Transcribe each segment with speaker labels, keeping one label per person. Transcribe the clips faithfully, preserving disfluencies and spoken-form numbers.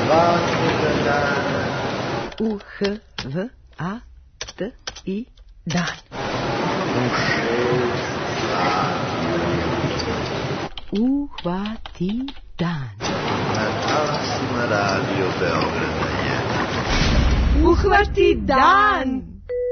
Speaker 1: svakoga dana.
Speaker 2: U H V A T I dan.
Speaker 1: U šest sati.
Speaker 2: Uhvati dan.
Speaker 1: Na talasima Radio Beograda jedan.
Speaker 2: Uhvati dan.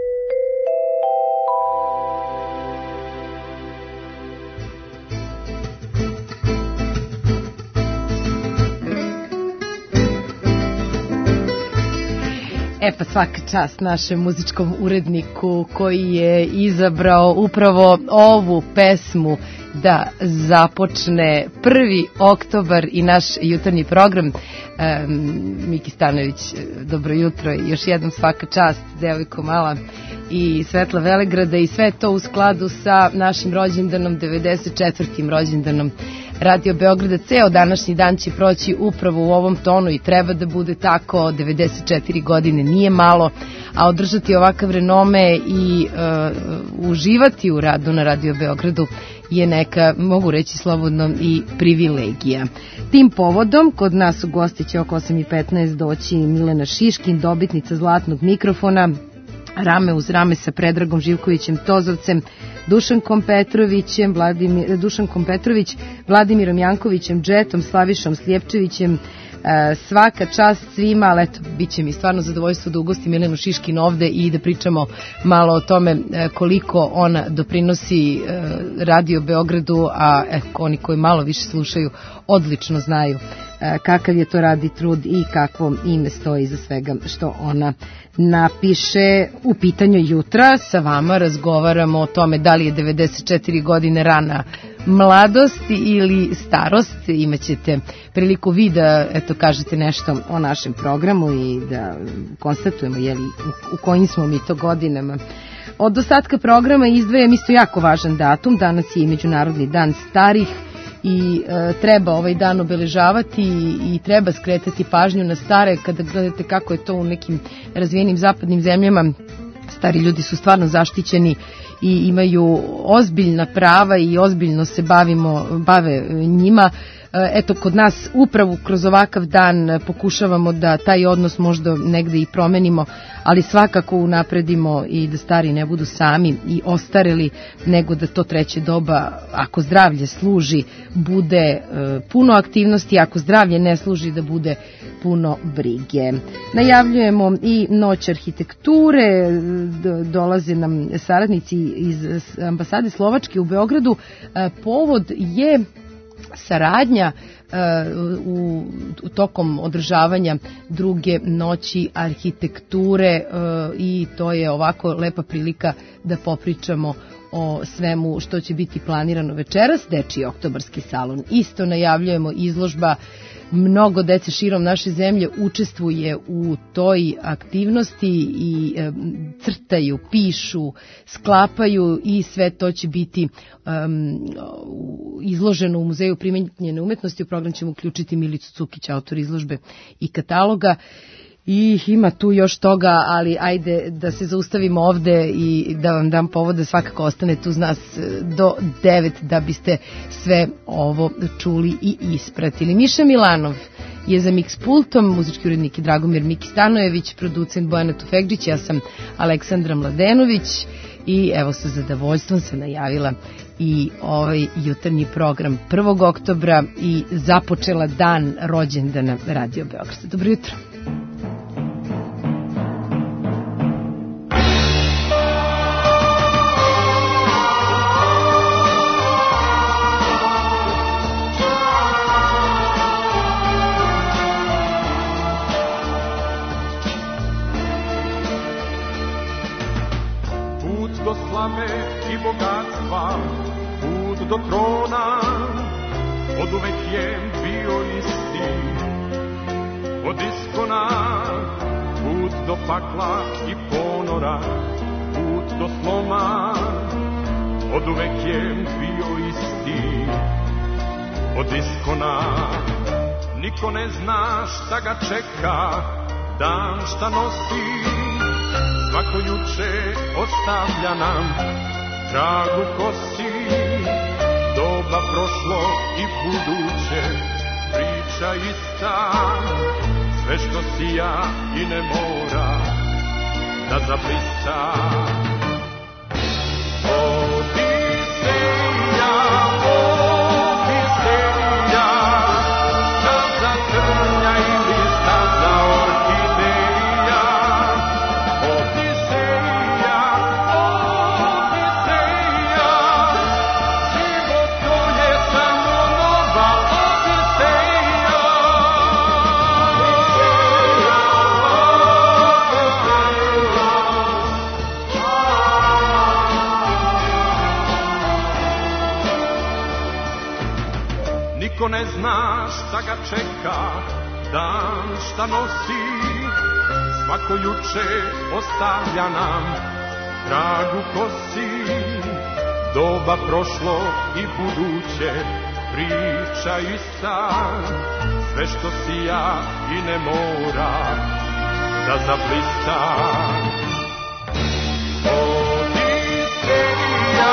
Speaker 2: E pa svaka čast našem muzičkom uredniku koji je izabrao upravo ovu pesmu da započne prvi oktobar i naš jutarnji program. Um, Miki Stanojević, dobro jutro i još jednom svaka čast, devojko mala i Svetla Velegrada, i sve to u skladu sa našim rođendanom, devedeset četvrtim rođendanom Radio Beograda. Ceo današnji dan će proći upravo u ovom tonu i treba da bude tako. devedeset četiri godine nije malo, a održati ovakav renome i uh, uživati u radu na Radio Beogradu je neka, mogu reći slobodno, i privilegija. Tim povodom kod nas u gosti će oko osam i petnaest doći Milena Šiškin, dobitnica zlatnog mikrofona, rame uz rame sa Predragom Živkovićem Tozovcem, Dušankom Petrovićem, Vladimir, Dušankom Petrović, Vladimirom Jankovićem, Džetom, Slavišom Slijepčevićem. E, svaka čast svima, ali eto, bit će mi stvarno zadovoljstvo da ugostim Milenu Šiškin ovde i da pričamo malo o tome e, koliko ona doprinosi e, Radio Beogradu, a e, oni koji malo više slušaju odlično znaju e, kakav je to radi trud i kakvo ime stoji iza svega što ona napiše. U pitanju jutra sa vama razgovaramo o tome da li je devedeset četiri godine rana mladost ili starost. Imaćete priliku vi da eto, kažete nešto o našem programu i da konstatujemo jeli, u, u kojim smo mi to godinama. Od ostatka programa izdvajam isto jako važan datum. Danas je i Međunarodni dan starih i e, treba ovaj dan obeležavati i, i treba skretati pažnju na stare. Kada gledate kako je to u nekim razvijenim zapadnim zemljama, stari ljudi su stvarno zaštićeni i imaju ozbiljna prava i ozbiljno se bavimo, bave njima. Eto, kod nas upravo kroz ovakav dan pokušavamo da taj odnos možda negde i promenimo, ali svakako unapredimo i da stari ne budu sami i ostareli, nego da to treće doba, ako zdravlje služi, bude e, puno aktivnosti, ako zdravlje ne služi, da bude puno brige. Najavljujemo i noć arhitekture, dolaze nam saradnici iz ambasade Slovačke u Beogradu. E, povod je saradnja uh, u, u tokom održavanja druge noći arhitekture uh, i to je ovako lepa prilika da popričamo o svemu što će biti planirano večeras. Dečiji oktobarski salon isto najavljujemo, izložba. Mnogo dece širom naše zemlje učestvuje u toj aktivnosti i e, crtaju, pišu, sklapaju i sve to će biti um, izloženo u Muzeju primenjene umetnosti. U program ćemo uključiti Milicu Cukić, autor izložbe i kataloga. I ima tu još toga, ali ajde da se zaustavimo ovde i da vam dam povod da svakako ostanete uz nas do devet da biste sve ovo čuli i ispratili. Miša Milanov je za Mix pultom, muzički urednik je Dragomir Miki Stanojević, producent Bojana Tufegđić, ja sam Aleksandra Mladenović i evo sa zadovoljstvom sam najavila i ovaj jutarnji program prvog oktobra i započela dan rođendana Radio Beograda. Dobro jutro.
Speaker 3: I bogatstva, put do trona, od uvek je bio isti, od iskona, put do pakla i ponora, put do sloma, od uvek je bio isti, od iskona. Niko ne zna šta ga čeka, dan šta nosi, svako juče ostavlja nam trag u kosi, doba prošlo i buduće, priča ista, sve što sija i ne mora da zablista. Odiseja, Odiseja, staza trnja ili staza orhideja. Odiseja, Odiseja, život to je samo nova Odiseja. Niko ne zna šta ga čeka, dan šta nosi, svako juče ostavlja nam trag u kosi. Doba prošlo i buduće, priča i san, sve što sija i ne mora da zablista. Odiseja,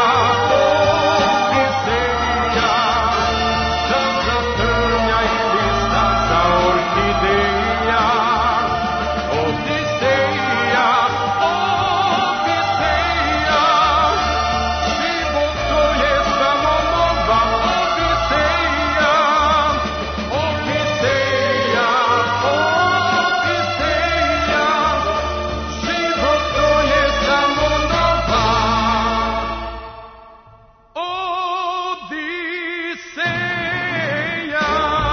Speaker 3: Odiseja, staza trnja ili staza orhideja. Odiseja, Odiseja, život to je samo nova Odiseja. Odiseja, Odiseja, život to je samo nova Odiseja.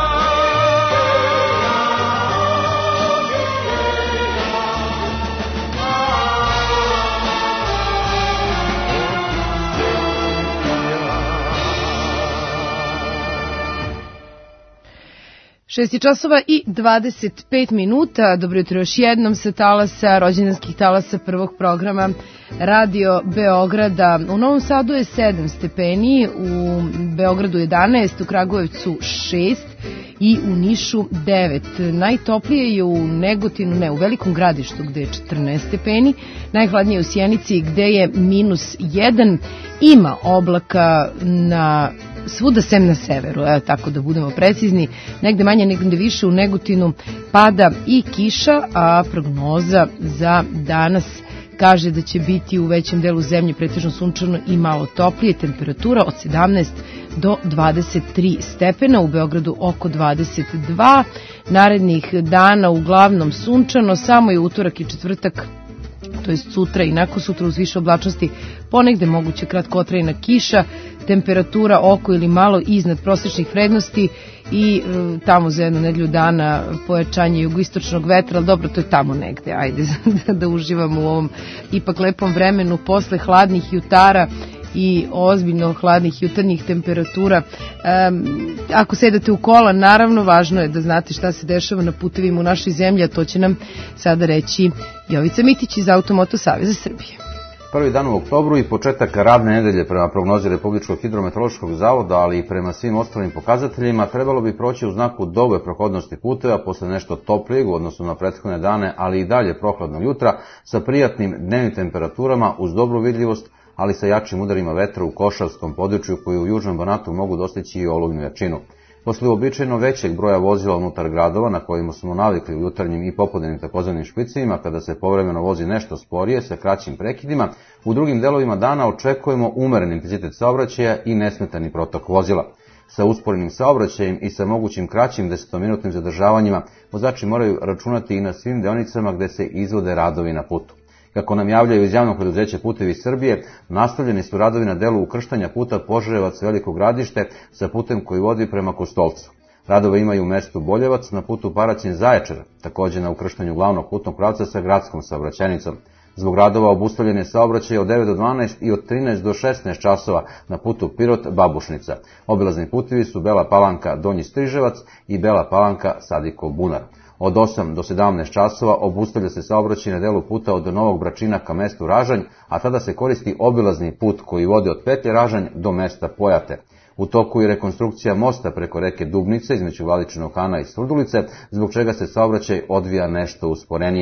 Speaker 2: Šest časova i dvadeset pet minuta. Dobro jutro još jednom sa talasa, rođendanskih talasa prvog programa Radio Beograda. U Novom Sadu je sedam stepeni, u Beogradu jedanaest, u Kragujevcu šest i u Nišu devet. Najtoplije je u Negotinu, ne, u Velikom Gradištu gde je četrnaest stepeni, najhladnije u Sjenici gde je minus jedan. Ima oblaka na svuda sem na severu, evo tako da budemo precizni, negde manje, negde više. U Negotinu pada i kiša, a prognoza za danas kaže da će biti u većem delu zemlje pretežno sunčano i malo toplije, temperatura od sedamnaest do dvadeset tri stepena, u Beogradu oko dvadeset dva. Narednih dana uglavnom sunčano, samo je utorak i četvrtak, to je sutra i nakon sutra uz više oblačnosti, ponegde moguće kratkotrajna kiša, temperatura oko ili malo iznad prosečnih vrednosti i e, tamo za jednu nedelju dana pojačanje jugoistočnog vetra, ali dobro, to je tamo negde, ajde da, da uživamo u ovom ipak lepom vremenu posle hladnih jutara i ozbiljno hladnih jutarnjih temperatura. Um, ako sedate u kola, naravno, važno je da znate šta se dešava na putevima u našoj zemlji, a to će nam sada reći Jovica Mitić iz Automoto Saveza Srbije.
Speaker 4: Prvi dan u oktobru i početak radne nedelje prema prognozi Republičkog hidrometeorološkog zavoda, ali i prema svim ostalim pokazateljima, trebalo bi proći u znaku dobre prohodnosti puteva posle nešto toplijeg u odnosu na prethodne dane, ali i dalje prohladnog jutra sa prijatnim dnevnim temperaturama uz dobru vidljivost, ali sa jačim udarima vetra u košavskom području koji u južnom Banatu mogu dostići i olujnu jačinu. Posle uobičajeno većeg broja vozila unutar gradova, na kojima smo navikli u jutarnjim i popodnevnim takozvanim špicima, kada se povremeno vozi nešto sporije sa kraćim prekidima, u drugim delovima dana očekujemo umeren intenzitet saobraćaja i nesmetani protok vozila. Sa usporenim saobraćajem i sa mogućim kraćim desetominutnim zadržavanjima, vozači moraju računati i na svim deonicama gde se izvode radovi na putu. Kako nam javljaju iz javnog preduzeća Putevi Srbije, nastavljeni su radovi na delu ukrštanja puta Požarevac-Veliko Gradište sa putem koji vodi prema Kostolcu. Radove imaju u mestu Boljevac na putu Paraćin-Zaječar, također na ukrštanju glavnog putnog pravca sa gradskom saobraćajnicom. Zbog radova obustavljen je saobraćaj od devet do dvanaest i od trinaest do šesnaest časova na putu Pirot-Babušnica. Obilazni putevi su Bela Palanka-Donji Striževac i Bela Palanka-Sadiko-Bunar. Od osam do sedamnaest časova obustavlja se saobraćaj na delu puta od Novog Bračina ka mestu Ražanj, a tada se koristi obilazni put koji vodi od petlje Ražanj do mesta Pojate. U toku je rekonstrukcija mosta preko reke Dubnice između Vladičinog Hana i Surdulice, zbog čega se saobraćaj odvija nešto usporenije.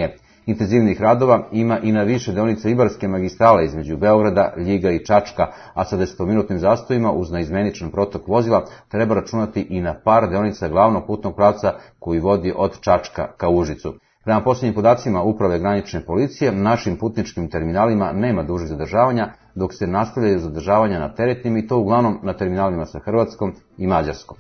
Speaker 4: Intenzivnih radova ima i na više deonica Ibarske magistrale između Beograda, Ljiga i Čačka, a sa desetominutnim zastojima uz naizmeničan protok vozila treba računati i na par deonica glavnog putnog pravca koji vodi od Čačka ka Užicu. Prema posljednjim podacima Uprave granične policije, našim putničkim terminalima nema dužih zadržavanja, dok se nastavljaju zadržavanja na teretnim i to uglavnom na terminalima sa Hrvatskom i Mađarskom.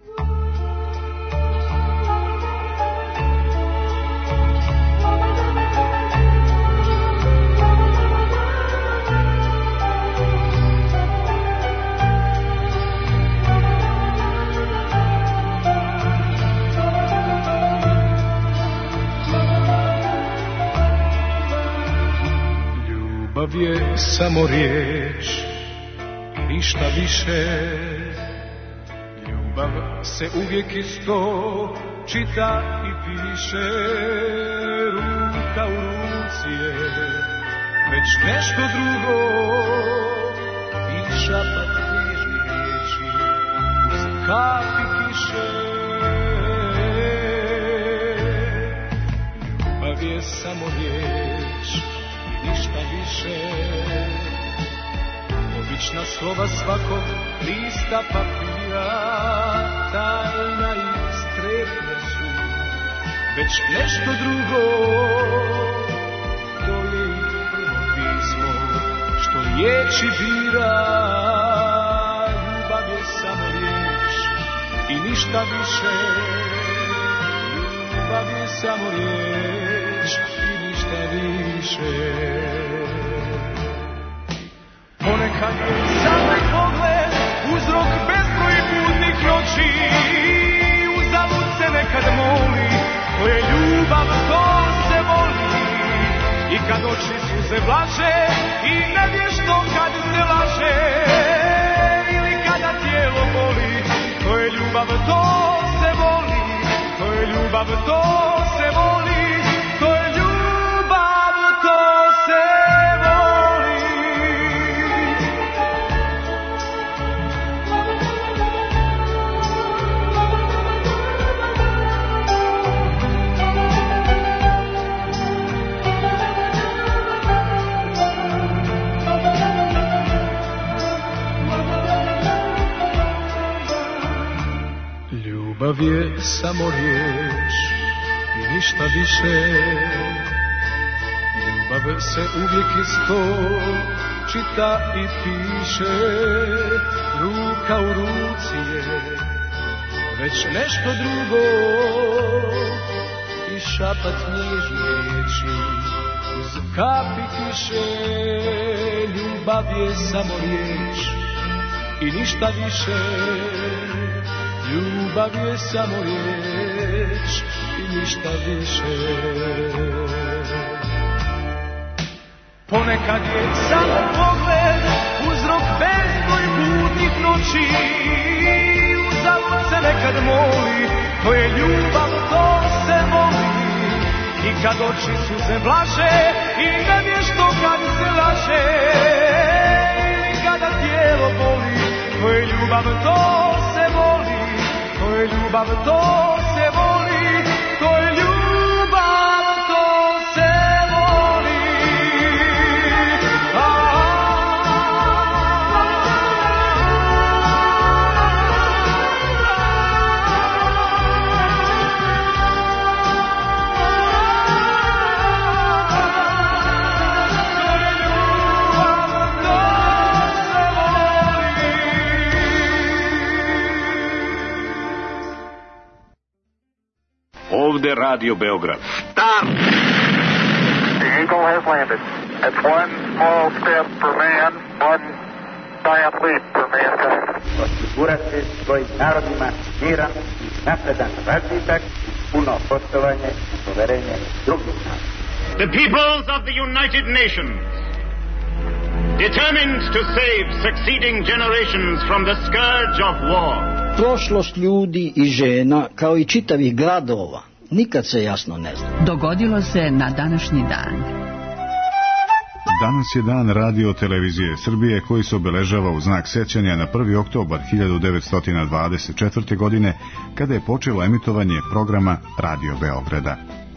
Speaker 3: Ljubav je samo riječ, ništa više. Ljubav se uvijek isto čita i piše. Ruka u ruci je već nešto drugo i šapat nježnih riječi uz kapi kiše. Ljubav je samo riječ, ništa više. Obična slova svakog lista papira, tajna i strepnja su već nešto drugo. To je i prvo pismo što riječi bira. Ljubav je samo riječ i ništa više. Ljubav je samo riječ i ništa više. Ponekad je samo pogled uzrok bezbroj budnih noći. Uzalud se nekad moli, to je ljubav, to se voli. I kad oči suze vlaže i nevješto kad se laže. Ili kada tijelo boli, to je ljubav, to se voli. To je ljubav, to se voli. To je ljubav, to se voli. Ljubav je samo riječ i ništa više. Ljubav se uvijek isto čita i piše. Ruka u ruci je već nešto drugo i šapat nježnih riječi uz kapi kiše. Ljubav je samo riječ i ništa više. Ljubav je samo riječ i ništa više. Ponekad je samo pogled uzrok bezbroj budnih noći. Uzalud se nekad moli, to je ljubav, to se voli. I kad oči suze vlaže i nevješto kad se laže. I kada tijelo boli, to je ljubav, to se voli. To je ljubav, to se voli. To je ljubav, to se voli.
Speaker 5: Ovde Radio Beograd.
Speaker 6: Stop! The Eagle has landed. It's one small step for man, one giant leap for mankind.
Speaker 7: Osigurati svojim narodima miran i napredan razvitak, puno poštovanje i poverenje drugih naroda.
Speaker 5: The peoples of the United Nations, determined to save succeeding generations from the scourge of war.
Speaker 8: Prošlost ljudi i žena, kao i čitavih gradova, nikad se jasno ne zna.
Speaker 9: Dogodilo se na današnji dan.
Speaker 10: Danas je dan radio televizije Srbije koji se obeležava u znak sećanja na prvi oktobar hiljadu devetsto dvadeset četvrte. godine kada je počelo emitovanje programa Radio Beograda.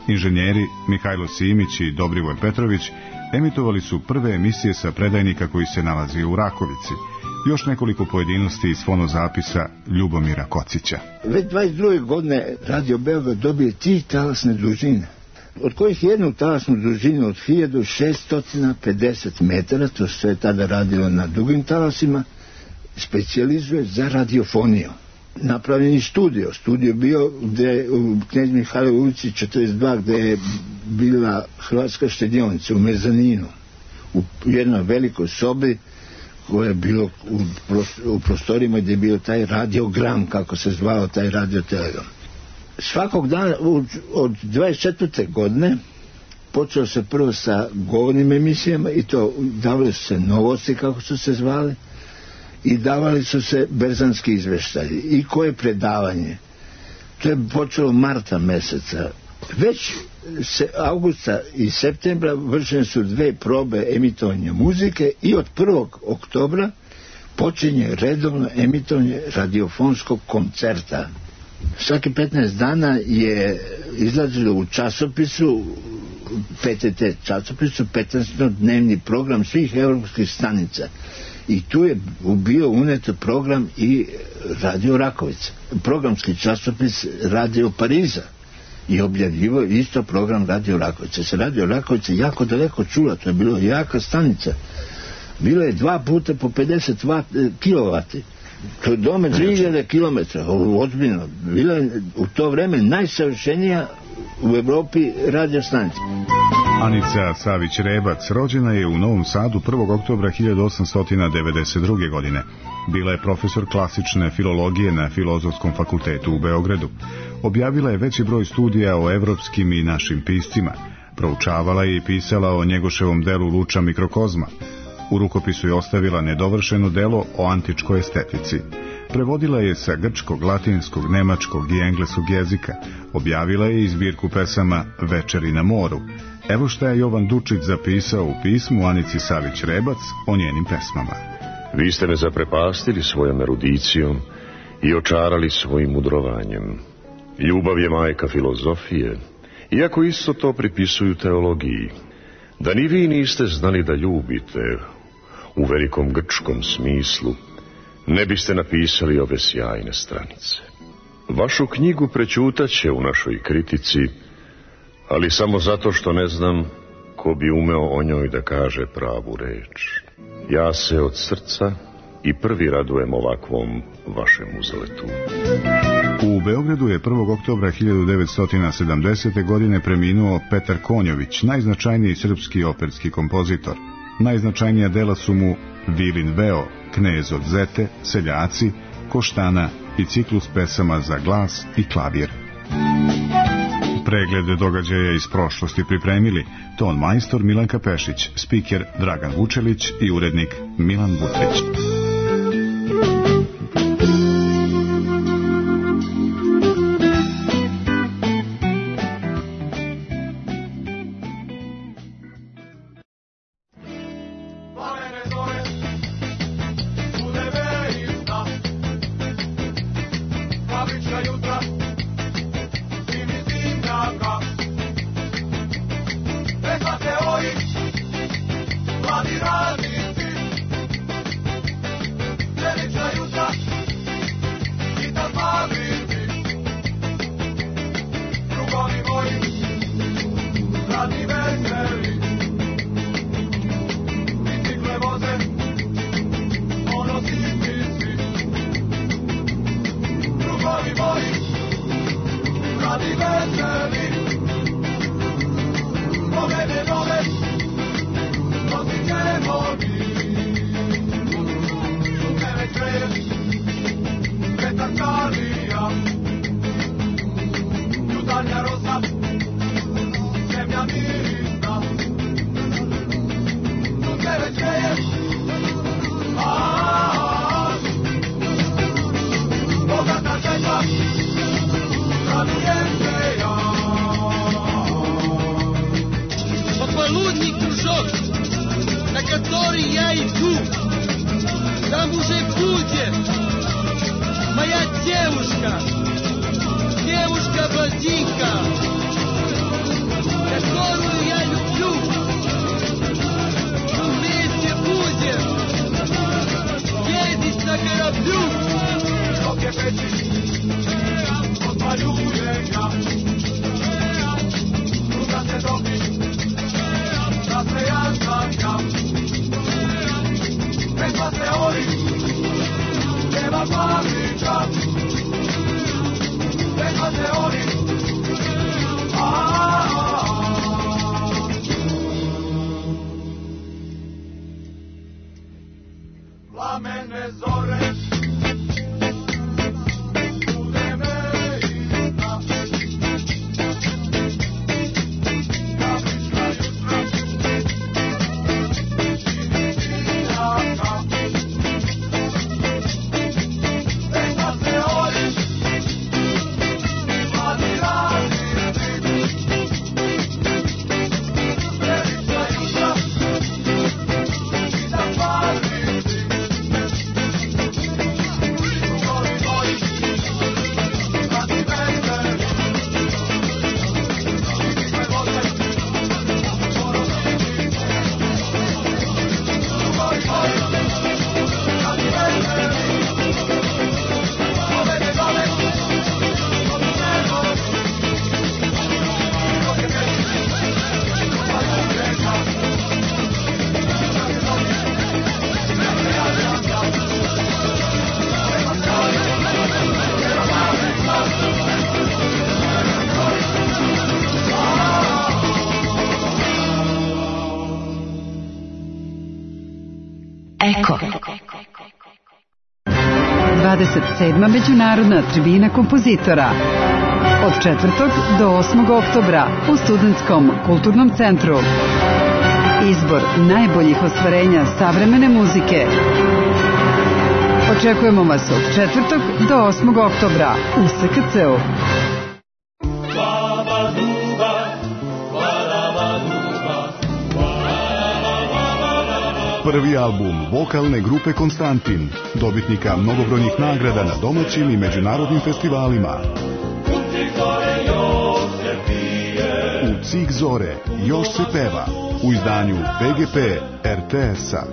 Speaker 10: inženjeri Mihajlo Simić i Dobrivoj Petrović emitovali su prve emisije sa predajnika koji se nalazi u Rakovici. Još nekoliko pojedinosti iz fonozapisa Ljubomira Kocića.
Speaker 11: Već dvadeset druge godine Radio Beograd dobije tri talasne dužine, od kojih jednu talasnu dužinu od hiljadu šesto pedeset metara, to se je tada radilo na dugim talasima, specijalizuje za radiofoniju. Napravljeni studio, studio bio gde u Knez Mihajlovoj ulici četrdeset dva, gde je bila Hrvatska štedionica u mezaninu, u jednoj velikoj sobi koje je bilo u, u prostorima gdje je bio taj radiogram, kako se zvao taj radiotelegram. Svakog dana od dvadeset četvrte godine počeo se prvo sa govornim emisijama i to davali su se novosti, kako su se zvali, i davali su se berzanski izveštaji i koje predavanje. To je počelo marta meseca. Već se avgusta i septembra vršene su dve probe emitovanja muzike i od prvog oktobra počinje redovno emitovanje radiofonskog koncerta. Svaki petnaest dana je izlazilo u časopisu, P T T časopisu, petnaestodnevni program svih evropskih stanica. I tu je bio unet program i Radio Rakovica. Programski časopis Radio Pariza i objavljivo isto program Radio Rakovica. Se Radio Rakovica jako daleko čula, to je bilo jaka stanica. Bilo je dva puta po pedeset kilovati. To je dome tri hiljade kilometra, ozbiljno. Bila je u to vreme najsavršenija u Evropi radio stanica.
Speaker 10: Anica Savić-Rebac rođena je u Novom Sadu prvog oktobra hiljadu osamsto devedeset druge. godine. Bila je profesor klasične filologije na Filozofskom fakultetu u Beogradu. Objavila je veći broj studija o evropskim i našim piscima. Proučavala je i pisala o Njegoševom delu Luča mikrokozma. U rukopisu je ostavila nedovršeno delo o antičkoj estetici. Prevodila je sa grčkog, latinskog, nemačkog i engleskog jezika. Objavila je i zbirku pesama Večeri na moru. Evo šta je Jovan Dučić zapisao u pismu Anici Savić-Rebac o njenim pesmama.
Speaker 12: Vi ste me zaprepastili svojom erudicijom i očarali svojim mudrovanjem. Ljubav je majka filozofije, iako isto to pripisuju teologiji. Da ni vi niste znali da ljubite u velikom grčkom smislu, ne biste napisali ove sjajne stranice. Vašu knjigu prećutaće u našoj kritici, ali samo zato što ne znam ko bi umeo o njoj da kaže pravu reč. Ja se od srca i prvi radujem ovakvom vašem uzletu.
Speaker 10: U Beogradu je prvog oktobra hiljadu devetsto sedamdesete. godine preminuo Petar Konjović, najznačajniji srpski operski kompozitor. Najznačajnija dela su mu Vilin Veo, Knez od Zete, Seljaci, Koštana i ciklus pesama za glas i klavir. Pregled događaja iz prošlosti pripremili ton majstor Milanka Pešić, spiker Dragan Vučelić i urednik Milan Butrić.
Speaker 13: Девушка, девушка блондинка,
Speaker 9: Eko. dvadeset sedma Međunarodna tribina kompozitora. Od četvrtog do osmog oktobra u Studentskom kulturnom centru. Izbor najboljih ostvarenja savremene muzike. Očekujemo vas od četvrtog do osmog oktobra u S K C-u.
Speaker 10: Prvi album vokalne grupe Konstantin, dobitnika mnogobrojnih nagrada na domaćim i međunarodnim festivalima. U Cik zore još se peva, u izdanju P G P R T S-a.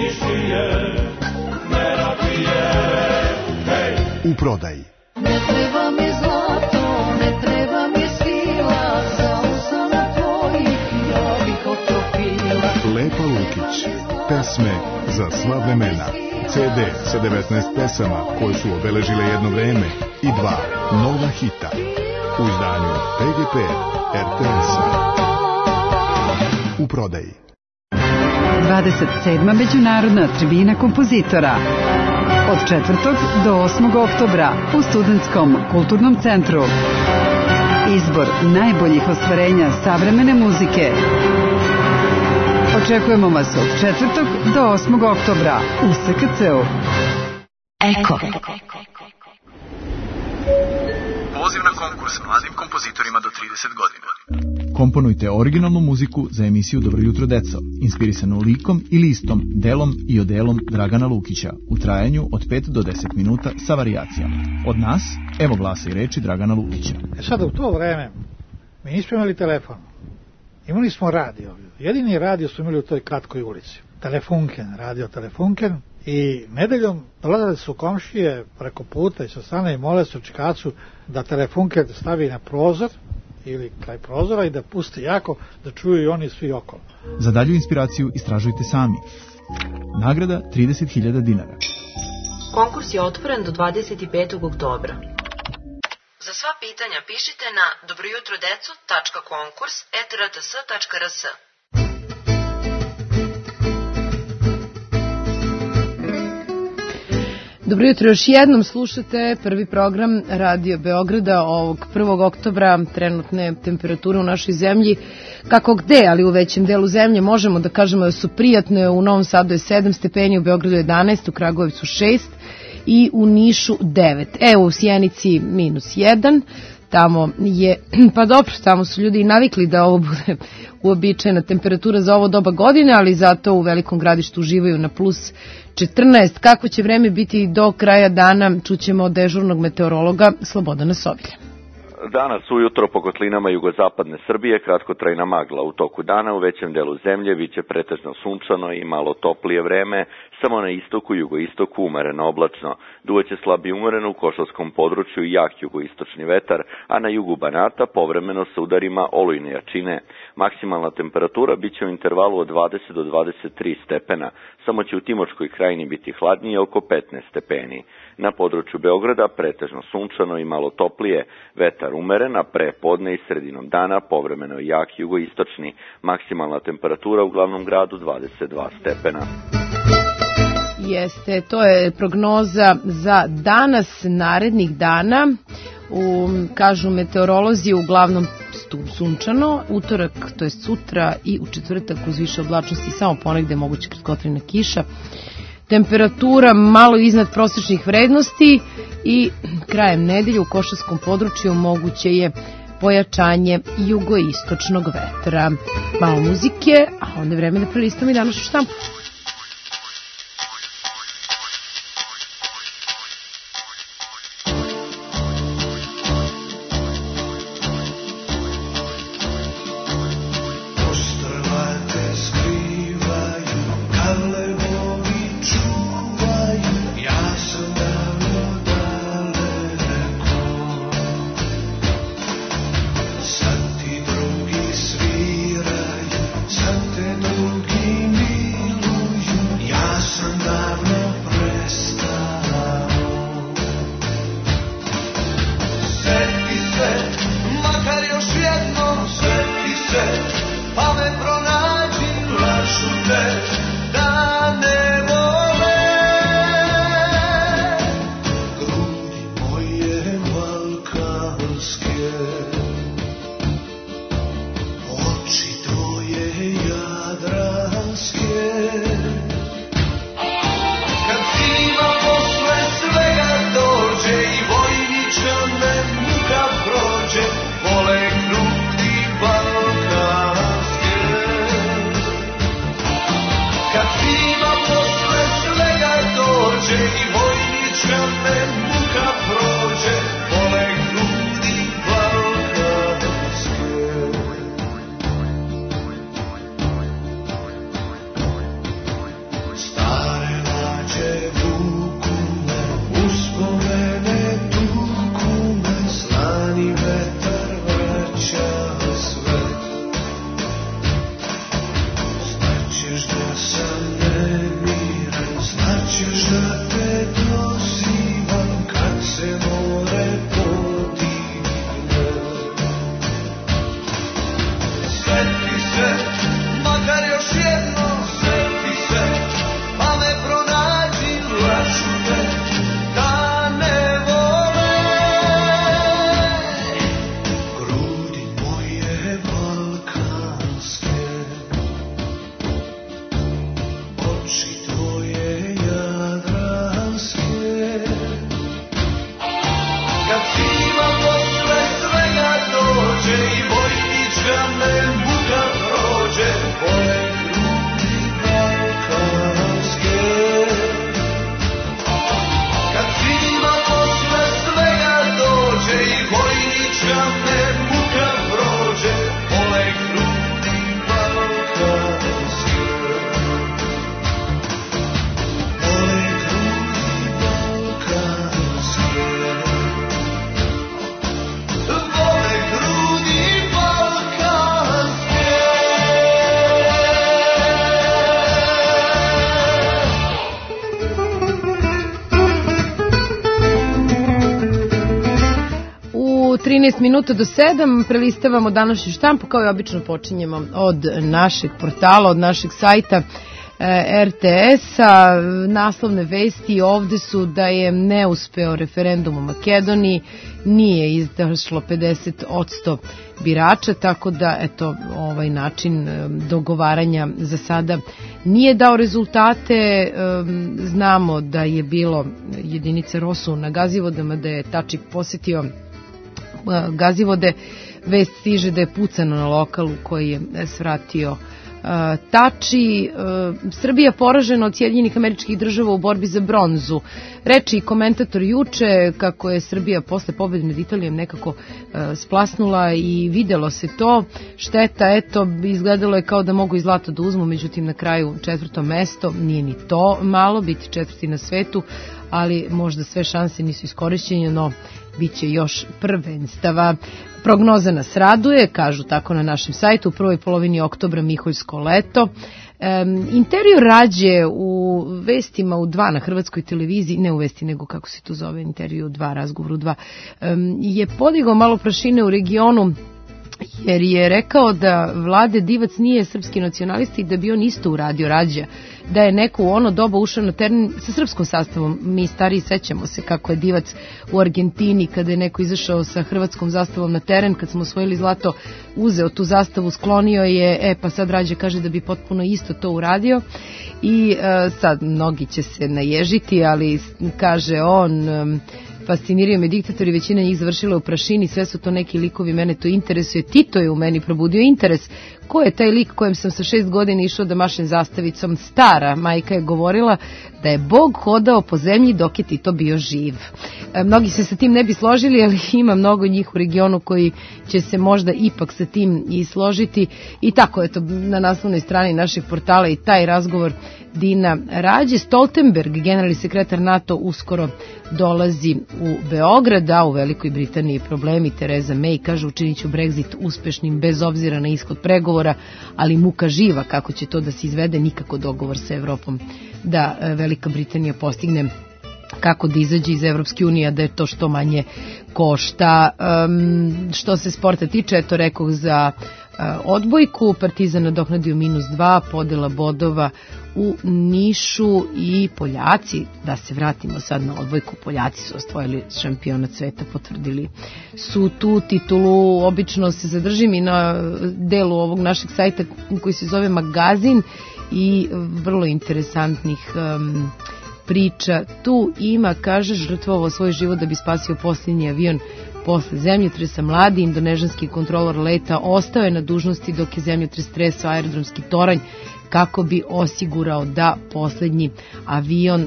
Speaker 10: U prodaji.
Speaker 13: Ne treba mi zlato, ne treba mi svila, samo sam tvojih, ja bih otopila.
Speaker 10: Lepa Lukić, pesme za sva vremena. C D sa devetnaest pesama koje su obeležile jedno vreme i dva nova hita. U izdanju P G P R T S-a. U prodaji.
Speaker 9: dvadeset sedma Međunarodna tribina kompozitora. Od četvrtog do osmog oktobra u Studentskom kulturnom centru. Izbor najboljih ostvarenja savremene muzike. Očekujemo vas od četvrtog do osmog oktobra u S K C-u.
Speaker 14: Eko. Poziv na konkurs mladim kompozitorima do trideset godina.
Speaker 15: Komponujte originalnu muziku za emisiju Dobro jutro deco, inspirisanu likom i listom, delom i odelom Dragana Lukića, u trajanju od pet do deset minuta sa varijacijama. Od nas, evo glasa i reči Dragana Lukića.
Speaker 16: E sada, u to vreme, mi nismo imali telefon. Imali smo radio. Jedini radio smo imali u toj kratkoj ulici. Telefunken, radio Telefunken. I nedeljom dolazili su komšije preko puta i sa strane i mole su čikacu da Telefunken stavi na prozor ili kraj prozora i da pusti jako, da čuju i oni svi okolo.
Speaker 15: Za dalju inspiraciju istražujte sami. Nagrada trideset hiljada dinara.
Speaker 17: Konkurs je otvoren do dvadeset petog oktobra. Za sva pitanja pišite na dobrojutrodecu tačka konkurs et r t s tačka r s.
Speaker 2: Dobro jutro, još jednom slušate prvi program Radio Beograda ovog prvog oktobra. Trenutne temperature u našoj zemlji, kako gde, ali u većem delu zemlje možemo da kažemo da su prijatne. U Novom Sadu je sedam stepeni, u Beogradu jedanaest, u Kragujevcu šest i u Nišu devet. Evo u Sjenici minus jedan. Tamo je, pa dobro, tamo su ljudi i navikli da ovo bude uobičajena temperatura za ovo doba godine, ali zato u Velikom Gradištu uživaju na plus četrnaest. Kako će vreme biti do kraja dana, čućemo od dežurnog meteorologa Slobodana Sobilja.
Speaker 18: Danas ujutro po kotlinama jugozapadne Srbije kratkotrajna magla. U toku dana u većem delu zemlje biće pretežno sunčano i malo toplije vreme, samo na istoku i jugoistoku umereno oblačno. Duvaće slab i umereno u Košavskom području i jak jugoistočni vetar, a na jugu Banata povremeno sa udarima olujne jačine. Maksimalna temperatura biće u intervalu od dvadeset do dvadeset tri stepena, samo će u Timočkoj krajini biti hladnije oko petnaest stepeni. Na području Beograda pretežno sunčano i malo toplije, vetar umeren, a pre podne i sredinom dana povremeno jak jugoistočni. Maksimalna temperatura u glavnom gradu dvadeset dva stepena.
Speaker 2: Jeste, to je prognoza za danas, narednih dana. U, kažu meteorolozi, uglavnom sunčano, utorak, to je sutra, i u četvrtak uz više oblačnosti, samo ponegde moguće kratkotrajna kiša. Temperatura malo iznad prosečnih vrednosti i krajem nedelje u Košavskom području moguće je pojačanje jugoistočnog vetra. Malo muzike, a onda je vreme da prelistamo i današnju štampu.
Speaker 3: Sad ti drugi sviraju, sad te drugi miluju. me muka prođe, poleg grudi balkanske. Kad zima posle svega dođe i vojnička me muka prođe, poleg grudi balkanske. Poleg grudi balkanske. Poleg grudi balkanske.
Speaker 2: U trinaest minuta do sedam prelistavamo današnju štampu, kao i obično počinjemo od našeg portala, od našeg sajta er te es-a. Naslovne vesti ovde su da je neuspeo referendum u Makedoniji, nije izašlo pedeset posto birača, tako da eto, ovaj način dogovaranja za sada nije dao rezultate. Znamo da je bilo jedinice Rosu na Gazivodama, da je Tačik posetio Gazivode. Vest stiže da je pucano na lokalu koji je svratio Tači. Srbija poražena od Sjedinjenih Američkih Država u borbi za bronzu. Reči i komentator juče kako je Srbija posle pobjede nad Italijom nekako splasnula i videlo se to. Šteta, eto, izgledalo je kao da mogu i zlato da uzmu, međutim na kraju četvrto mesto, nije ni to malo, biti četvrti na svetu, ali možda sve šanse nisu iskorišćene, no bit će još prvenstava. Prognoza nas raduje, kažu tako na našem sajtu, u prvoj polovini oktobra Miholjsko leto. Um, interior rađe u vestima u dva na hrvatskoj televiziji, ne u vesti nego kako se to zove, interior u dva, razgovor u dva, um, je podigao malo prašine u regionu, jer je rekao da Vlade Divac nije srpski nacionalista i da bi on isto uradio rađe, da je neko u ono doba ušao na teren sa srpskom sastavom. Mi stariji sećamo se kako je Divac u Argentini, kada je neko izašao sa hrvatskom zastavom na teren, kad smo osvojili zlato, uzeo tu zastavu, sklonio je, e pa sad Rađe kaže da bi potpuno isto to uradio i e, sad mnogi će se naježiti, ali kaže on, e, fasciniraju me diktatori, većina njih završila u prašini, sve su to neki likovi, mene to interesuje, Tito je u meni probudio interes. Ko je taj lik kojem sam sa šest godina išao da mašem zastavicom? Stara majka je govorila da je Bog hodao po zemlji dok je Tito bio živ. E, mnogi se sa tim ne bi složili, ali ima mnogo njih u regionu koji će se možda ipak sa tim i složiti. I tako, eto, na naslovnoj strani našeg portala i taj razgovor Dina Rađe. Stoltenberg, generalni sekretar NATO, uskoro dolazi u Beograd, a u Velikoj Britaniji problemi. Tereza May kaže učinit ću Brexit uspešnim bez obzira na ishod pregovora, ali muka živa kako će to da se izvede, nikako dogovor sa Evropom da Velika Britanija postigne kako da izađe iz Evropske unije, da je to što manje košta. Um, što se sporta tiče, eto rekoh za uh, odbojku, Partizan nadoknadio minus dva, podela bodova u Nišu i Poljaci, da se vratimo sad na odbojku, Poljaci su osvojili šampionat sveta, potvrdili su tu titulu. Obično se zadržim i na delu ovog našeg sajta koji se zove Magazin i vrlo interesantnih um, priča tu ima. Kaže, žrtvovao svoj život da bi spasio posljednji avion posle zemljotresa. Mladi indonežanski kontrolor leta ostao je na dužnosti dok je zemljotres tresao aerodromski toranj kako bi osigurao da posljednji avion e,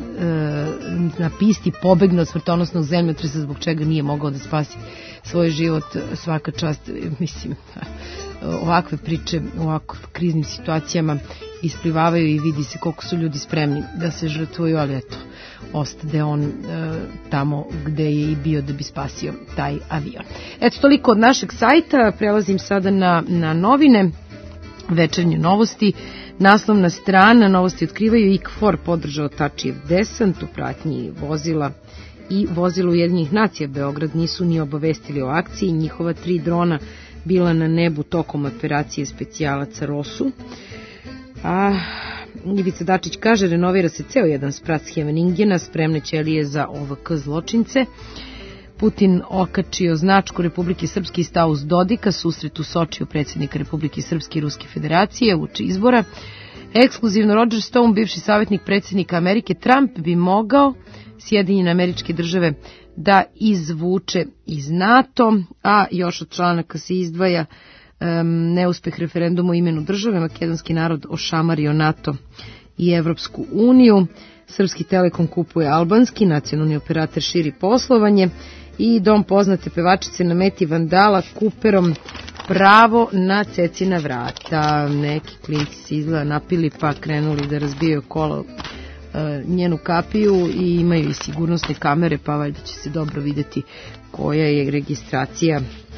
Speaker 2: na pisti pobegne od smrtonosnog zemljotresa, zbog čega nije mogao da spasi svoj život. Svaka čast, mislim, ovakve priče u ovakvim kriznim situacijama isplivavaju i vidi se koliko su ljudi spremni da se žrtvuju, ali eto, ostade on e, tamo gde je i bio da bi spasio taj avion. Eto, toliko od našeg sajta. Prelazim sada na, na novine, večernje novosti. Naslovna strana, novosti otkrivaju I K F O R podržao Tačijev desant u pratnji vozila i vozila Ujedinjenih nacija. Beograd nisu ni obavestili o akciji, njihova tri drona bila na nebu tokom operacije specijalaca Rosu. A Ivica Dačić kaže, renovira se ceo jedan sprat Scheveningena, spremne ćelije za O V K zločince. Putin okačio značku Republike Srpske i stao uz Dodika, susret u Sočiju predsjednika Republike Srpske i Ruske federacije uoči izbora. Ekskluzivno Roger Stone, bivši savjetnik predsjednika Amerike, Trump bi mogao Sjedinjene Američke Države da izvuče iz NATO, a još od članaka se izdvaja um, neuspeh referenduma o imenu države, makedonski narod ošamario NATO i Evropsku uniju, Srpski Telekom kupuje albanski, nacionalni operator širi poslovanje i dom poznate pevačice na meti vandala Kuperom pravo na cecina vrata. Neki klinci se izgleda napili pa krenuli da razbijaju kolo e, njenu kapiju i imaju i sigurnosne kamere, pa valjda će se dobro videti koja je registracija,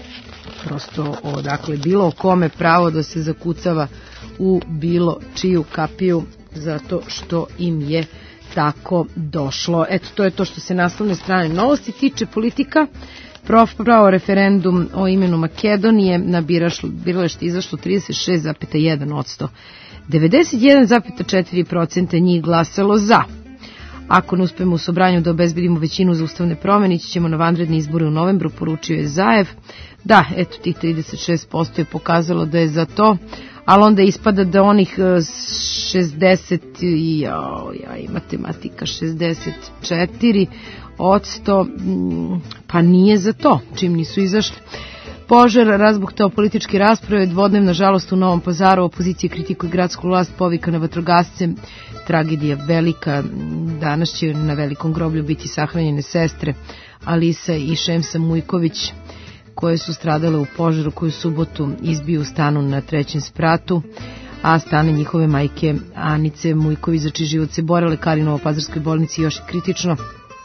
Speaker 2: prosto odakle bilo kome pravo da se zakucava u bilo čiju kapiju zato što im je tako došlo. Eto, to je to što se naslovne strane novosti tiče. Politika, pravo referendum o imenu Makedonije na biralište izašlo trideset šest zarez jedan posto. devedeset jedan zarez četiri posto njih glasalo za. Ako ne uspemo u sobranju da obezbedimo većinu za ustavne promene, ići ćemo na vanredne izbore u novembru, poručio je Zaev. Da, eto, tih trideset šest posto je pokazalo da je za to, ali onda ispada da onih šezdeset i ja, ja, i matematika šezdeset četiri odsto pa nije za to, čim nisu izašli. Požar razbuktao političke rasprave, dvodnevna žalost u Novom Pazaru, opozicija kritikuje gradsku vlast, povika na vatrogasce, tragedija velika. Danas će na velikom groblju biti sahranjene sestre Alisa i Šemsa Mujković, koje su stradale u požaru koju subotu izbio u stanu na trećem spratu, a stane njihove majke Anice Mujković, za čiji život se bore lekari u Novopazarskoj bolnici, još je kritično.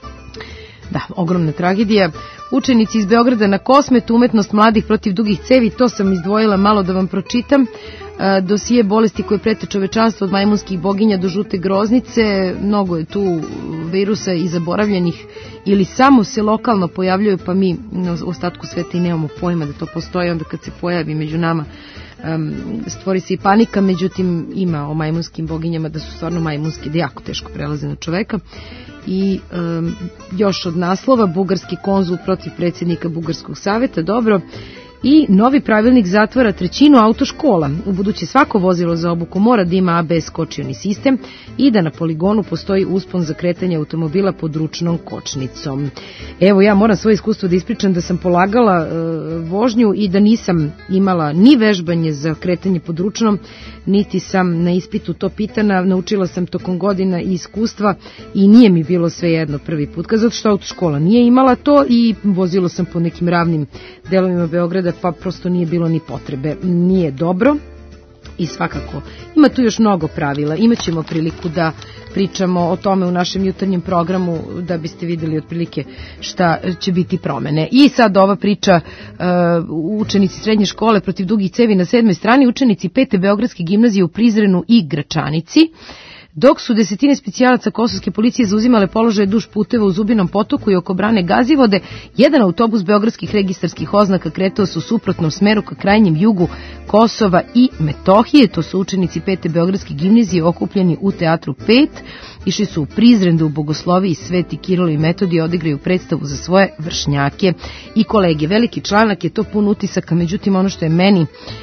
Speaker 2: Da, ogromna tragedija. Učenici iz Beograda na Kosmetu, umetnost mladih protiv dugih cevi, to sam izdvojila malo da vam pročitam. Dosije bolesti koje prete čovečanstvo od majmunskih boginja do žute groznice, mnogo je tu virusa i zaboravljenih ili samo se lokalno pojavljaju, pa mi u ostatku sveta i nemamo pojma da to postoji. Onda kad se pojavi među nama um, stvori se i panika, međutim ima o majmunskim boginjama da su stvarno majmunski, da jako teško prelaze na čoveka. I um, još od naslova, bugarski konzul protiv predsjednika Bugarskog saveta, dobro. I novi pravilnik zatvara trećinu autoškola. U buduće svako vozilo za obuku mora da ima A B S kočioni sistem i da na poligonu postoji uspon za kretanje automobila pod ručnom kočnicom. Evo, ja moram svoje iskustvo da ispričam da sam polagala e, vožnju i da nisam imala ni vežbanje za kretanje pod ručnom, niti sam na ispitu to pitana. Naučila sam tokom godina i iskustva i nije mi bilo sve jedno prvi put, zato što autoškola nije imala to i vozilo sam po nekim ravnim delovima Beograda, pa prosto nije bilo ni potrebe. Nije dobro i svakako ima tu još mnogo pravila. Imaćemo priliku da pričamo o tome u našem jutarnjem programu da biste videli otprilike šta će biti promene. I sad ova priča, uh, učenici srednje škole protiv dugih cevi na sedmoj strani, učenici pete Beogradske gimnazije u Prizrenu i Gračanici. Dok su desetine specijalaca kosovske policije zauzimale položaje duž puteva u Zubinom potoku i oko brane Gazivode, jedan autobus beogradskih registarskih oznaka kretao se u suprotnom smeru ka krajnjem jugu Kosova i Metohije. To su učenici pete Beogradske gimnazije okupljeni u Teatru pet. Išli su u Prizren da u Bogosloviji Sveti Kirilo i Metodije odigraju predstavu za svoje vršnjake i kolege. Veliki članak je to pun utisaka, međutim ono što je meni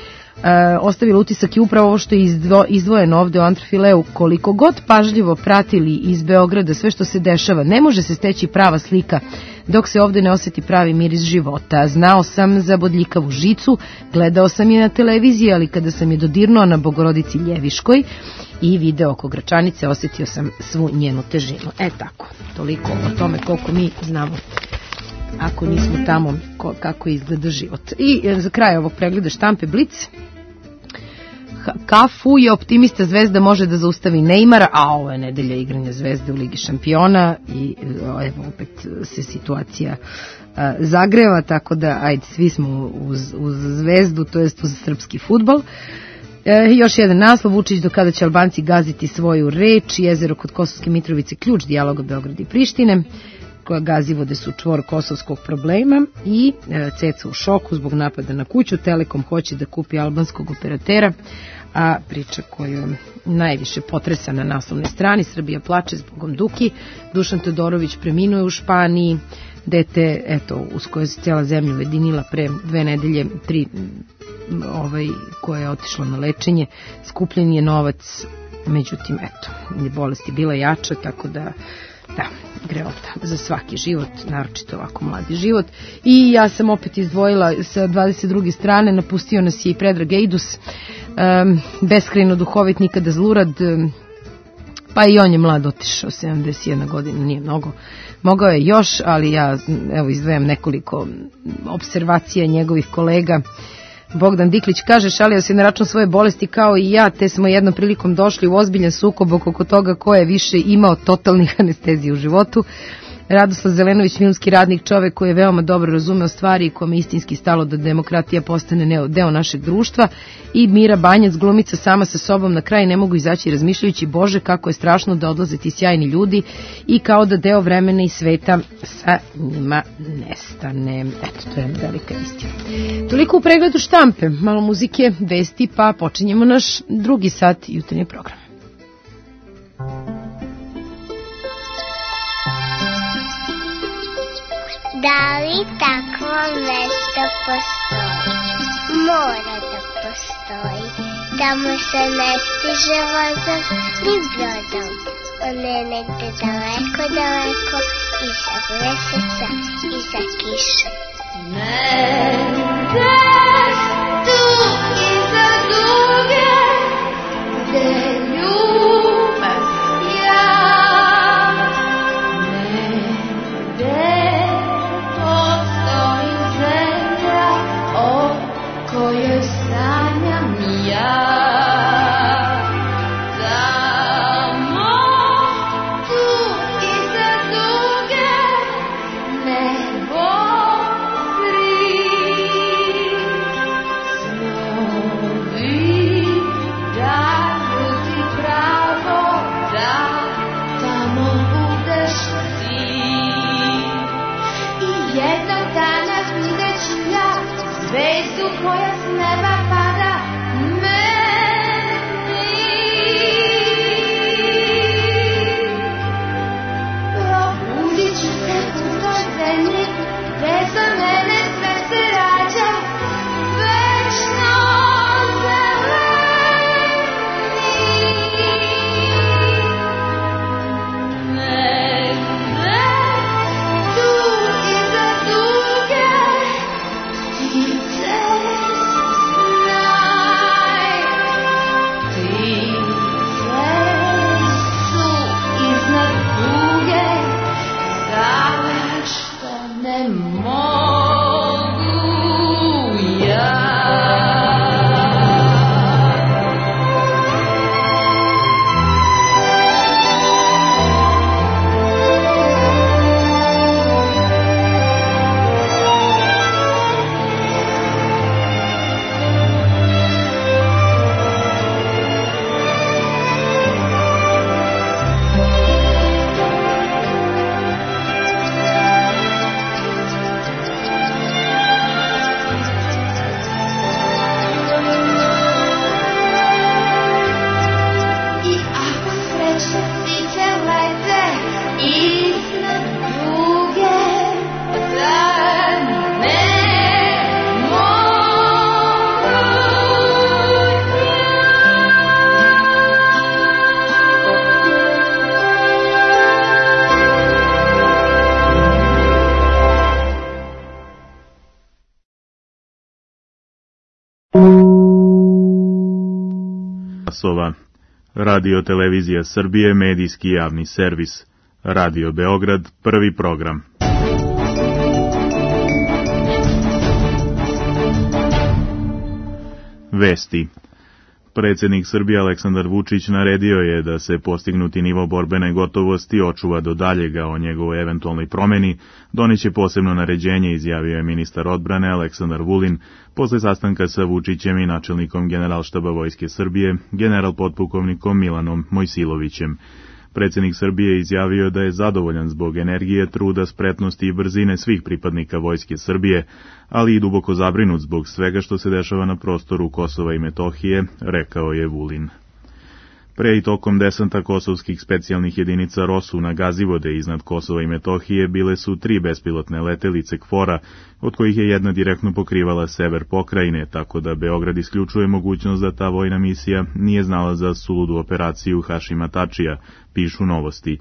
Speaker 2: E, ostavilo utisak je upravo ovo što je izdvo, izdvojeno ovde u Antrofileu. Koliko god pažljivo pratili iz Beograda sve što se dešava, ne može se steći prava slika dok se ovde ne osjeti pravi miris života. Znao sam za bodljikavu žicu, gledao sam je na televiziji, ali kada sam je dodirnuo na Bogorodici Ljeviškoj i video oko Gračanice, osjetio sam svu njenu težinu. E tako, toliko o tome koliko mi znamo, ako nismo tamo, ko, kako izgleda život. I e, za kraj ovog pregleda štampe Blic. Kafu je optimista, Zvezda može da zaustavi Neymara, a ovo je nedelja igranja Zvezde u Ligi šampiona i evo opet se situacija a, zagreva, tako da ajde, svi smo uz, uz Zvezdu, to jest uz srpski fudbal. E, još jedan naslov, Vučić do kada će Albanci gaziti svoju reč, jezero kod Kosovske Mitrovice ključ dijaloga Beograda i Prištine. Gazivode su čvor kosovskog problema i e, Ceca u šoku zbog napada na kuću. Telekom hoće da kupi albanskog operatera, a priča koju najviše potresa na naslovnoj strani, Srbija plače zbogom Duki, Dušan Todorović preminuje u Španiji, dete eto, uz koje se cijela zemlja ujedinila pre dve nedelje, tri ovaj, koje je otišlo na lečenje, skupljen je novac, međutim eto, bolest je bila jača, tako da da greota za svaki život, naročito ovako mladi život. I ja sam opet izdvojila sa dvadeset druge strane, napustio nas je i Predrag Ejdus, um, beskrajno duhovit, nikada zlurad, um, pa i on je mlad otišao, sedamdeset jedna godina, nije mnogo. Mogao je još, ali ja evo izdvajam nekoliko observacija njegovih kolega. Bogdan Diklić kaže, šalio se na račun svoje bolesti kao i ja, te smo jednom prilikom došli u ozbiljan sukob oko toga ko je više imao totalnih anestezija u životu. Radoslav Zelenović, filmski radnik, čovek koji je veoma dobro razumeo stvari i kome istinski stalo da demokratija postane deo našeg društva. I Mira Banjac, glumica sama sa sobom, na kraj ne mogu izaći razmišljajući, Bože, kako je strašno da odlaze ti sjajni ljudi i kao da deo vremena i sveta sa njima nestane. Eto, to je velika istina. Toliko u pregledu štampe, malo muzike, vesti, pa počinjemo naš drugi sat jutarnjeg programa.
Speaker 19: Da li takvo mesto postoji? Mora da postoji. Tamo se ne stiže vozom ni brodom. On je negde daleko, daleko, iza meseca, iza kiše. Negde tu iza duge, gde ljubav ja. Negde kojoj sanjam ja. Tamo, tu iza duge, nebo gri. Snovi daju ti pravo da tamo budeš ti. I jednog dana videću ja zvezdu koja s neba pada meni. Probudit ću se u toj zemlji gde za mene sve se rađa večno zeleni. Negde tu iza duge ptice znaj, ptice su iznad kuge, znale što ne mogu ja. I ako srećne ptice lete iznad duge, zar ne mogu
Speaker 20: Sova. Radio Televizija Srbije, medijski javni servis. Radio Beograd, prvi program. Vesti. Predsjednik Srbije Aleksandar Vučić naredio je da se postignuti nivo borbene gotovosti očuva do daljega. O njegovoj eventualnoj promeni doniće posebno naređenje, izjavio je ministar odbrane Aleksandar Vulin posle sastanka sa Vučićem i načelnikom Generalštaba Vojske Srbije, general potpukovnikom Milanom Mojsilovićem. Predsjednik Srbije izjavio da je zadovoljan zbog energije, truda, spretnosti i brzine svih pripadnika Vojske Srbije, ali i duboko zabrinut zbog svega što se dešava na prostoru Kosova i Metohije, rekao je Vulin. Pre i tokom desanta kosovskih specijalnih jedinica ROSU na Gazivode iznad Kosova i Metohije bile su tri bespilotne letelice KFOR-a, od kojih je jedna direktno pokrivala sever pokrajine, tako da Beograd isključuje mogućnost da ta vojna misija nije znala za suludu operaciju Hašima Tačija, pišu Novosti.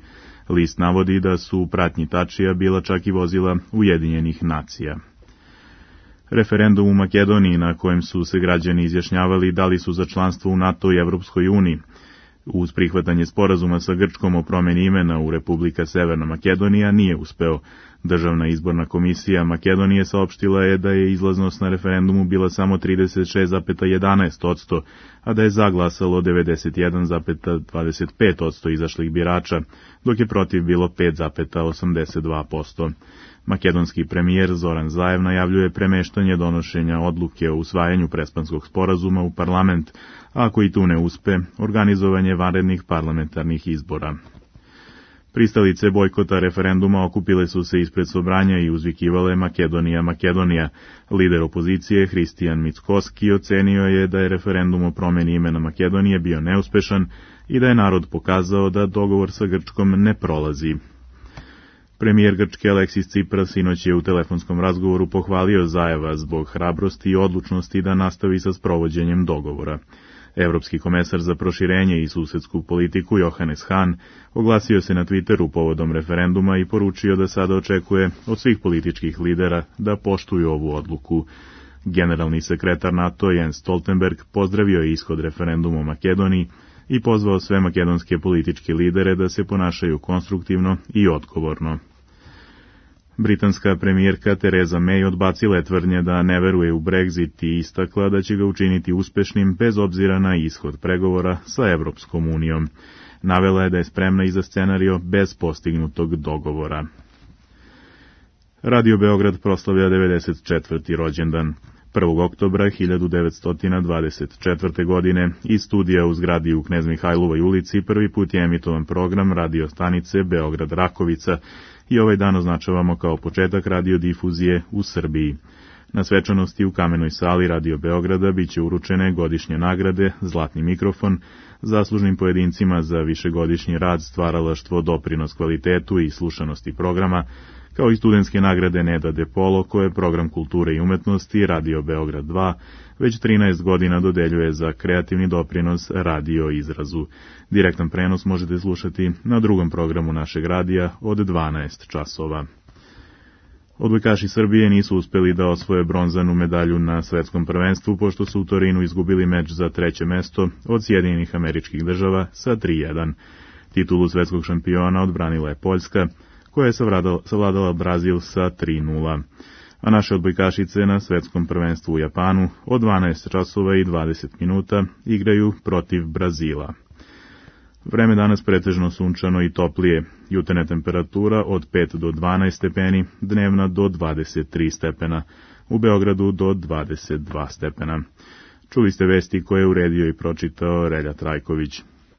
Speaker 20: List navodi da su u pratnji Tačija bila čak i vozila Ujedinjenih nacija. Referendum u Makedoniji na kojem su se građani izjašnjavali da li su za članstvo u NATO i Evropskoj uniji. Uz prihvatanje sporazuma sa Grčkom o promjeni imena u Republika Severna Makedonija nije uspeo. Državna izborna komisija Makedonije saopštila je da je izlaznost na referendumu bila samo trideset šest zarez jedanaest posto, a da je zaglasalo devedeset jedan zarez dvadeset pet posto izašlih birača, dok je protiv bilo pet zarez osamdeset dva posto. Makedonski premijer Zoran Zaev najavljuje premeštanje donošenja odluke o usvajanju Prespanskog sporazuma u parlament, a ako i tu ne uspe, organizovanje vanrednih parlamentarnih izbora. Pristalice bojkota referenduma okupile su se ispred Sobranja i uzvikivale Makedonija, Makedonija. Lider opozicije Hristijan Mickoski ocenio je da je referendum o promjeni imena Makedonije bio neuspešan i da je narod pokazao da dogovor sa Grčkom ne prolazi. Premijer Grčke Aleksis Tsipras sinoć je u telefonskom razgovoru pohvalio Zaeva zbog hrabrosti i odlučnosti da nastavi sa sprovođenjem dogovora. Evropski komesar za proširenje i susedsku politiku Johannes Hahn oglasio se na Twitteru povodom referenduma i poručio da sada očekuje od svih političkih lidera da poštuju ovu odluku. Generalni sekretar NATO Jens Stoltenberg pozdravio je ishod referenduma u Makedoniji i pozvao sve makedonske političke lidere da se ponašaju konstruktivno i odgovorno. Britanska premijerka Theresa May odbacila je tvrdnje da ne veruje u Brexit i istakla da će ga učiniti uspešnim bez obzira na ishod pregovora sa Evropskom unijom. Navela je da je spremna i za scenario bez postignutog dogovora. Radio Beograd proslavlja devedeset četvrti rođendan. prvog oktobra hiljadu devetsto dvadeset četvrte. godine iz studija u zgradi u Knez Mihajlovoj ulici prvi put je emitovan program radio stanice Beograd Rakovica i ovaj dan označavamo kao početak radiodifuzije u Srbiji. Na svečanosti u Kamenoj sali Radio Beograda biće uručene godišnje nagrade, zlatni mikrofon, zaslužnim pojedincima za višegodišnji rad, stvaralaštvo, doprinos kvalitetu i slušanosti programa, kao i studentske nagrade Neda De Polo, koje program kulture i umetnosti Radio Beograd dva već trinaest godina dodeljuje za kreativni doprinos radio izrazu. Direktan prenos možete slušati na drugom programu našeg radija od dvanaest časova. Odbojkaši Srbije nisu uspeli da osvoje bronzanu medalju na svetskom prvenstvu, pošto su u Torinu izgubili meč za treće mesto od Sjedinjenih Američkih Država sa tri jedan. Titulu svetskog šampiona odbranila je Poljska, koja je savladala Brazil sa tri nula. A naše odbojkašice na svetskom prvenstvu u Japanu od dvanaest časova i dvadeset minuta igraju protiv Brazila. Vreme danas pretežno sunčano i toplije, jutarnja temperatura od pet do dvanaest stepeni, dnevna do dvadeset tri stepena, u Beogradu do dvadeset dva stepena. Čuli ste vesti koje je uredio i pročitao Relja Trajković.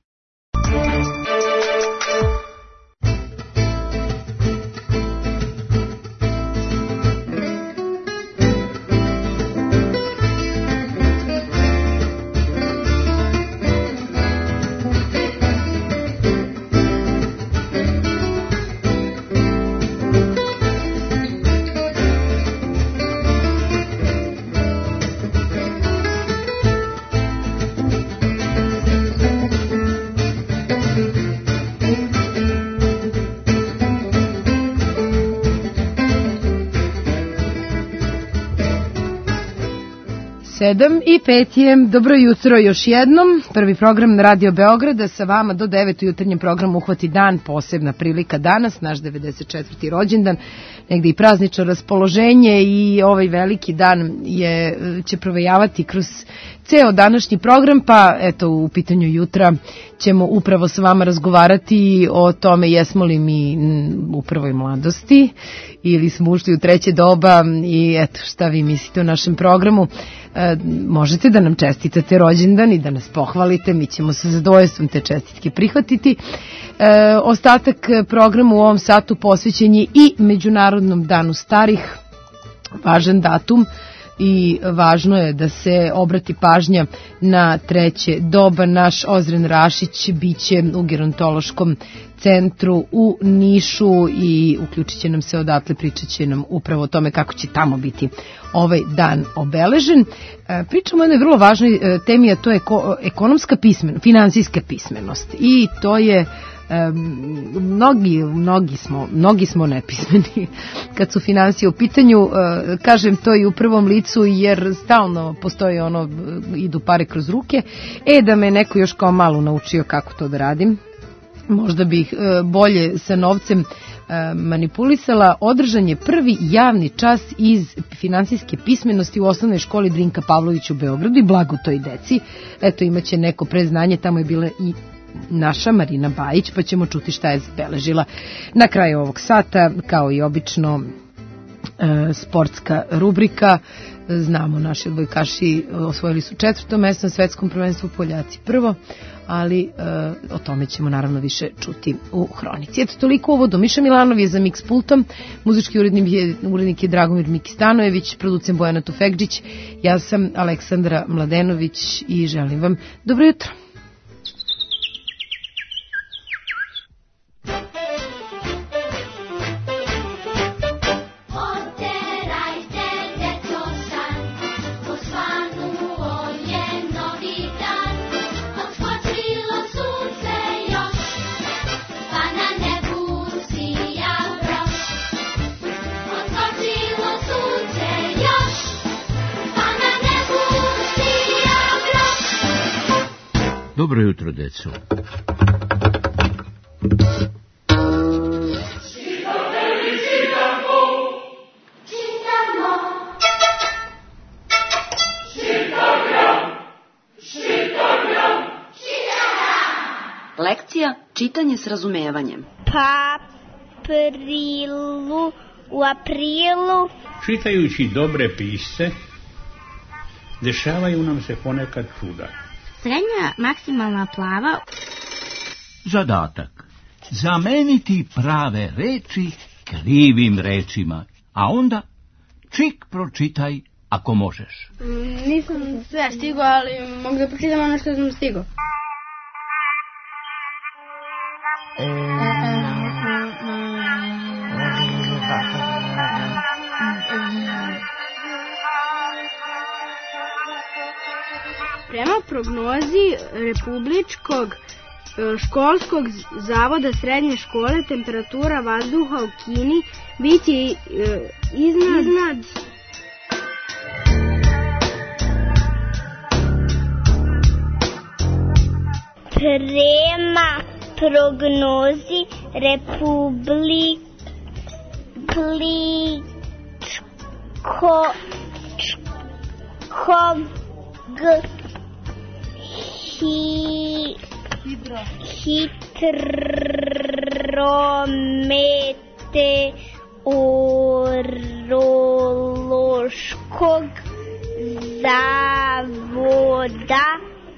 Speaker 2: sedam i pet je, dobro jutro još jednom, prvi program Radio Beograda sa vama do devet u jutarnjem programu Uhvati dan, posebna prilika danas, naš devedeset četvrti rođendan, negde i praznično raspoloženje i ovaj veliki dan je, će provejavati kroz ceo današnji program, pa eto u pitanju jutra ćemo upravo sa vama razgovarati o tome jesmo li mi u prvoj mladosti ili smo ušli u treće doba i eto šta vi mislite o našem programu. E, možete da nam čestitate rođendan i da nas pohvalite, mi ćemo sa zadovoljstvom te čestitke prihvatiti. E, ostatak programa u ovom satu posvećen je i Međunarodnom danu starih, važan datum i važno je da se obrati pažnja na treće doba. Naš Ozren Rašić biće u gerontološkom centru u Nišu i uključit će nam se odatle, pričat će nam upravo o tome kako će tamo biti ovaj dan obeležen. Pričamo o jednoj vrlo važnoj temi, a to je ekonomska pismenost, finansijska pismenost, i to je Um, mnogi, mnogi smo, mnogi smo nepismeni kad su finansije u pitanju. Uh, kažem to i u prvom licu, jer stalno postoji ono, idu pare kroz ruke. E, da me neko još kao malo naučio kako to da radim, možda bih uh, bolje sa novcem uh, manipulisala. Održan je prvi javni čas iz finansijske pismenosti u osnovnoj školi Drinka Pavlović u Beogradu, i blago toj deci. Eto, imaće neko preznanje, tamo je bila i naša Marina Bajić, pa ćemo čuti šta je zabeležila. Na kraju ovog sata, kao i obično, e, sportska rubrika. Znamo, naši odbojkaši osvojili su četvrto mesto na svetskom prvenstvu, Poljaci prvo, ali e, o tome ćemo naravno više čuti u hronici. Eto, toliko uvodom. Miša Milanov je za Mix pultom, muzički urednik je, urednik je Dragomir Mikistanojević, producent Bojana Tufekđić, ja sam Aleksandra Mladenović i želim vam dobro jutro.
Speaker 21: Dobro jutro, deco.
Speaker 17: Lekcija čitanje s razumevanjem.
Speaker 22: Paprilu u aprilu.
Speaker 23: Čitajući dobre pisce, dešavaju nam se ponekad čuda.
Speaker 22: Srednja maksimalna plava.
Speaker 21: Zadatak. Zameniti prave reči krivim rečima, a onda čik pročitaj ako možeš.
Speaker 24: Mm, nisam sve stigao, ali mogu da pročitam ono što sam stigao. Prema prognozi Republičkog školskog zavoda srednje škole, temperatura vazduha u Kini biće iznad, iznad
Speaker 22: prema prognozi Republičkog Hi, hidrometeorološkog zavoda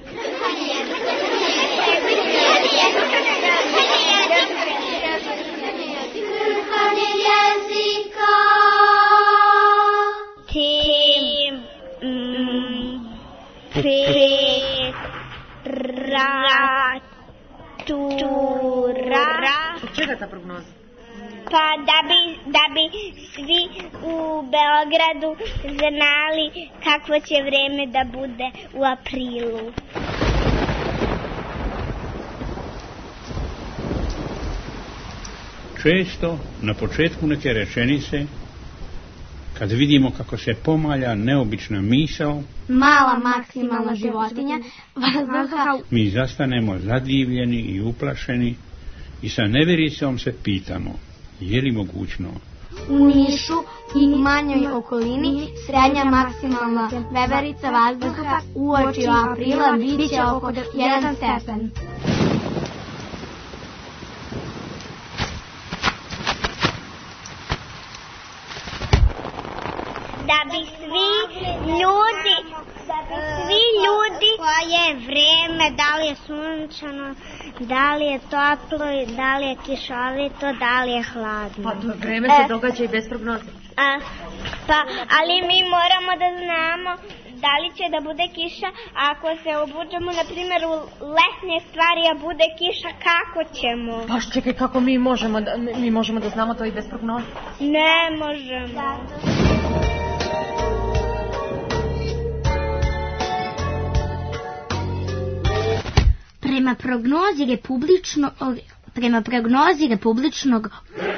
Speaker 22: temperatura.
Speaker 17: Čega ta prognoza?
Speaker 22: Pa da bi, da bi svi u Beogradu znali kakvo će vreme da bude u aprilu.
Speaker 23: Često na početku neke rečenice, kad vidimo kako se pomalja neobična misao,
Speaker 24: mala maksimalna životinja vazduha,
Speaker 23: mi zastanemo zadivljeni i uplašeni i sa nevericom se pitamo, je li mogućno?
Speaker 24: U Nišu i manjoj okolini srednja maksimalna veverica vazduha uoči aprila biće oko jedan stepen.
Speaker 22: Da bi svi ljudi, svi ljudi koje je vreme, da li je sunčano, da li je toplo, da li je kišovito, da li je hladno.
Speaker 17: Pa to vreme se događa i bez prognoze.
Speaker 22: A, pa, ali mi moramo da znamo da li će da bude kiša, a ako se obučemo, na primjer, u letnje stvari, a bude kiša, kako ćemo?
Speaker 1: Pa čekaj, kako mi možemo da, mi možemo da znamo to i bez prognoze?
Speaker 22: Ne možemo.
Speaker 24: Prema prognozi republičnog prema prognozi republičnog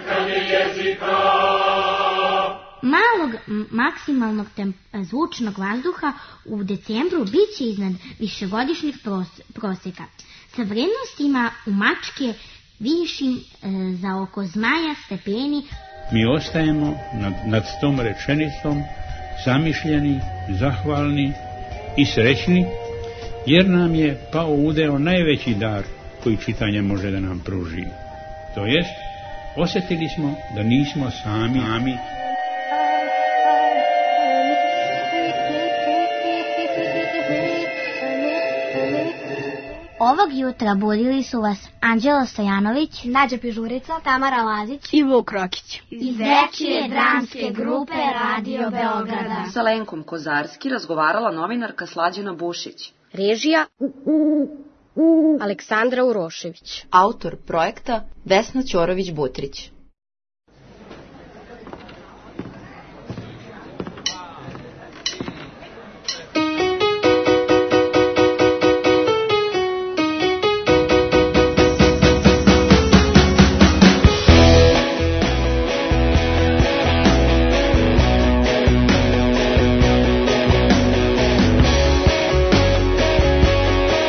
Speaker 24: malog maksimalnog temp, zvučnog vazduha u decembru biće iznad višegodišnjih pros, prosjeka sa vrednostima u mačke višim e, za oko zmaja stepeni.
Speaker 23: Mi ostajemo nad, nad tom rečenicom zamišljeni, zahvalni i srećni, jer nam je pao udeo najveći dar koji čitanje može da nam pruži. To jest, osjetili smo da nismo sami, sami.
Speaker 24: Ovog jutra budili su vas Anđelo Stojanović, Nađa Pižurica, Tamara Lazić
Speaker 4: i Vuk Rakić.
Speaker 24: Iz dečije dramske grupe Radio Beograda.
Speaker 17: Sa Lenkom Kozarski razgovarala novinarka Slađana Bušić.
Speaker 1: Režija Aleksandra Urošević.
Speaker 17: Autor projekta Vesna Ćorović-Butrić.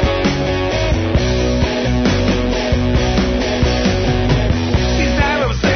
Speaker 3: These arrows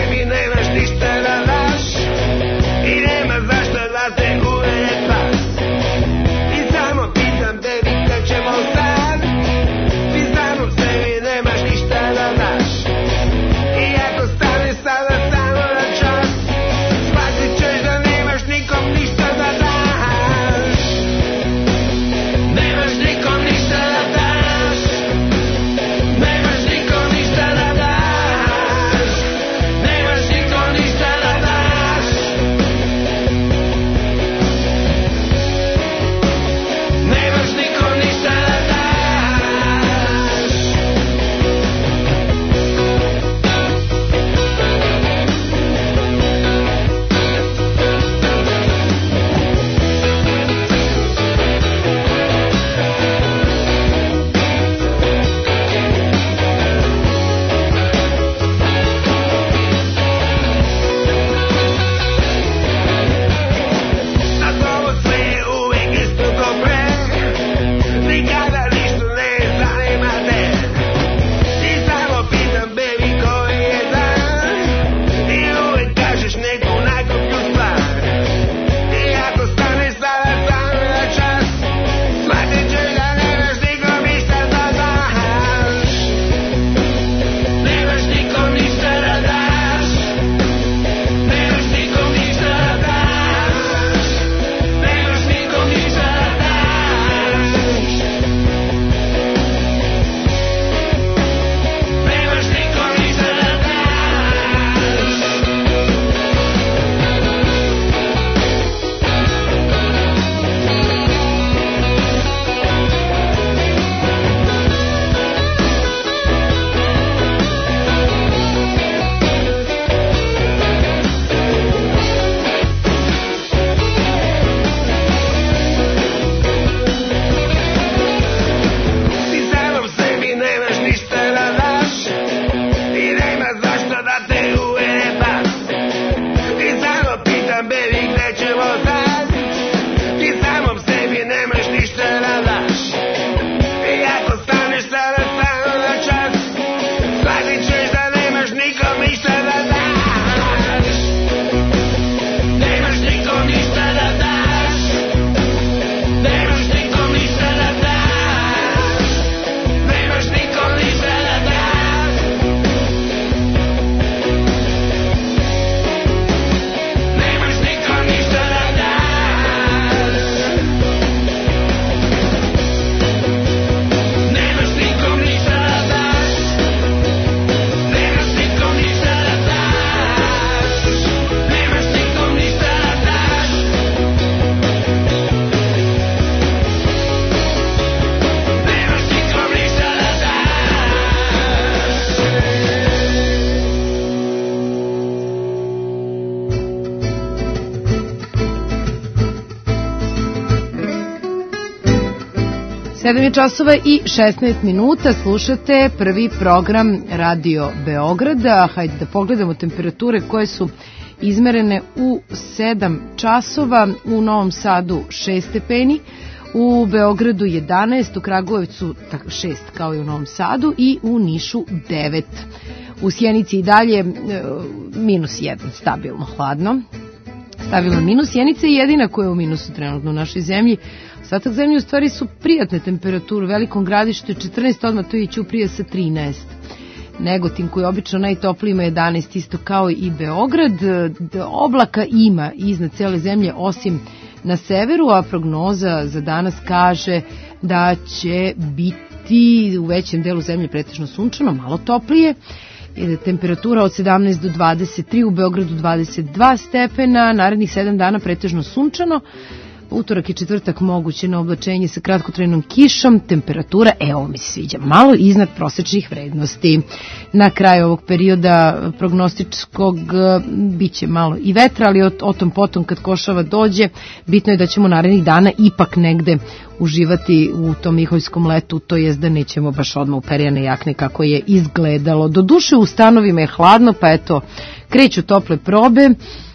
Speaker 2: sedam je časova i šesnaest minuta, slušate prvi program Radio Beograda. Hajde da pogledamo temperature koje su izmerene u sedam časova, u Novom Sadu šest stepeni, u Beogradu jedanaest, u Kragujevcu šest kao i u Novom Sadu i u Nišu devet. U Sjenici i dalje e, minus jedan, stabilno hladno. Stabilno minus. Sjenica je jedina koja je u minusu trenutno u našoj zemlji. Ostatak zemlje u stvari su prijatne temperature. U Velikom Gradištu je četrnaest, odmah to je Ćuprija sa trinaest. Negotin koji je obično najtopliji ima jedanaest, isto kao i Beograd. Oblaka ima iznad cele zemlje osim na severu, a prognoza za danas kaže da će biti u većem delu zemlje pretežno sunčano, malo toplije. Temperatura od sedamnaest do dvadeset tri, u Beogradu dvadeset dva stepena, narednih sedam dana pretežno sunčano. Utorak i četvrtak moguće na oblačenje sa kratkotrajnom kišom, temperatura, evo mi se sviđa, malo iznad prosečnih vrednosti. Na kraju ovog perioda prognostičkog bit će malo i vetra, ali o, o tom potom kad košava dođe, bitno je da ćemo narednih dana ipak negde uživati u tom miholjskom letu, to jest da nećemo baš odmah u perjane jakne kako je izgledalo. Doduše u stanovima je hladno, pa eto, kreću tople probe.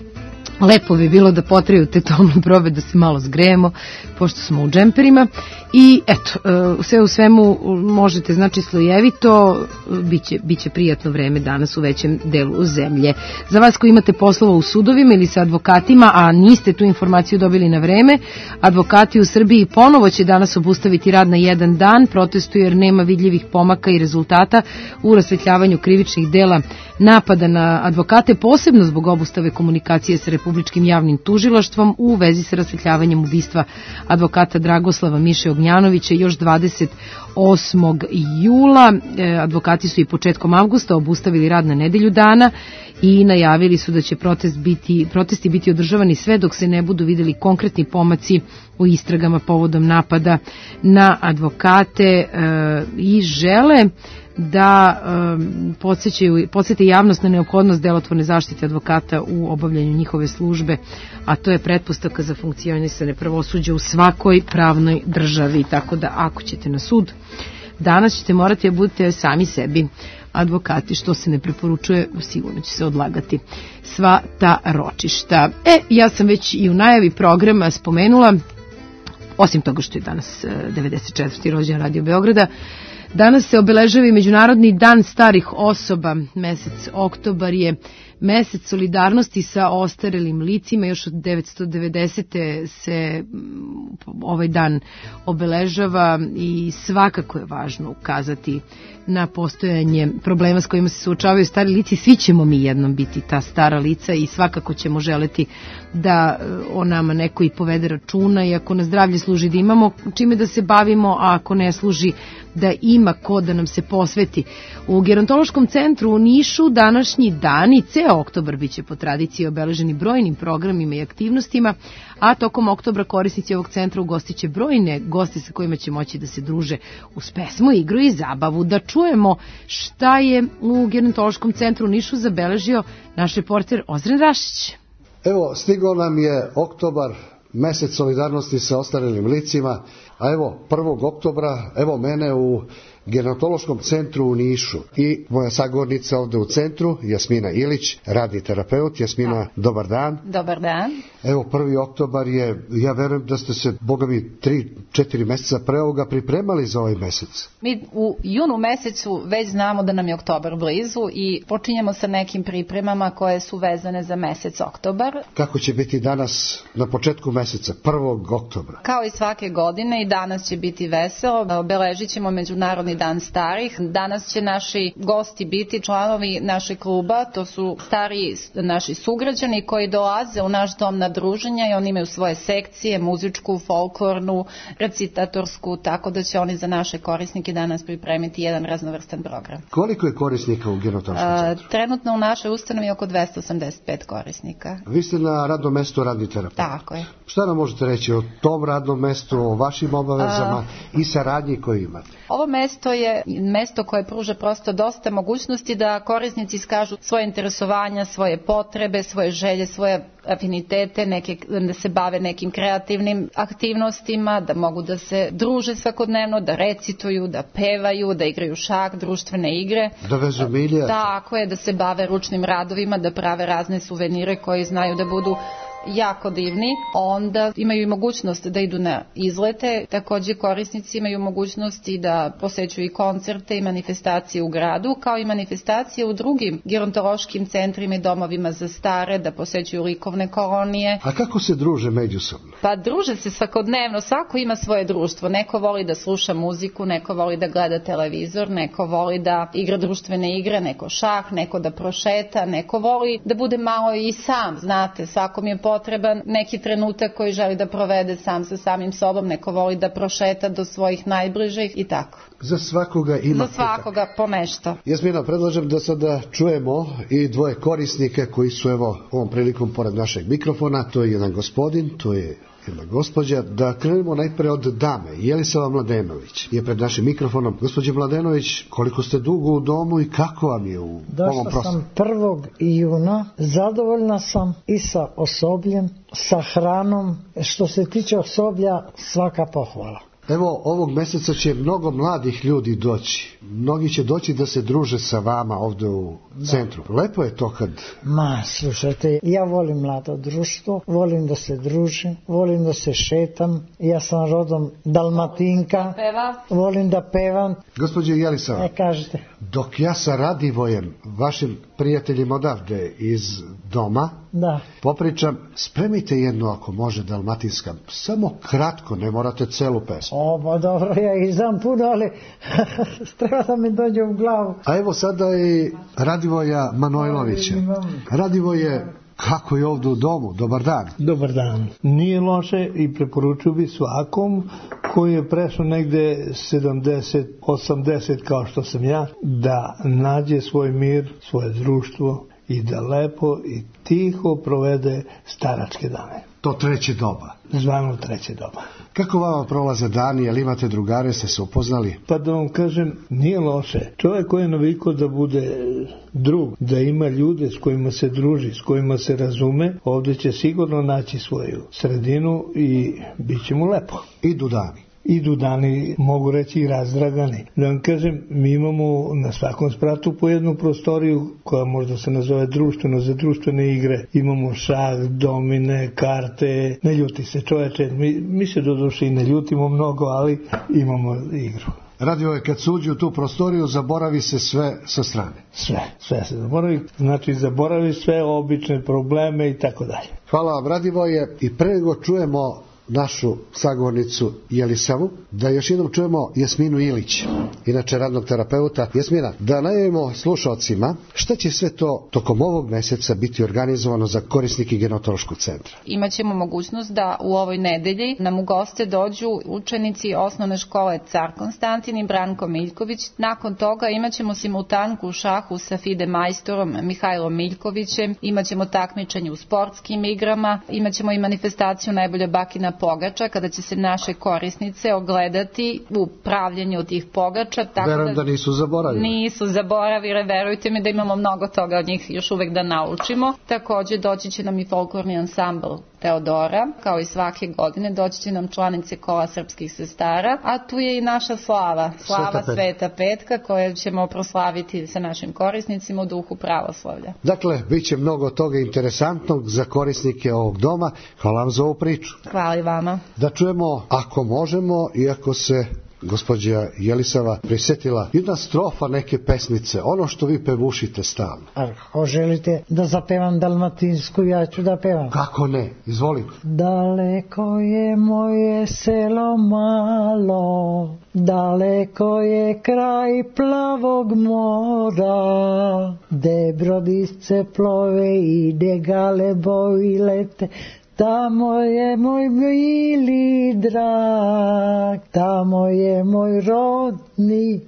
Speaker 2: Lepo bi bilo da potraju te tople probe da se malo zgrejemo, pošto smo u džemperima. I eto, sve u svemu možete, znači slojevito, biće, biće prijatno vreme danas u većem delu zemlje. Za vas koji imate poslova u sudovima ili sa advokatima, a niste tu informaciju dobili na vreme, advokati u Srbiji ponovo će danas obustaviti rad na jedan dan, protestuju jer nema vidljivih pomaka i rezultata u rasvetljavanju krivičnih dela napada na advokate, posebno zbog obustave komunikacije sa Republičkim javnim tužilaštvom u vezi sa rasvetljavanjem ubistva advokata Dragoslava Miše Ognjanovića još dvadeset osmog jula. Advokati su i početkom avgusta obustavili rad na nedelju dana i najavili su da će protest biti, protesti biti održavani sve dok se ne budu videli konkretni pomaci u istragama povodom napada na advokate e, i žele da um, podsjete javnost na neophodnost delotvorne zaštite advokata u obavljanju njihove službe, a to je pretpostavka za funkcionisanje pravosuđa u svakoj pravnoj državi, tako da ako ćete na sud, danas ćete morati da budete sami sebi advokati, što se ne preporučuje, sigurno će se odlagati sva ta ročišta. E, ja sam već i u najavi programa spomenula, osim toga što je danas devedeset četvrti rođendan Radio Beograda, danas se obeležava i Međunarodni dan starih osoba. Mesec oktobar je mesec solidarnosti sa ostarelim licima. Još od devetsto devedesete se ovaj dan obeležava i svakako je važno ukazati na postojanje problema s kojima se suočavaju stari lici. Svi ćemo mi jednom biti ta stara lica i svakako ćemo želeti da o nama neko i povede računa, i ako na zdravlje služi da imamo čime da se bavimo, a ako ne služi da ima ko da nam se posveti. U Gerontološkom centru u Nišu današnji dan i ceo oktobar biće po tradiciji obeleženi brojnim programima i aktivnostima, a tokom oktobra korisnici ovog centra ugostit će brojne goste sa kojima će moći da se druže uz pesmu, igru i zabavu. Da čujemo šta je u Gerontološkom centru u Nišu zabeležio naš reporter Ozren Rašić.
Speaker 4: Evo, stigao nam je oktobar, mesec solidarnosti sa ostarelim licima, a evo prvog oktobra, evo mene u Gerontološkom centru u Nišu i moja sagovornica ovde u centru, Jasmina Ilić, radni terapeut. Jasmina, dobar dan.
Speaker 5: Dobar dan.
Speaker 4: Evo prvi oktobar je, ja verujem da ste se, boga mi, tri, četiri meseca pre ovoga pripremali za ovaj mesec.
Speaker 5: Mi u junu mesecu već znamo da nam je oktobar blizu i počinjemo sa nekim pripremama koje su vezane za mesec oktobar.
Speaker 4: Kako će biti danas na početku meseca, prvog oktobra?
Speaker 5: Kao i svake godine i danas će biti veselo. Obeležit ćemo Međunarodni dan starih. Danas će naši gosti biti članovi našeg kluba, to su stariji naši sugrađani koji dolaze u naš dom na druženja i oni imaju svoje sekcije, muzičku, folklornu, recitatorsku, tako da će oni za naše korisnike danas pripremiti jedan raznovrstan program.
Speaker 4: Koliko je korisnika u Gerontološkom centru?
Speaker 5: Trenutno u našoj ustanovi je oko dvesta osamdeset pet korisnika.
Speaker 4: Vi ste na radnom mestu radni terapeut.
Speaker 5: Tako je.
Speaker 4: Šta nam možete reći o tom radnom mestu, o vašim obavezama i saradnji koju imate?
Speaker 5: Ovo mesto je mesto koje pruža prosto dosta mogućnosti da korisnici iskažu svoje interesovanja, svoje potrebe, svoje želje, svoje afinitete, neke, da se bave nekim kreativnim aktivnostima, da mogu da se druže svakodnevno, da recituju, da pevaju, da igraju šah, društvene igre.
Speaker 4: Da vezu milje.
Speaker 5: Tako je, da se bave ručnim radovima, da prave razne suvenire koji znaju da budu jako divni. Onda imaju i mogućnost da idu na izlete. Takođe korisnici imaju mogućnost i da posećuju i koncerte i manifestacije u gradu, kao i manifestacije u drugim gerontološkim centrima i domovima za stare, da posećuju likovne kolonije.
Speaker 4: A kako se druže međusobno?
Speaker 5: Pa druže se svakodnevno, svako ima svoje društvo. Neko voli da sluša muziku, neko voli da gleda televizor, neko voli da igra društvene igre, neko šah, neko da prošeta, neko voli da bude malo i sam, znate, svakom je potreban neki trenutak koji želi da provede sam sa samim sobom, neko voli da prošeta do svojih najbližih i tako.
Speaker 4: Za svakoga ima
Speaker 5: Za svakoga po nešto.
Speaker 4: Jasmina, predlažem da sada čujemo i dvoje korisnika koji su evo ovom prilikom pored našeg mikrofona. To je jedan gospodin, to je jedna gospođa. Da krenemo najpre od dame. Jelisava Mladenović je pred našim mikrofonom. Gospođe Mladenović, koliko ste dugo u domu i kako vam je u ovom prostoru?
Speaker 6: Došla sam prvog juna, zadovoljna sam i sa osobljem, sa hranom. Što se tiče osoblja, svaka pohvala.
Speaker 4: Evo, ovog meseca će mnogo mladih ljudi doći. Mnogi će doći da se druže sa vama ovde u centru. Da. Lepo je to kad...
Speaker 6: Ma, slušajte, ja volim mlado društvo, volim da se družim, volim da se šetam. Ja sam rodom Dalmatinka,
Speaker 5: Peva.
Speaker 6: volim da pevam.
Speaker 4: Gospođe Jelisava,
Speaker 6: e, kažete.
Speaker 4: Dok ja sa Radivojem, vašim prijateljima odavde iz doma,
Speaker 6: da.
Speaker 4: popričam, spremite jednu ako može dalmatinska, samo kratko, ne morate celu pesmu.
Speaker 6: O, ba dobro, ja ih znam puno, ali treba da mi dođe u glavu.
Speaker 4: A evo sada i Radivoja Manojlovića. Radivoje, kako je ovdje u domu? Dobar dan.
Speaker 7: Dobar dan. Nije loše i preporučuju bi svakom koji je prešao negde sedamdeset osamdeset kao što sam ja, da nađe svoj mir, svoje društvo i da lepo i tiho provede staračke dane.
Speaker 4: To treće doba.
Speaker 7: Zvano treće doba.
Speaker 4: Kako vama prolaze dani, jel imate drugare, ste se upoznali?
Speaker 7: Pa da vam kažem, nije loše. Čovjek koji je navikao da bude drug, da ima ljude s kojima se druži, s kojima se razume, ovdje će sigurno naći svoju sredinu i bit će mu lepo.
Speaker 4: Idu dani.
Speaker 7: Idu dani, mogu reći i razdragani. Da vam kažem, mi imamo na svakom spratu po jednu prostoriju koja možda se nazove društveno za društvene igre. Imamo šah, domine, karte, ne ljuti se čoveče, mi, mi se doduše i ne ljutimo mnogo, ali imamo igru.
Speaker 4: Radio je kad suđi u tu prostoriju, zaboravi se sve sa strane.
Speaker 7: Sve, sve se zaboravi, znači zaboravi sve obične probleme i tako dalje.
Speaker 4: Hvala vam Radivoje i pre nego čujemo našu sagovornicu Jelisavu, da još jednom čujemo Jasminu Ilić, inače radnog terapeuta. Jasmina, da najavimo slušalcima šta će sve to tokom ovog meseca biti organizovano za korisnike gerontološkog centra.
Speaker 5: Imaćemo mogućnost da u ovoj nedelji nam u goste dođu učenici osnovne škole Car Konstantin i Branko Miljković. Nakon toga imaćemo simultanku u šahu sa Fide majstorom Mihajlom Miljkovićem, imaćemo takmičenje u sportskim igrama, imaćemo i manifestaciju najbolja bakina pogača, kada će se naše korisnice ogledati u pravljenju tih pogača. Tako
Speaker 4: Verujem da, da nisu zaboravili.
Speaker 5: Nisu zaboravile, verujte mi da imamo mnogo toga od njih još uvek da naučimo. Također doći će nam i folklorni ansambl Teodora, kao i svake godine doći će nam članice kola srpskih sestara, a tu je i naša slava, slava Sveta, Sveta Petka, koju ćemo proslaviti sa našim korisnicima u duhu pravoslavlja.
Speaker 4: Dakle, bit će mnogo toga interesantnog za korisnike ovog doma. Hvala vam za ovu priču.
Speaker 5: Hvala i vama. Da
Speaker 4: čujemo, ako možemo, iako se gospođa Jelisava prisjetila jedna strofa neke pesmice, ono što vi pevušite stalno.
Speaker 6: Ako želite da zapevam dalmatinsku, ja ću da pevam.
Speaker 4: Kako ne, izvolite.
Speaker 6: Daleko je moje selo malo, daleko je kraj plavog mora, de brodice plove i de galebovi lete, tamo je moj mili drag, tamo je moj rodni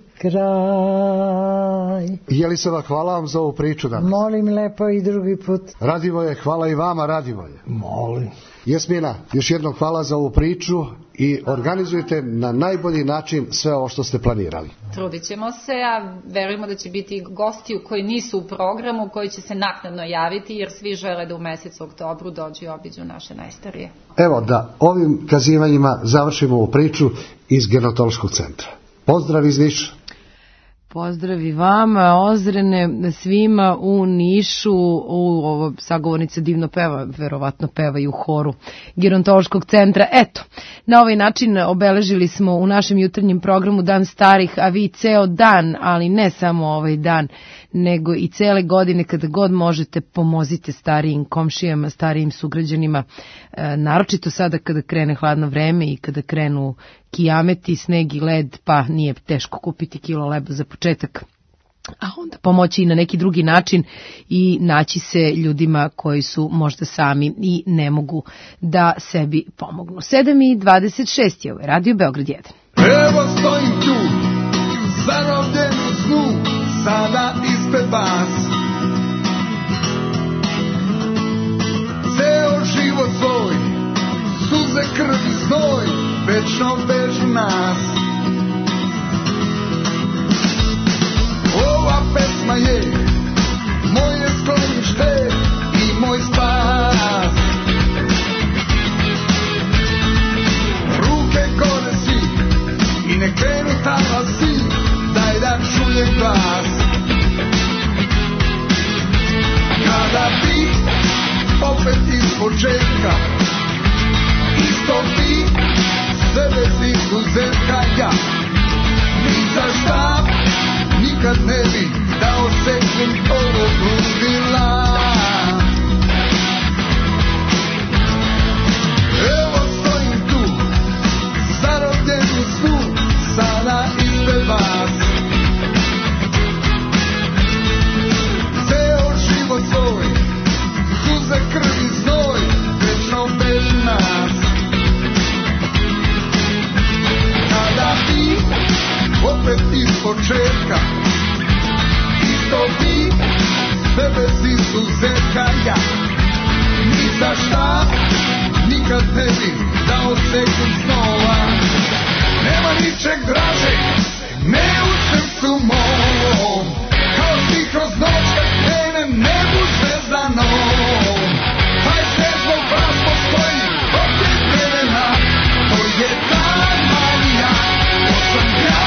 Speaker 6: kraj.
Speaker 4: Jelisava, hvala vam za ovu priču danas.
Speaker 6: Molim lepo i drugi put.
Speaker 4: Radivoje, hvala i vama, Radivoje.
Speaker 7: Molim.
Speaker 4: Jasmina, još jednom hvala za ovu priču i organizujete na najbolji način sve ovo što ste planirali.
Speaker 5: Trudit ćemo se, a verujemo da će biti gostiju koji nisu u programu, koji će se naknadno javiti, jer svi žele da u mesecu oktobru dođu i obiđu naše najstarije.
Speaker 4: Evo da ovim kazivanjima završimo ovu priču iz Genetološkog centra. Pozdrav iz Niša.
Speaker 2: Pozdravi vama, Ozrene, svima u Nišu. U, ovo sagovornica divno peva, verovatno peva i u horu Gerontološkog centra. Eto, na ovaj način obeležili smo u našem jutarnjem programu Dan starih, a vi ceo dan, ali ne samo ovaj dan, nego i cele godine, kada god možete, pomozite starijim komšijama, starijim sugrađanima, e, naročito sada kada krene hladno vreme i kada krenu kijameti, sneg i led, pa nije teško kupiti kilo leba za početak, a onda pomoći i na neki drugi način i naći se ljudima koji su možda sami i ne mogu da sebi pomognu. sedam i dvadeset šest je ovo Radio Beograd jedan.
Speaker 3: Evo stojim tu, zarobljen u snu, sada ispred vas. Ceo život svoj, suze, krv i znoj, večno vežu nas. Ova pesma je moje sklonište i moj spas. Ruke gore si i ne krenu talasi, daj da čujem glas. Kada bi opet iz početka, isto bi sve bez izuzetka ja, ni za šta nikad ne bi dao sekund ovog ludila. Evo stojim tu, zarobljen u snu, sada ispred vas. Ceo život svoj, suze, krv i znoj, večno beži nas. Kada bi opet iz početka, isto bi sve bez izuzetka ja, ni za šta nikad ne bi dao sekund snova. Nema ničeg draže, ne u srcu mom, kao ti kroz noć kad krene nebu zvezdanom. Taj svet zbog vas postoji od tih vremena, to je dan mali ja, to sam ja.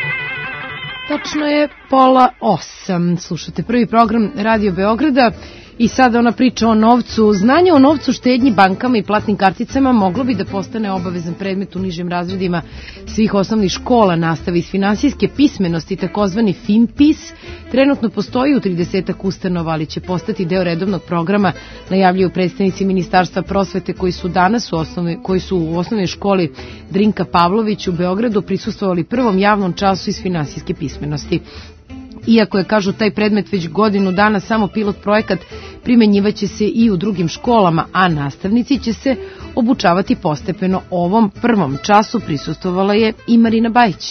Speaker 2: Tačno je pola osam. Slušate prvi program Radio Beograda I sada ona priča o novcu. Znanje o novcu, štednji, bankama i platnim karticama moglo bi da postane obavezan predmet u nižim razredima svih osnovnih škola. Nastava iz finansijske pismenosti, takozvani FinPis, trenutno postoji u tridesetak ustanova, ali će postati deo redovnog programa, najavljuju predstavnici Ministarstva prosvete koji su danas u osnovnoj, koji su u osnovnoj školi Drinka Pavlović u Beogradu prisustvovali prvom javnom času iz finansijske pismenosti. Iako je, kažu, taj predmet već godinu dana samo pilot projekat, primenjivaće se i u drugim školama, a nastavnici će se obučavati postepeno. Ovom prvom času prisustvovala je i Marina Bajić.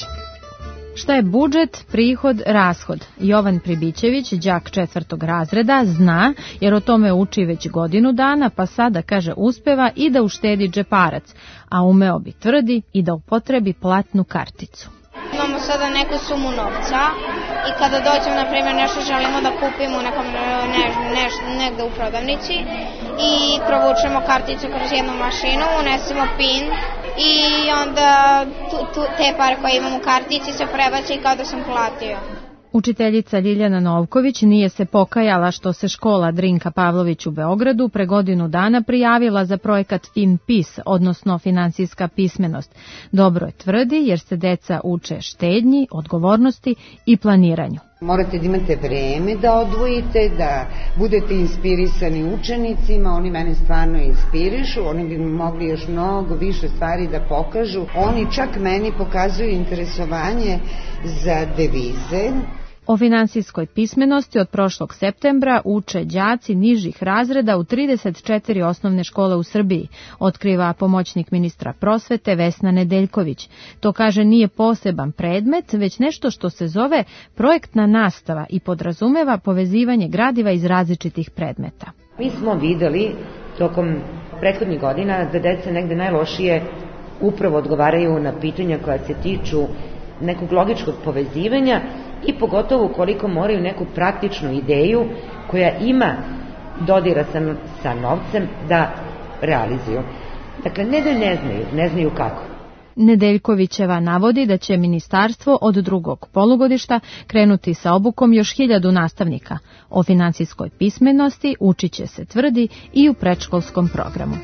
Speaker 8: Šta je budžet, prihod, rashod? Jovan Pribićević, đak četvrtog razreda, zna, jer o tome uči već godinu dana, pa sada, kaže, uspeva i da uštedi džeparac, a umeo bi, tvrdi, i da upotrebi platnu karticu.
Speaker 11: Imamo sada neku sumu novca i kada dođemo, na primjer, nešto želimo da kupimo nekom, ne, neš, negde u prodavnici i provučemo karticu kroz jednu mašinu, unesemo pin i onda tu, tu, te pare koje imamo u kartici se prebaci kao da sam platio.
Speaker 8: Učiteljica Ljiljana Novković nije se pokajala što se škola Drinka Pavlović u Beogradu pre godinu dana prijavila za projekat FinPis, odnosno finansijska pismenost. Dobro je, tvrdi, jer se deca uče štednji, odgovornosti i planiranju.
Speaker 12: Morate da imate vreme da odvojite, da budete inspirisani učenicima, oni mene stvarno inspirišu, oni bi mogli još mnogo više stvari da pokažu. Oni čak meni pokazuju interesovanje za devize.
Speaker 8: O finansijskoj pismenosti od prošlog septembra uče đaci nižih razreda u trideset četiri osnovne škole u Srbiji, otkriva pomoćnik ministra prosvete Vesna Nedeljković. To, kaže, nije poseban predmet, već nešto što se zove projektna nastava i podrazumeva povezivanje gradiva iz različitih predmeta.
Speaker 13: Mi smo videli tokom prethodnih godina da deca negde najlošije upravo odgovaraju na pitanja koja se tiču nekog logičkog povezivanja i pogotovo koliko moraju neku praktičnu ideju koja ima dodira sa, sa novcem da realizuju. Dakle, ne da ne znaju, ne znaju kako.
Speaker 8: Nedeljkovićeva navodi da će ministarstvo od drugog polugodišta krenuti sa obukom još hiljadu nastavnika. O finansijskoj pismenosti učit će se, tvrdi, i u predškolskom programu.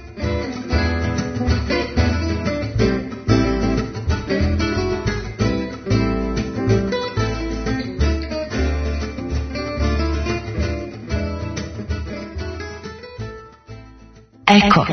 Speaker 9: Eko.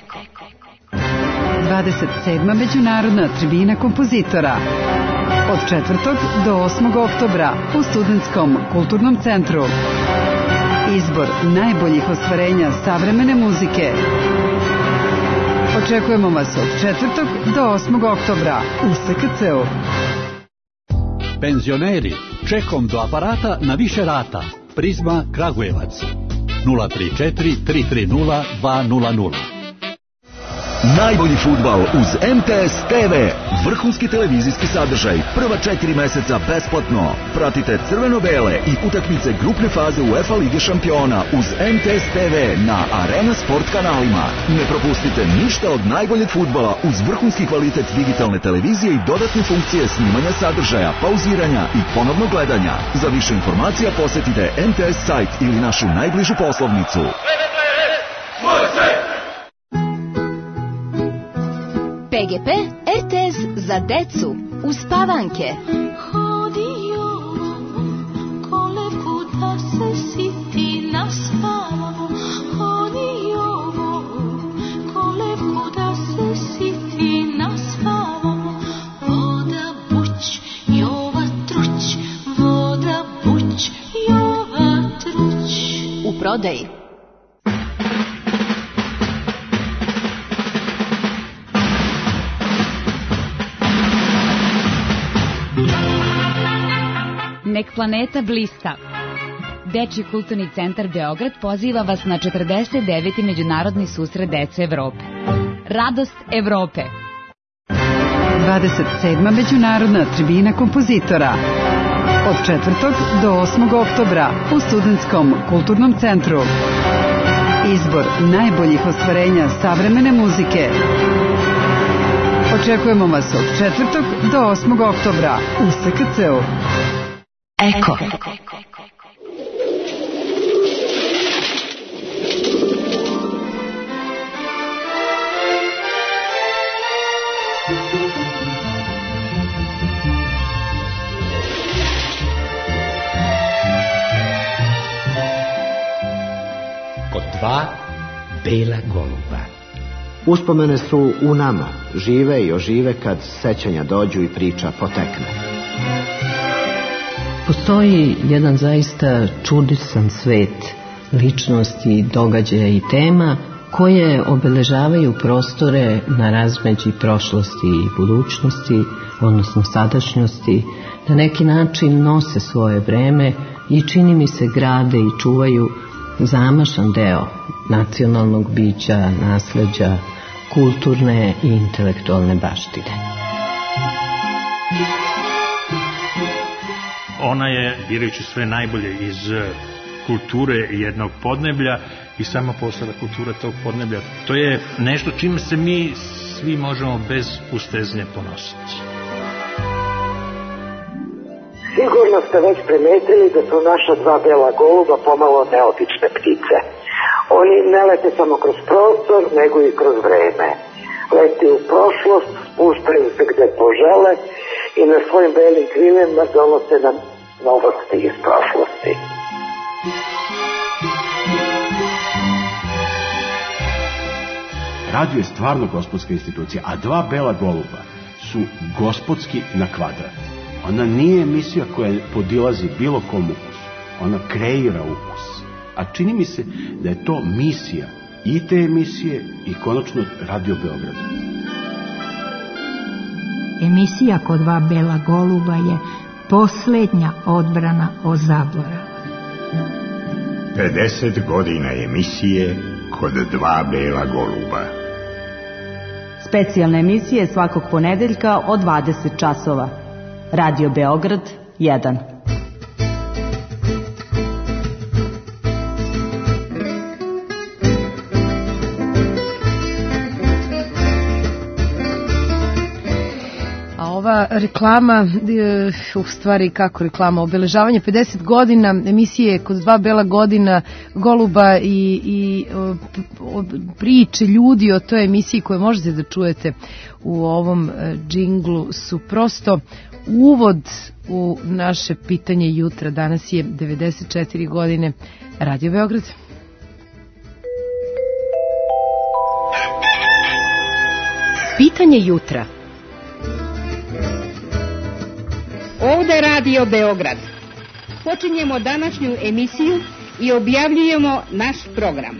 Speaker 9: dvadeset sedma međunarodna tribina kompozitora. Od četvrtog do osmog oktobra u Studentskom kulturnom centru. Izbor najboljih ostvarenja savremene muzike. Očekujemo vas od četvrtog do osmog oktobra u S K C-u.
Speaker 25: Penzioneri, čekom do aparata na više rata. Prizma Kragujevac. nula tri četiri tri tri nula dva nula nula.
Speaker 26: Najbolji fudbal uz M T S T V. Vrhunski televizijski sadržaj. Prva četiri meseca besplatno. Pratite crveno-bele i utakmice grupne faze UEFA Lige šampiona uz M T S T V na Arena Sport kanalima. Ne propustite ništa od najboljeg fudbala uz vrhunski kvalitet digitalne televizije i dodatne funkcije snimanja sadržaja, pauziranja i ponovnog gledanja. Za više informacija posetite M T S sajt ili našu najbližu poslovnicu.
Speaker 27: P G P R T S za decu uspavanke.
Speaker 19: Hodio kolevku da se siti naspavamo. Hodio kolevku da se siti naspavamo. Voda buć, Jova truć. Voda buć, Jova truć.
Speaker 27: U prodaji.
Speaker 28: Nek planeta blista. Dečji kulturni centar Beograd poziva vas na četrdeset deveti međunarodni susret dece Evrope. Radost Evrope.
Speaker 9: dvadeset sedma međunarodna tribina kompozitora. Od četvrtog do osmog oktobra u Studentskom kulturnom centru. Izbor najboljih ostvarenja savremene muzike. Očekujemo vas od četvrtog do osmog oktobra u S K C-u. Eko.
Speaker 10: kod dva bela goluba.
Speaker 14: Uspomene su u nama, žive i ožive kad sećanja dođu i priča potekne.
Speaker 15: Postoji jedan zaista čudisan svet ličnosti, događaja i tema koje obeležavaju prostore na razmeđi prošlosti i budućnosti, odnosno sadašnjosti, na neki način nose svoje vreme i čini mi se grade i čuvaju zamašan deo nacionalnog bića, nasleđa, kulturne i intelektualne baštine.
Speaker 16: Ona je, birajući sve najbolje iz kulture jednog podneblja i sama postala kultura tog podneblja. To je nešto čime se mi svi možemo bez ustezne ponositi.
Speaker 18: Sigurno ste već primetili da su naša dva bela goluba pomalo neobične ptice. Oni ne lete samo kroz prostor, nego i kroz vreme. Leti u prošlost, spuštaju se gde požele i na svojim belim krilima donose nam novosti iz prošlosti.
Speaker 20: Radio je stvarno gospodska institucija, a dva bela goluba su gospodski na kvadrat. Ona nije emisija koja podilazi bilo kom ukusu. Ona kreira ukus. A čini mi se da je to misija i te emisije i konačno Radio Beograda.
Speaker 21: Emisija Kod dva bela goluba je poslednja odbrana od zaborava.
Speaker 22: pedeset godina emisije Kod dva bela goluba.
Speaker 29: Specijalne emisije svakog ponedeljka od dvadeset časova. Radio Beograd jedan.
Speaker 2: Ova reklama, u stvari kako reklama, obeležavanje pedeset godina emisije Kod dva bela godina goluba i, i o, o, priče ljudi o toj emisiji koje možete da čujete u ovom džinglu su prosto uvod u naše pitanje jutra. Danas je devedeset četiri godine. Radio Beograd. Pitanje jutra.
Speaker 30: Ovde Radio Beograd. Počinjemo današnju emisiju i objavljujemo naš program.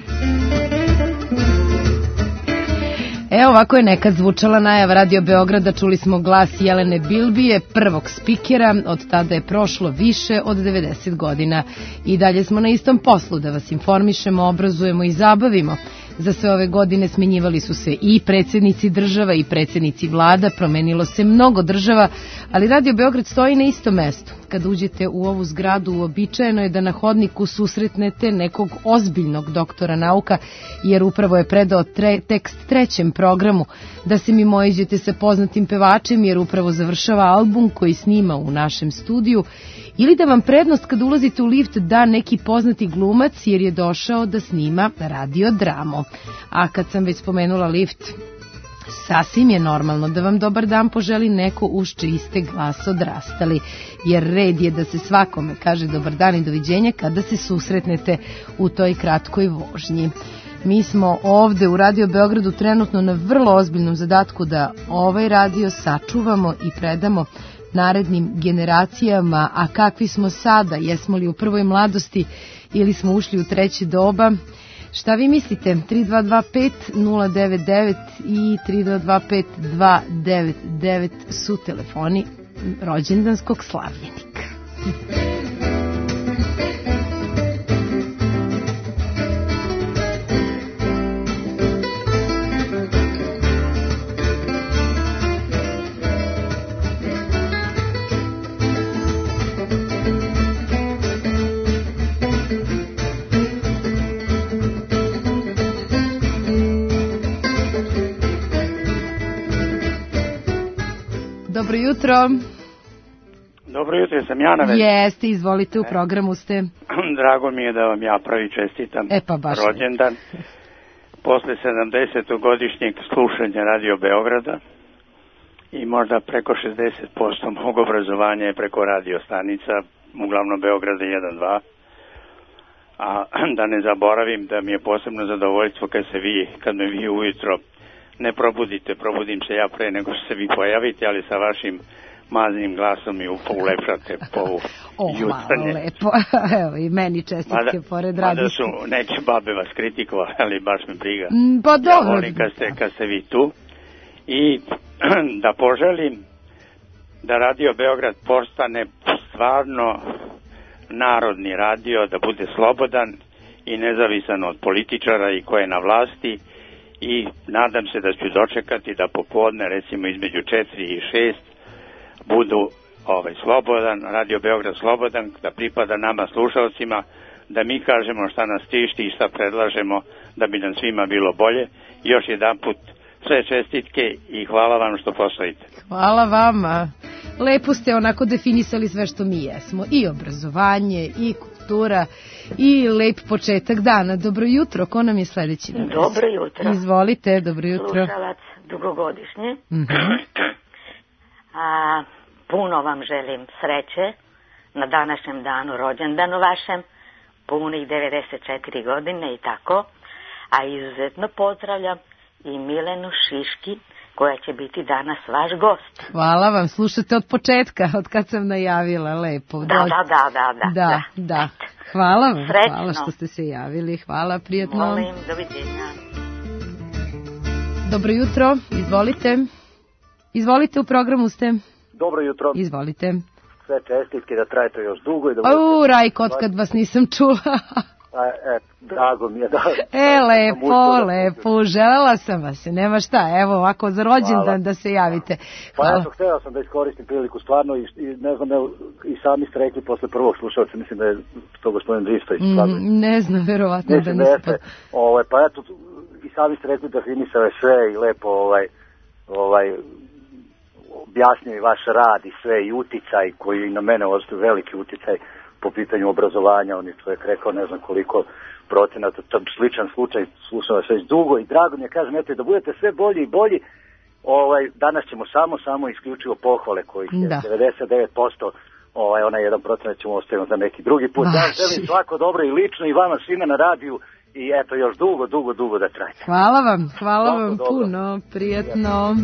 Speaker 2: Evo ovako je nekad zvučala najava Radio Beograda, čuli smo glas Jelene Bilbije, prvog spikera, od tada je prošlo više od devedeset godina i dalje smo na istom poslu da vas informišemo, obrazujemo i zabavimo. Za sve ove godine smenjivali su se i predsjednici država i predsjednici vlada, promenilo se mnogo država, ali Radio Beograd stoji na istom mestu. Kad uđete u ovu zgradu, uobičajeno je da na hodniku susretnete nekog ozbiljnog doktora nauka, jer upravo je predao tre, tekst trećem programu, da se mimoiđete sa poznatim pevačem, jer upravo završava album koji snima u našem studiju, ili da vam prednost kad ulazite u lift da neki poznati glumac, jer je došao da snima radiodramu. A kad sam već spomenula lift, sasvim je normalno da vam dobar dan poželi neko uz čiji ste glas odrastali, jer red je da se svakome kaže dobar dan i doviđenja kada se susretnete u toj kratkoj vožnji. Mi smo ovde u Radio Beogradu trenutno na vrlo ozbiljnom zadatku da ovaj radio sačuvamo i predamo narednim generacijama, a kakvi smo sada, jesmo li u prvoj mladosti ili smo ušli u treće doba. Šta vi mislite? tri dva dva pet nula devet devet i tri dva dva pet dva devet devet su telefoni rođendanskog slavljenika. Dobro jutro.
Speaker 31: Dobro jutro, sam ja na vezi.
Speaker 2: Jeste, izvolite, u programu ste.
Speaker 31: Drago mi je da vam ja prvi čestitam
Speaker 2: e pa baš
Speaker 31: rođendan. Posle sedamdesetogodišnjeg slušanja Radio Beograda i možda preko šezdeset posto mog obrazovanja je preko radio stanica, uglavnom Beograda jedan dva. A da ne zaboravim da mi je posebno zadovoljstvo kad se vi, kad me vi ujutro ne probudite, probudim se ja pre nego što se vi pojavite, ali sa vašim maznim glasom i ulepšate po
Speaker 2: oh,
Speaker 31: jutranje.
Speaker 2: Hvala lepo. Evo i meni čestitke pored radijske.
Speaker 31: Mada su neke babe vas kritikovali, ali baš me briga.
Speaker 2: Mm, pa dobro.
Speaker 31: Ja volim kad ste, kad ste vi tu. I da poželim da Radio Beograd postane stvarno narodni radio, da bude slobodan i nezavisan od političara i ko je na vlasti, i nadam se da ću dočekati da popodne, recimo između četiri i šest, budu ovaj, slobodan, Radio Beograd slobodan, da pripada nama slušalcima, da mi kažemo šta nas tišti i šta predlažemo da bi nam svima bilo bolje. Još jedan put sve čestitke i hvala vam što postojite.
Speaker 2: Hvala vama. Lepo ste onako definisali sve što mi jesmo. I obrazovanje, i kultura, i lep početak dana. Dobro jutro, ko nam je sledeći?
Speaker 1: Dobro jutro.
Speaker 2: Izvolite, dobro jutro.
Speaker 1: Slušalac dugogodišnji.
Speaker 2: Mm-hmm.
Speaker 1: A, puno vam želim sreće na današnjem danu, rođendanu vašem, punih devedeset četiri godine i tako. A izuzetno pozdravljam i Milenu Šiški, koja će biti danas vaš gost.
Speaker 2: Hvala vam, slušate od početka, od kad sam najavila, lepo.
Speaker 1: Da, da, da, da, da.
Speaker 2: Da, da. Hvala vam,
Speaker 1: Srećno.
Speaker 2: Hvala što ste se javili, hvala, prijatno.
Speaker 1: Molim, doviđenja.
Speaker 2: Dobro jutro, izvolite. Izvolite, u programu ste.
Speaker 3: Dobro jutro.
Speaker 2: Izvolite.
Speaker 3: Sve čestitke da trajete još dugo i da...
Speaker 2: O, Rajko, od kad vas nisam čula.
Speaker 3: A, e, drago mi je da...
Speaker 2: E, lepo, lepo, želela sam vas, nema šta, evo ovako za rođendan da se javite.
Speaker 3: Hvala. Pa eto, htjela sam da iskoristim priliku stvarno i, i ne znam, evo, i sami ste rekli posle prvog slušalca, mislim da je to gospodin Dristović.
Speaker 2: Mm, ne znam, verovatno da niste.
Speaker 3: Pod... Ovaj, pa eto, i sami ste rekli da finisale sve i lepo ovaj, ovaj, objasnio i vaš rad i sve i uticaj koji na mene ostaju veliki uticaj po pitanju obrazovanja. On je čovjek rekao ne znam koliko procenata, sličan slučaj slušao se već dugo i drago mi je, kažem, eto, da budete sve bolji i bolji. Ovaj, danas ćemo samo, samo isključivo pohvale kojih je da. devedeset devet posto, ovaj, onaj jedan procenat ćemo ostaviti za neki drugi put. Ja želim svako dobro i lično i vama svima na radiju i eto još dugo, dugo, dugo da trajete.
Speaker 2: Hvala vam, hvala Svako vam dobro. Puno, prijatno.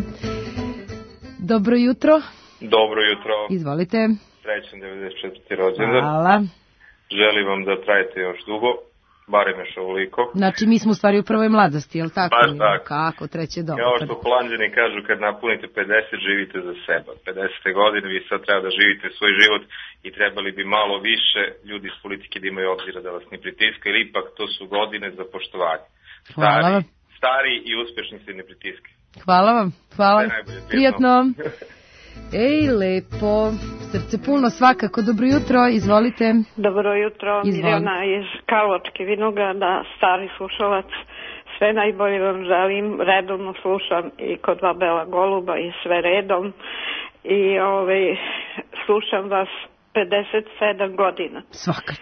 Speaker 2: Dobro jutro.
Speaker 4: Dobro jutro.
Speaker 2: Izvolite.
Speaker 4: Srećan devedeset četvrti rođendan.
Speaker 2: Hvala.
Speaker 4: Želim vam da trajete još dugo, barem još ovoliko.
Speaker 2: Znači mi smo u stvari u prvoj mladosti, je li tako?
Speaker 4: Baš tako.
Speaker 2: Kako, treće doba.
Speaker 4: Kao što Holanđani kažu, kad napunite pedeset, živite za sebe. pedesete godine vi sad treba da živite svoj život i trebali bi malo više ljudi iz politike da imaju obzira da vas ne pritiskaju, ili ipak to su godine za poštovanje. Stari,
Speaker 2: hvala.
Speaker 4: Stari i uspešni se ne pritiskaju.
Speaker 2: Hvala vam, hvala.
Speaker 4: Najbolje,
Speaker 2: prijatno. Ej, lepo, srce puno svakako. Dobro jutro, izvolite.
Speaker 5: Dobro jutro, Mirjana iz Karlovačke Vinograda, stari slušalac. Sve najbolje vam želim, redovno slušam i kod dva Bela Goluba i sve redom. I ovaj, slušam vas pedeset sedam godina.
Speaker 2: Svaka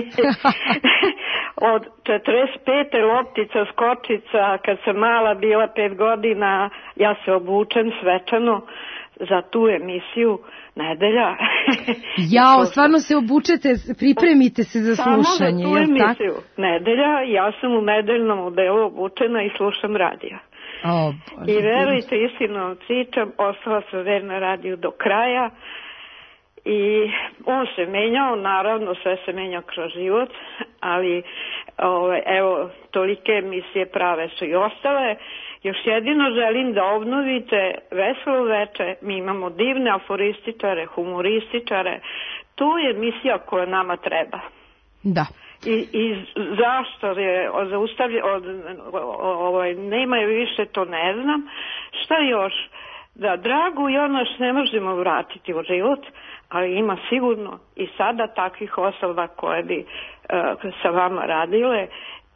Speaker 5: Od četrdeset pete loptica, skočica, kad sam mala bila pet godina, ja se obučem svečano za tu emisiju Nedelja.
Speaker 2: Jao, stvarno se obučete, pripremite se za slušanje.
Speaker 5: Samo za tu emisiju tako? Nedelja, ja sam u nedeljnom odelu obučena i slušam radio.
Speaker 2: O,
Speaker 5: I verujte, istino pričam, ostala sam verna radiju do kraja. I on se menjao, naravno sve se menja kroz život, ali ovaj, evo, tolike emisije prave su i ostale. Još jedino želim da obnovite Veselo veče, mi imamo divne aforističare, humorističare, tu je emisija koja nama treba.
Speaker 2: Da.
Speaker 5: I, i zašto je zaustavljen, od, ovaj, nemaju više, to ne znam. Šta još? Da Dragu Jonaš ne možemo vratiti u život, ali ima sigurno i sada takvih osoba koje bi uh, sa vama radile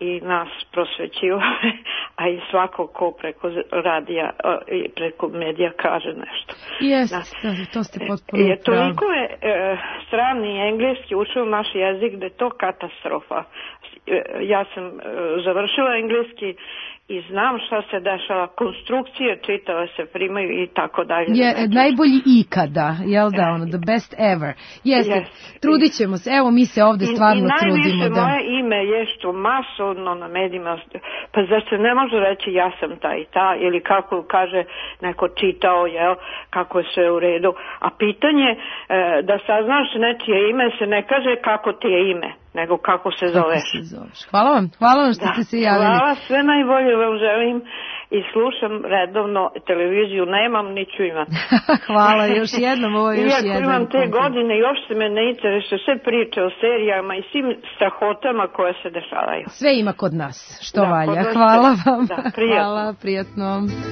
Speaker 5: i nas prosvećivale, a i svako ko preko radija i preko medija kaže nešto.
Speaker 2: Jeste, da, to ste potpuno
Speaker 5: je, toliko je e, strani engleski učio naš jezik da je to katastrofa. E, ja sam e, završila engleski i znam šta se dešava, konstrukcije čitave se primaju i tako dalje.
Speaker 2: Je znači, najbolji ikada, jel da, ono, the best ever. Jeste, yes. Trudit ćemo se, evo mi se ovde stvarno
Speaker 5: I, i
Speaker 2: trudimo.
Speaker 5: Da. Moje ime je što masovno na medijima, pa zar se ne može reći ja sam ta i ta, ili kako kaže neko čitao, jel, kako je sve u redu. A pitanje e, da saznaš nečije ime se ne kaže kako ti je ime, nego kako se zoveš.
Speaker 2: Kako se zoveš. Hvala vam, hvala vam što
Speaker 5: da.
Speaker 2: ste se javili.
Speaker 5: Hvala, sve najbolje vam želim i slušam redovno televiziju, nemam ni ću imati.
Speaker 2: Hvala, još jednom, ovo je još
Speaker 5: Iako
Speaker 2: jedan.
Speaker 5: Iako imam te
Speaker 2: koncert.
Speaker 5: godine, još se me ne interesuje sve priče o serijama i svim strahotama koje se dešavaju.
Speaker 2: Sve ima kod nas, što
Speaker 5: da,
Speaker 2: valja. Hvala vam.
Speaker 5: Da, prijatno.
Speaker 2: Hvala, prijatno.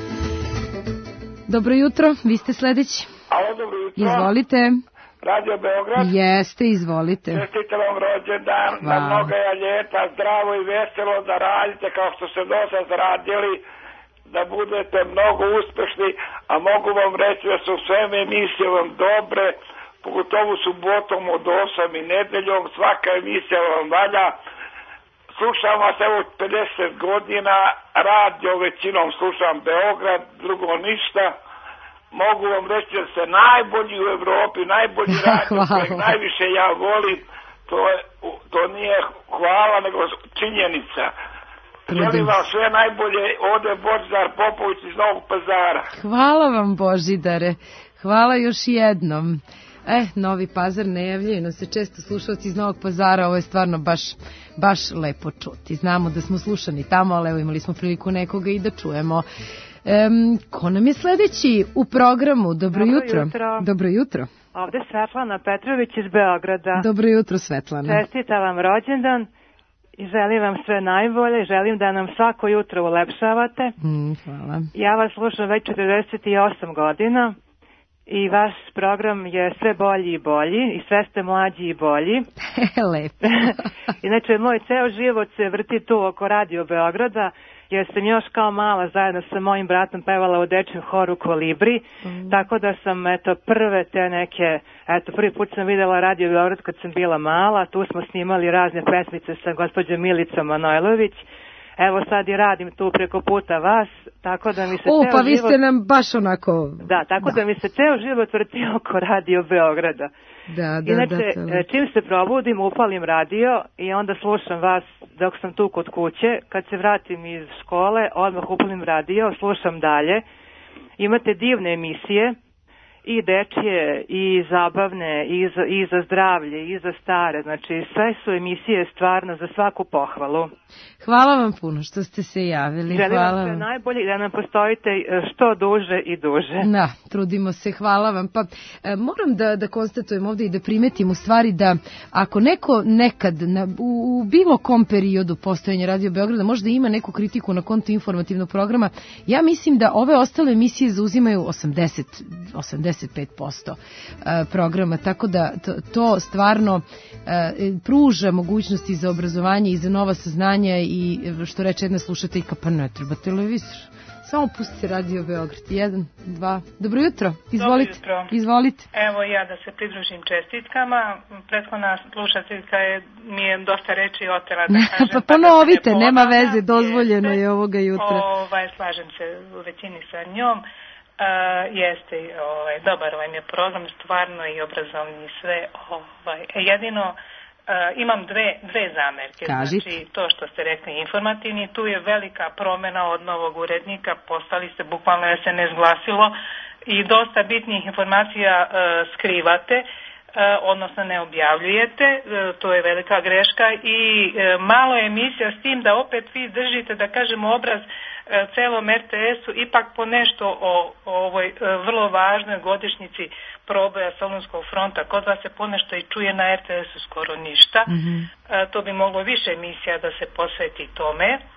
Speaker 2: Dobro jutro, vi ste sledeći.
Speaker 6: Alo, dobro jutro.
Speaker 2: Izvolite.
Speaker 6: Radio Beograd.
Speaker 2: Jeste, izvolite.
Speaker 6: Čestitam vam rođendan, na mnoga ljeta, zdravo i veselo, da radite kao što ste do sad radili, da budete mnogo uspešni, a mogu vam reći da su sve emisije vam dobre, pogotovo subotom od osam i nedeljom, svaka emisija vam valja. Slušam vas evo pedeset godina, radio većinom slušam Beograd, drugo ništa. Mogu vam reći da ste najbolji u Evropi, najbolji radio, kojeg najviše ja volim, to, je, to nije hvala, nego činjenica. Želim vam sve najbolje, ode Božidar Popović iz Novog Pazara.
Speaker 2: Hvala vam, Božidare, hvala još jednom. Eh, Novi Pazar ne javljaju, no se često slušalci iz Novog Pazara, ovo je stvarno baš, baš lepo čuti. Znamo da smo slušani tamo, ali evo imali smo priliku nekoga i da čujemo. Um, ko nam je sledeći u programu? Dobro, Dobro jutro. jutro. Dobro jutro.
Speaker 7: Ovde Svetlana Petrović iz Beograda.
Speaker 2: Dobro jutro, Svetlana.
Speaker 7: Čestitam vam rođendan i želim vam sve najbolje. Želim da nam svako jutro ulepšavate.
Speaker 2: Mm, hvala.
Speaker 7: Ja vas slušam već četrdeset osam godina i vaš program je sve bolji i bolji i sve ste mlađi i bolji.
Speaker 2: Lepo.
Speaker 7: Inače, moj ceo život se vrti tu oko Radio Beograda, jer sam još kao mala zajedno sa mojim bratom pevala u dečjem horu Kolibri, mm. tako da sam, eto, prve te neke, eto, prvi put sam videla Radio Beograd kad sam bila mala, tu smo snimali razne pesmice sa gospođom Milicom Manojlović, evo sad i radim tu preko puta vas, tako da mi se
Speaker 2: o,
Speaker 7: ceo
Speaker 2: pa vi
Speaker 7: život...
Speaker 2: ste nam baš onako...
Speaker 7: Da, tako da, da mi se ceo život vrti oko Radio Beograda.
Speaker 2: Da, da,
Speaker 7: Inače,
Speaker 2: da, da.
Speaker 7: čim se probudim, upalim radio i onda slušam vas dok sam tu kod kuće. Kad se vratim iz škole, odmah upalim radio, slušam dalje. Imate divne emisije, i dečije, i zabavne, i za, i za zdravlje, i za stare. Znači, sve su emisije stvarno za svaku pohvalu.
Speaker 2: Hvala vam puno što ste se javili.
Speaker 7: Želim
Speaker 2: hvala
Speaker 7: vam sve
Speaker 2: vam.
Speaker 7: najbolje da nam postojite što duže i duže.
Speaker 2: Da, trudimo se, hvala vam. Pa e, moram da, da konstatujem ovde i da primetim u stvari da ako neko nekad na, u, u bilo kom periodu postojanja Radio Beograda možda ima neku kritiku na kontu informativnog programa, ja mislim da ove ostale emisije zauzimaju osamdeset, osamdeset pet posto programa, tako da to, to stvarno e, pruža mogućnosti za obrazovanje i za nova saznanja i što reče jedna slušateljka, pa ne treba televizor. Samo pustite Radio Beograd. Jedan, dva. Dobro jutro. Izvolite.
Speaker 8: Dobro jutro.
Speaker 2: Izvolite.
Speaker 8: Evo ja da se pridružim čestitkama. Prethodna slušateljka je, mi je dosta reći otela da kažem.
Speaker 2: Pa ponovite, da nema veze, dozvoljeno jeste, je ovoga jutra.
Speaker 8: Ovaj, slažem se u većini sa njom. Uh, jeste, ovaj, dobar vam je program, stvarno i obrazovni i sve. Ovaj, jedino Uh, imam dve, dve zamerke.
Speaker 2: Kažite.
Speaker 8: Znači, to što ste rekli informativni, tu je velika promjena od novog urednika, postali ste bukvalno es en es glasilo i dosta bitnih informacija uh, skrivate, uh, odnosno ne objavljujete, uh, to je velika greška i uh, malo je emisija s tim da opet vi držite, da kažemo, obraz uh, celom er te esu, ipak po nešto o, o ovoj uh, vrlo važnoj godišnjici proboja Solunskog fronta. Kod vas se ponešto i čuje, na er te esu skoro ništa. Mm-hmm. E, to bi moglo više emisija da se posveti tome.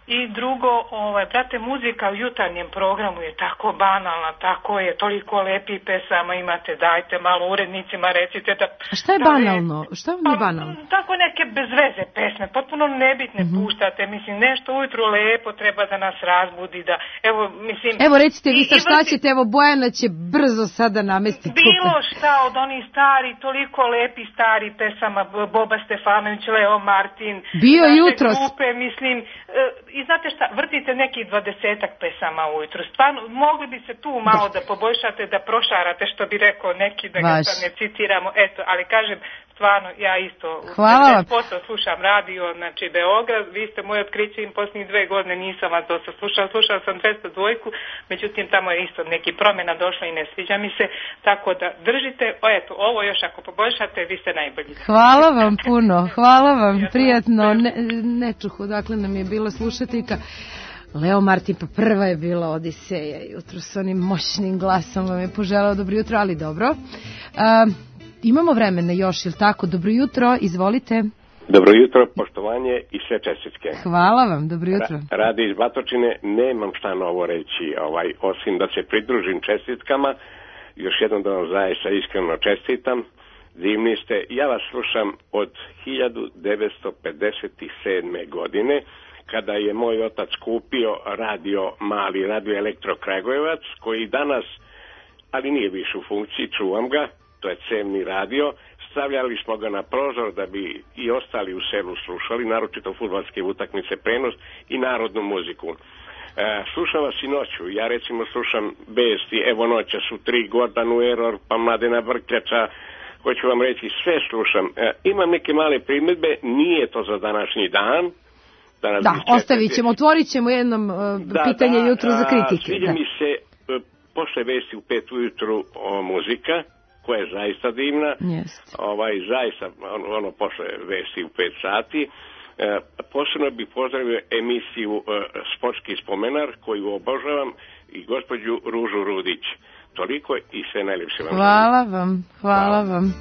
Speaker 8: I drugo, ovaj, brate, muzika u jutarnjem programu je tako banalna, tako je, toliko lepih pesama imate, dajte malo urednicima, recite da...
Speaker 2: A šta je
Speaker 8: da
Speaker 2: banalno?
Speaker 8: Ne,
Speaker 2: šta vam je banalno?
Speaker 8: Pa, tako neke bezveze pesme, potpuno nebitne mm-hmm. puštate, mislim, nešto ujutru lepo treba da nas razbudi, da, evo, mislim...
Speaker 2: Evo, recite vi sad šta
Speaker 8: vrti...
Speaker 2: ćete, evo, Bojana će brzo sada namestiti.
Speaker 8: Bilo šta od onih stari, toliko lepi stari pesama, Boba Stefanović, Leo Martin...
Speaker 2: Bio jutros.
Speaker 8: Grupe, mislim... I znate šta, vrtite nekih dvadesetak pesama ujutru. Stvarno, mogli bi se tu malo da, da poboljšate, da prošarate, što bi rekao neki, da ga sad ne citiramo. Eto, ali kažem, stvarno, ja isto
Speaker 2: Hvala vam.
Speaker 8: Posao slušam radio, znači Beograd, vi ste moje otkriće im posljednjih dve godine, nisam vas dosta slušala, slušala sam dvesta dvojku, međutim tamo je isto neki promjena došla i ne sviđa mi se, tako da držite, o eto, ovo još ako poboljšate, vi ste najbolji.
Speaker 2: Hvala vam puno, hvala vam, prijatno, ne, ne čuhu, dakle nam je bila slušateljka. Leo Martin, pa prva je bila Odiseja jutro s onim moćnim glasom, vam je poželao dobro jutro, ali dobro. Uh, imamo vremena još, ili tako? Dobro jutro, izvolite.
Speaker 11: Dobro jutro, poštovanje i sve čestitke.
Speaker 2: Hvala vam, dobro jutro.
Speaker 11: Ra- radi iz Batočine, nemam šta novo reći, ovaj, osim da se pridružim čestitkama, još jednom da vam zaista iskreno čestitam. Divni ste, ja vas slušam od hiljadu devetsto pedeset sedme. godine, kada je moj otac kupio radio, mali radio Elektro Kragujevac, koji danas, ali nije više u funkciji, čuvam ga, to je cevni radio, stavljali smo ga na prozor da bi i ostali u selu slušali, naročito fudbalske utakmice, prenos i narodnu muziku. E, slušam vas i noću, ja recimo slušam Besti, evo noća su tri, Gordanu Error, pa Mladena Vrkljača, hoću vam reći, sve slušam. E, imam neke male primjedbe, nije to za današnji dan. Da,
Speaker 2: da ostavit ćemo, otvorit ćemo jednom uh,
Speaker 11: da,
Speaker 2: pitanje
Speaker 11: da,
Speaker 2: jutro za kritike.
Speaker 11: Sviđa
Speaker 2: da.
Speaker 11: mi se uh, posle Vesti u pet ujutru o, muzika, koja je zaista divna.
Speaker 2: Jest.
Speaker 11: Ovaj, zaista, ono, ono posle Vesti u pet sati. Uh, posebno bih pozdravio emisiju uh, Sportski spomenar, koju obožavam, i gospođu Ružu Rudić. Toliko i sve najljepše vam.
Speaker 2: Hvala vam, hvala Hvala. vam.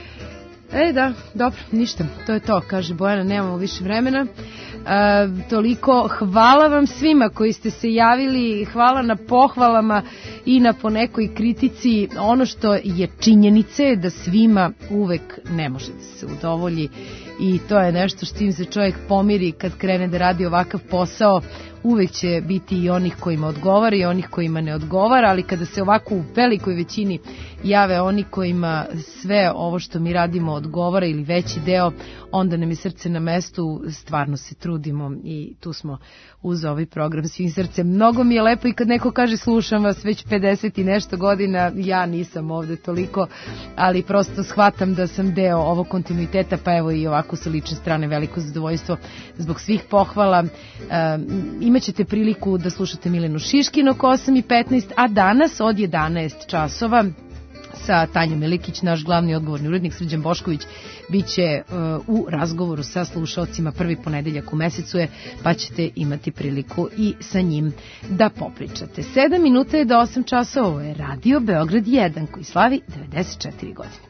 Speaker 2: E da, dobro, ništa, to je to, kaže Bojana, nemamo više vremena. E, toliko, hvala vam svima koji ste se javili, hvala na pohvalama i na ponekoj kritici. Ono što je činjenica je da svima uvek ne može da se udovolji i to je nešto s čim se čovjek pomiri kad krene da radi ovakav posao. Uvek će biti i onih kojima odgovara i onih kojima ne odgovara, ali kada se ovako u velikoj većini jave oni kojima sve ovo što mi radimo odgovara ili veći deo, onda nam je srce na mestu, stvarno se trudimo i tu smo uz ovaj program svim srcem. Mnogo mi je lepo i kad neko kaže slušam vas već pedeset i nešto godina, ja nisam ovde toliko, ali prosto shvatam da sam deo ovog kontinuiteta, pa evo i ovako sa lične strane veliko zadovoljstvo zbog svih pohvala. Um, Imaćete priliku da slušate Milenu Šiškin oko osam i petnaest, a danas od jedanaest časova sa Tanjom Milikić, naš glavni odgovorni urednik Srđan Bošković, bit će uh, u razgovoru sa slušalcima, prvi ponedeljak u mesecu je, pa ćete imati priliku i sa njim da popričate. sedam minuta je do osam časova, ovo je Radio Beograd jedan koji slavi devedeset četiri godine.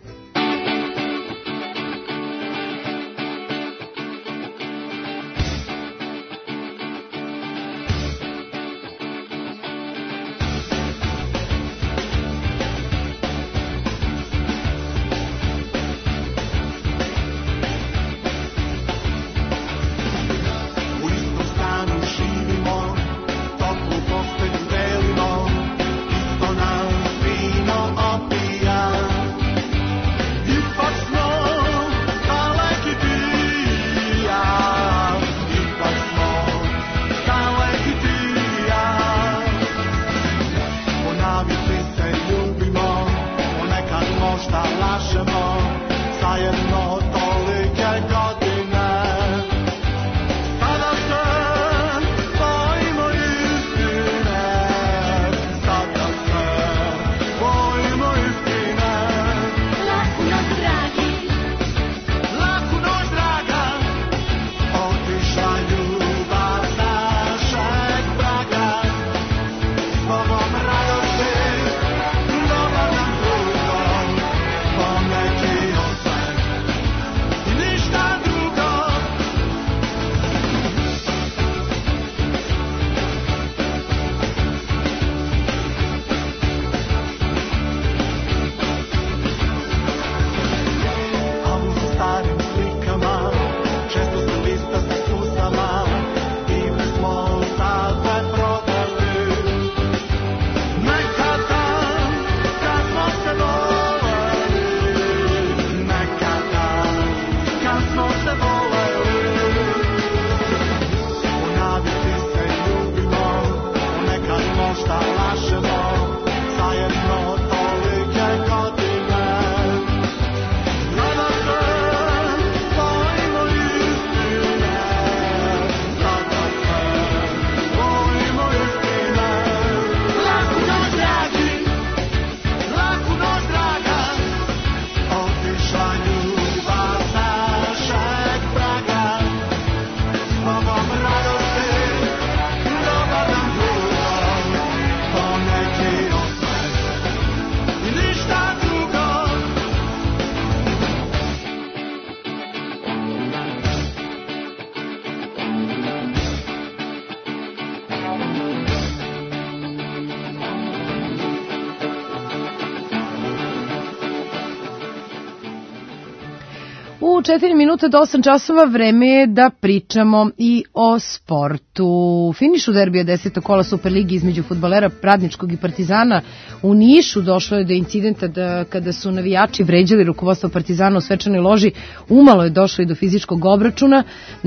Speaker 2: U četiri minuta do osam časova vreme je da pričamo i o sportu. U finišu derbija desetog kola Superligi između fudbalera Radničkog i Partizana u Nišu došlo je do incidenta da kada su navijači vređali rukovodstvo Partizana u svečanoj loži, umalo je došlo i do fizičkog obračuna.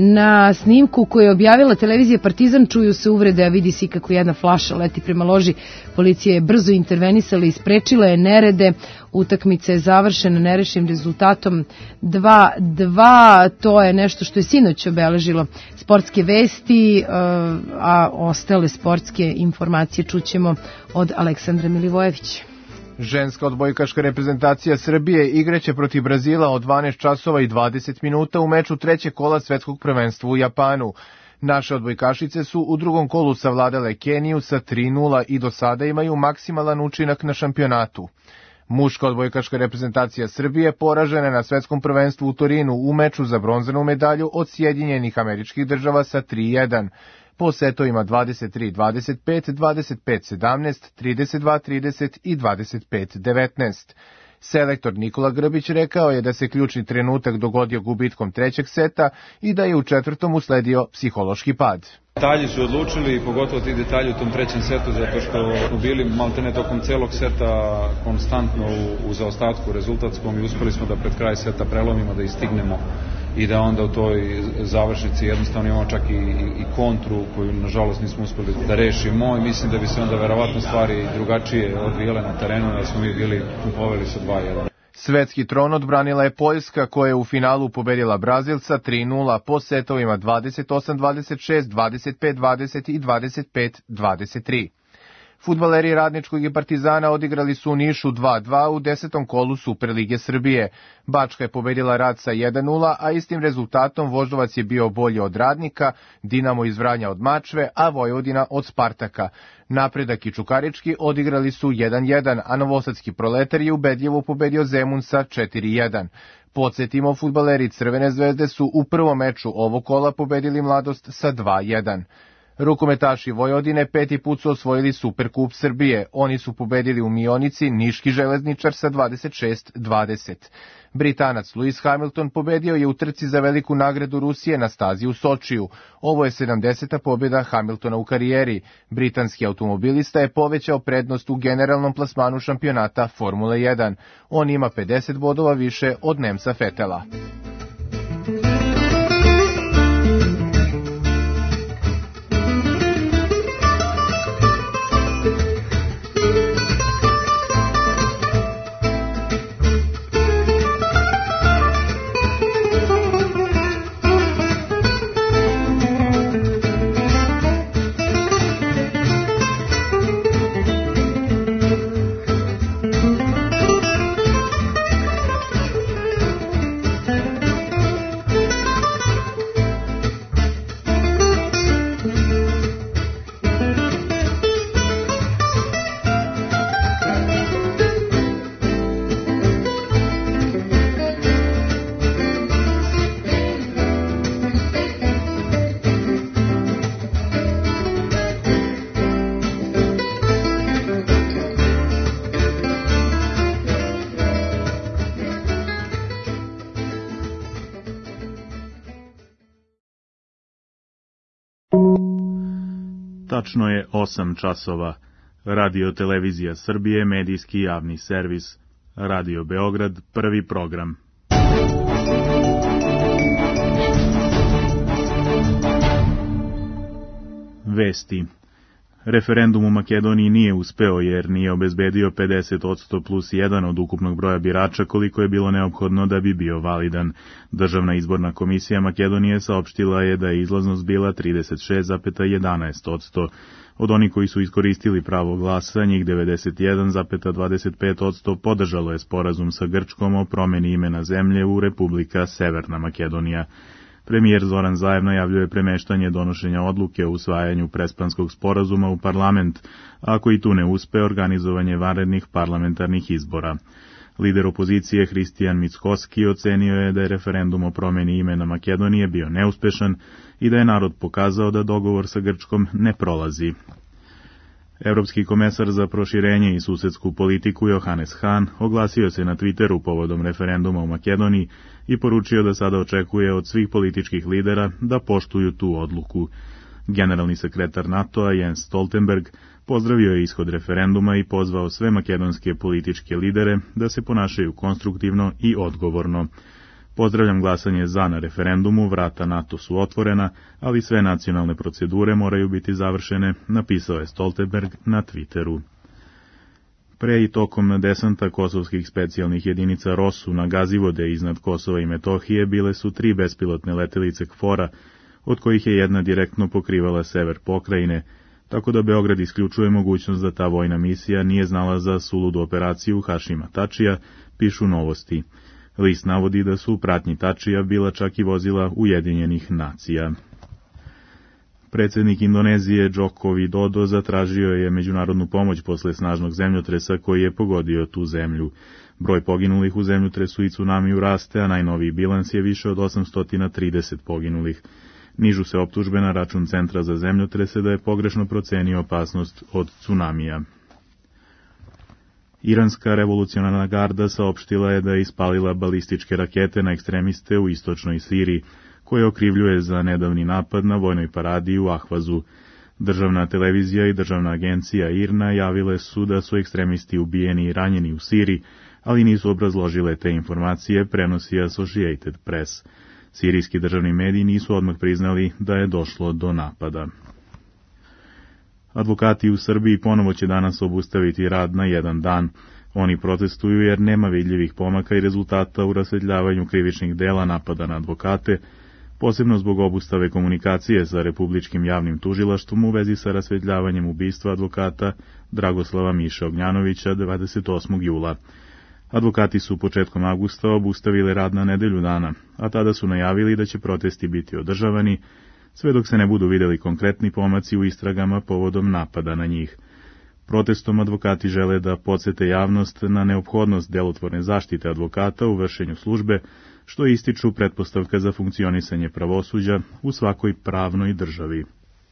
Speaker 2: Na snimku koju je objavila televizija Partizan čuju se uvrede, a vidi se kako jedna flaša leti prema loži. Policija je brzo intervenisala i sprečila je nerede. Utakmica je završena nerešenim rezultatom dva dva, to je nešto što je sinoć obeležilo sportske vesti, a ostale sportske informacije čućemo od Aleksandra Milivojevića.
Speaker 9: Ženska odbojkaška reprezentacija Srbije igraće protiv Brazila od dvanaest časova i dvadeset minuta u meču trećeg kola svetskog prvenstva u Japanu. Naše odbojkašice su u drugom kolu savladale Keniju sa tri nula i do sada imaju maksimalan učinak na šampionatu. Muška odbojkaška reprezentacija Srbije poražena na svetskom prvenstvu u Torinu u meču za bronzanu medalju od Sjedinjenih Američkih Država sa tri jedan. Po setovima dvadeset tri dvadeset pet, dvadeset pet sedamnaest, trideset dva trideset i dvadeset pet devetnaest. Selektor Nikola Grbić rekao je da se ključni trenutak dogodio gubitkom trećeg seta i da je u četvrtom usledio psihološki pad.
Speaker 12: Detalji su odlučili, pogotovo ti detalji u tom trećem setu, zato što smo bili maltene tokom celog seta konstantno u, u zaostatku rezultatskom i uspeli smo da pred kraj seta prelomimo, da istignemo i da onda u toj završnici jednostavno imamo čak i, i kontru koju nažalost nismo uspeli da rešimo i mislim da bi se onda verovatno stvari drugačije odvijele na terenu, da smo mi bili poveli sa dva jedan.
Speaker 9: Svetski tron odbranila je Poljska koja je u finalu pobedila Brazilca tri nula po setovima dvadeset osam dvadeset šest, dvadeset pet dvadeset i dvadeset pet dvadeset tri. Fudbaleri Radničkog i Partizana odigrali su u Nišu dva dva u desetom kolu Superlige Srbije. Bačka je pobedila Rad sa jedan nula, a istim rezultatom Voždovac je bio bolji od Radnika, Dinamo iz Vranja od Mačve, a Vojvodina od Spartaka. Napredak i Čukarički odigrali su jedan jedan, a Novosadski Proletar je ubedljivo pobedio Zemun sa četiri jedan. Podsjetimo, fudbaleri Crvene zvezde su u prvom meču ovog kola pobedili Mladost sa dva jedan. Rukometaši Vojvodine peti put su osvojili Superkup Srbije. Oni su pobedili u Mionici Niški železničar sa dvadeset šest dvadeset. Britanac Lewis Hamilton pobedio je u trci za veliku nagradu Rusije na stazi u Sočiju. Ovo je sedamdeseta pobjeda Hamiltona u karijeri. Britanski automobilista je povećao prednost u generalnom plasmanu šampionata Formule jedan. On ima pedeset bodova više od Nemca Fetela.
Speaker 13: Tačno je osam časova. Radio Televizija Srbije, medijski javni servis. Radio Beograd, prvi program. Vesti. Referendum u Makedoniji nije uspeo jer nije obezbedio pedeset odsto plus jedan od ukupnog broja birača koliko je bilo neophodno da bi bio validan. Državna izborna komisija Makedonije saopštila je da je izlaznost bila trideset šest zarez jedanaest odsto. Od onih koji su iskoristili pravo glasa, njih devedeset jedan zarez dvadeset pet odsto podržalo je sporazum sa Grčkom o promeni imena zemlje u Republika Severna Makedonija. Premijer Zoran Zaev najavljuje premeštanje donošenja odluke o usvajanju Prespanskog sporazuma u parlament, a ako i tu ne uspe, organizovanje vanrednih parlamentarnih izbora. Lider opozicije Hristijan Mickoski ocenio je da je referendum o promeni imena Makedonije bio neuspešan i da je narod pokazao da dogovor sa Grčkom ne prolazi. Evropski komesar za proširenje i susedsku politiku Johannes Hahn oglasio se na Twitteru povodom referenduma u Makedoniji i poručio da sada očekuje od svih političkih lidera da poštuju tu odluku. Generalni sekretar NATO-a Jens Stoltenberg pozdravio je ishod referenduma i pozvao sve makedonske političke lidere da se ponašaju konstruktivno i odgovorno. Pozdravljam glasanje za na referendumu, vrata NATO su otvorena, ali sve nacionalne procedure moraju biti završene, napisao je Stoltenberg na Twitteru. Pre i tokom desanta kosovskih specijalnih jedinica ROSU na Gazivode iznad Kosova i Metohije bile su tri bespilotne letelice KFOR-a, od kojih je jedna direktno pokrivala sever pokrajine, tako da Beograd isključuje mogućnost da ta vojna misija nije znala za suludu operaciju Hašima Tačija, pišu Novosti. List navodi da su u pratnji Tačija bila čak i vozila Ujedinjenih nacija. Predsjednik Indonezije Joko Widodo zatražio je međunarodnu pomoć posle snažnog zemljotresa koji je pogodio tu zemlju. Broj poginulih u zemljotresu i tsunamiju raste, a najnoviji bilans je više od osamsto trideset poginulih. Nižu se optužbe na račun Centra za zemljotrese da je pogrešno procenio opasnost od tsunamija. Iranska revolucionarna garda saopštila je da je ispalila balističke rakete na ekstremiste u istočnoj Siriji, koje okrivljuje za nedavni napad na vojnoj paradi u Ahvazu. Državna televizija i državna agencija I R N A javile su da su ekstremisti ubijeni i ranjeni u Siriji, ali nisu obrazložile te informacije, prenosi Associated Press. Sirijski državni mediji nisu odmah priznali da je došlo do napada. Advokati u Srbiji ponovo će danas obustaviti rad na jedan dan. Oni protestuju jer nema vidljivih pomaka i rezultata u rasvetljavanju krivičnih dela napada na advokate, posebno zbog obustave komunikacije sa Republičkim javnim tužilaštvom u vezi sa rasvetljavanjem ubistva advokata Dragoslava Miše Ognjanovića dvadeset osmog jula. Advokati su početkom avgusta obustavili rad na nedelju dana, a tada su najavili da će protesti biti održavani, sve dok se ne budu vidjeli konkretni pomaci u istragama povodom napada na njih. Protestom advokati žele da podsete javnost na neophodnost delotvorne zaštite advokata u vršenju službe, što ističu pretpostavka za funkcionisanje pravosuđa u svakoj pravnoj državi.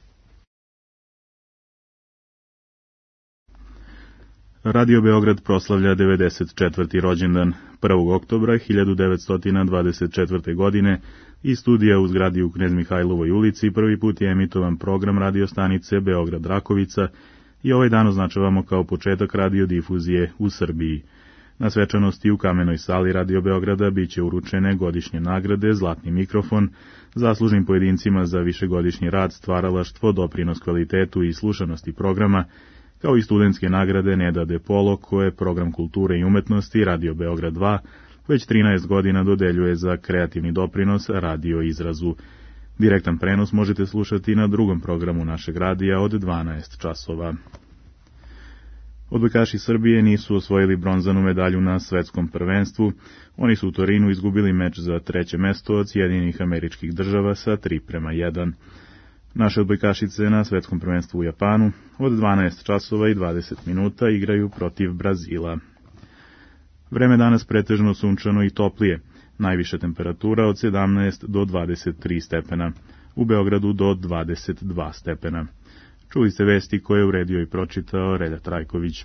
Speaker 13: Radio Beograd proslavlja devedeset četvrti rođendan. prvog oktobra hiljadu devetsto dvadeset četvrte. godine iz studija u zgradi u Knez Mihajlovoj ulici prvi put je emitovan program radiostanice Beograd Rakovica i ovaj dan označavamo kao početak radiodifuzije u Srbiji. Na svečanosti u kamenoj sali Radio Beograda biće uručene godišnje nagrade, zlatni mikrofon, zaslužnim pojedincima za višegodišnji rad, stvaralaštvo, doprinos kvalitetu i slušanosti programa, kao i studentske nagrade Neda De Polo, koje program kulture i umetnosti Radio Beograd dva već trinaest godina dodeljuje za kreativni doprinos radio izrazu. Direktan prenos možete slušati na drugom programu našeg radija od dvanaest časova. Odbojkaši Srbije nisu osvojili bronzanu medalju na svetskom prvenstvu. Oni su u Torinu izgubili meč za treće mesto od Sjedinjenih Američkih Država sa tri prema jedan. Naše odbojkašice na svetskom prvenstvu u Japanu od dvanaest časova i dvadeset minuta igraju protiv Brazila. Vreme danas pretežno sunčano i toplije, najviša temperatura od sedamnaest do dvadeset tri stepena, u Beogradu do dvadeset dva stepena. Čuli ste vesti koje je uredio i pročitao Relja Trajković.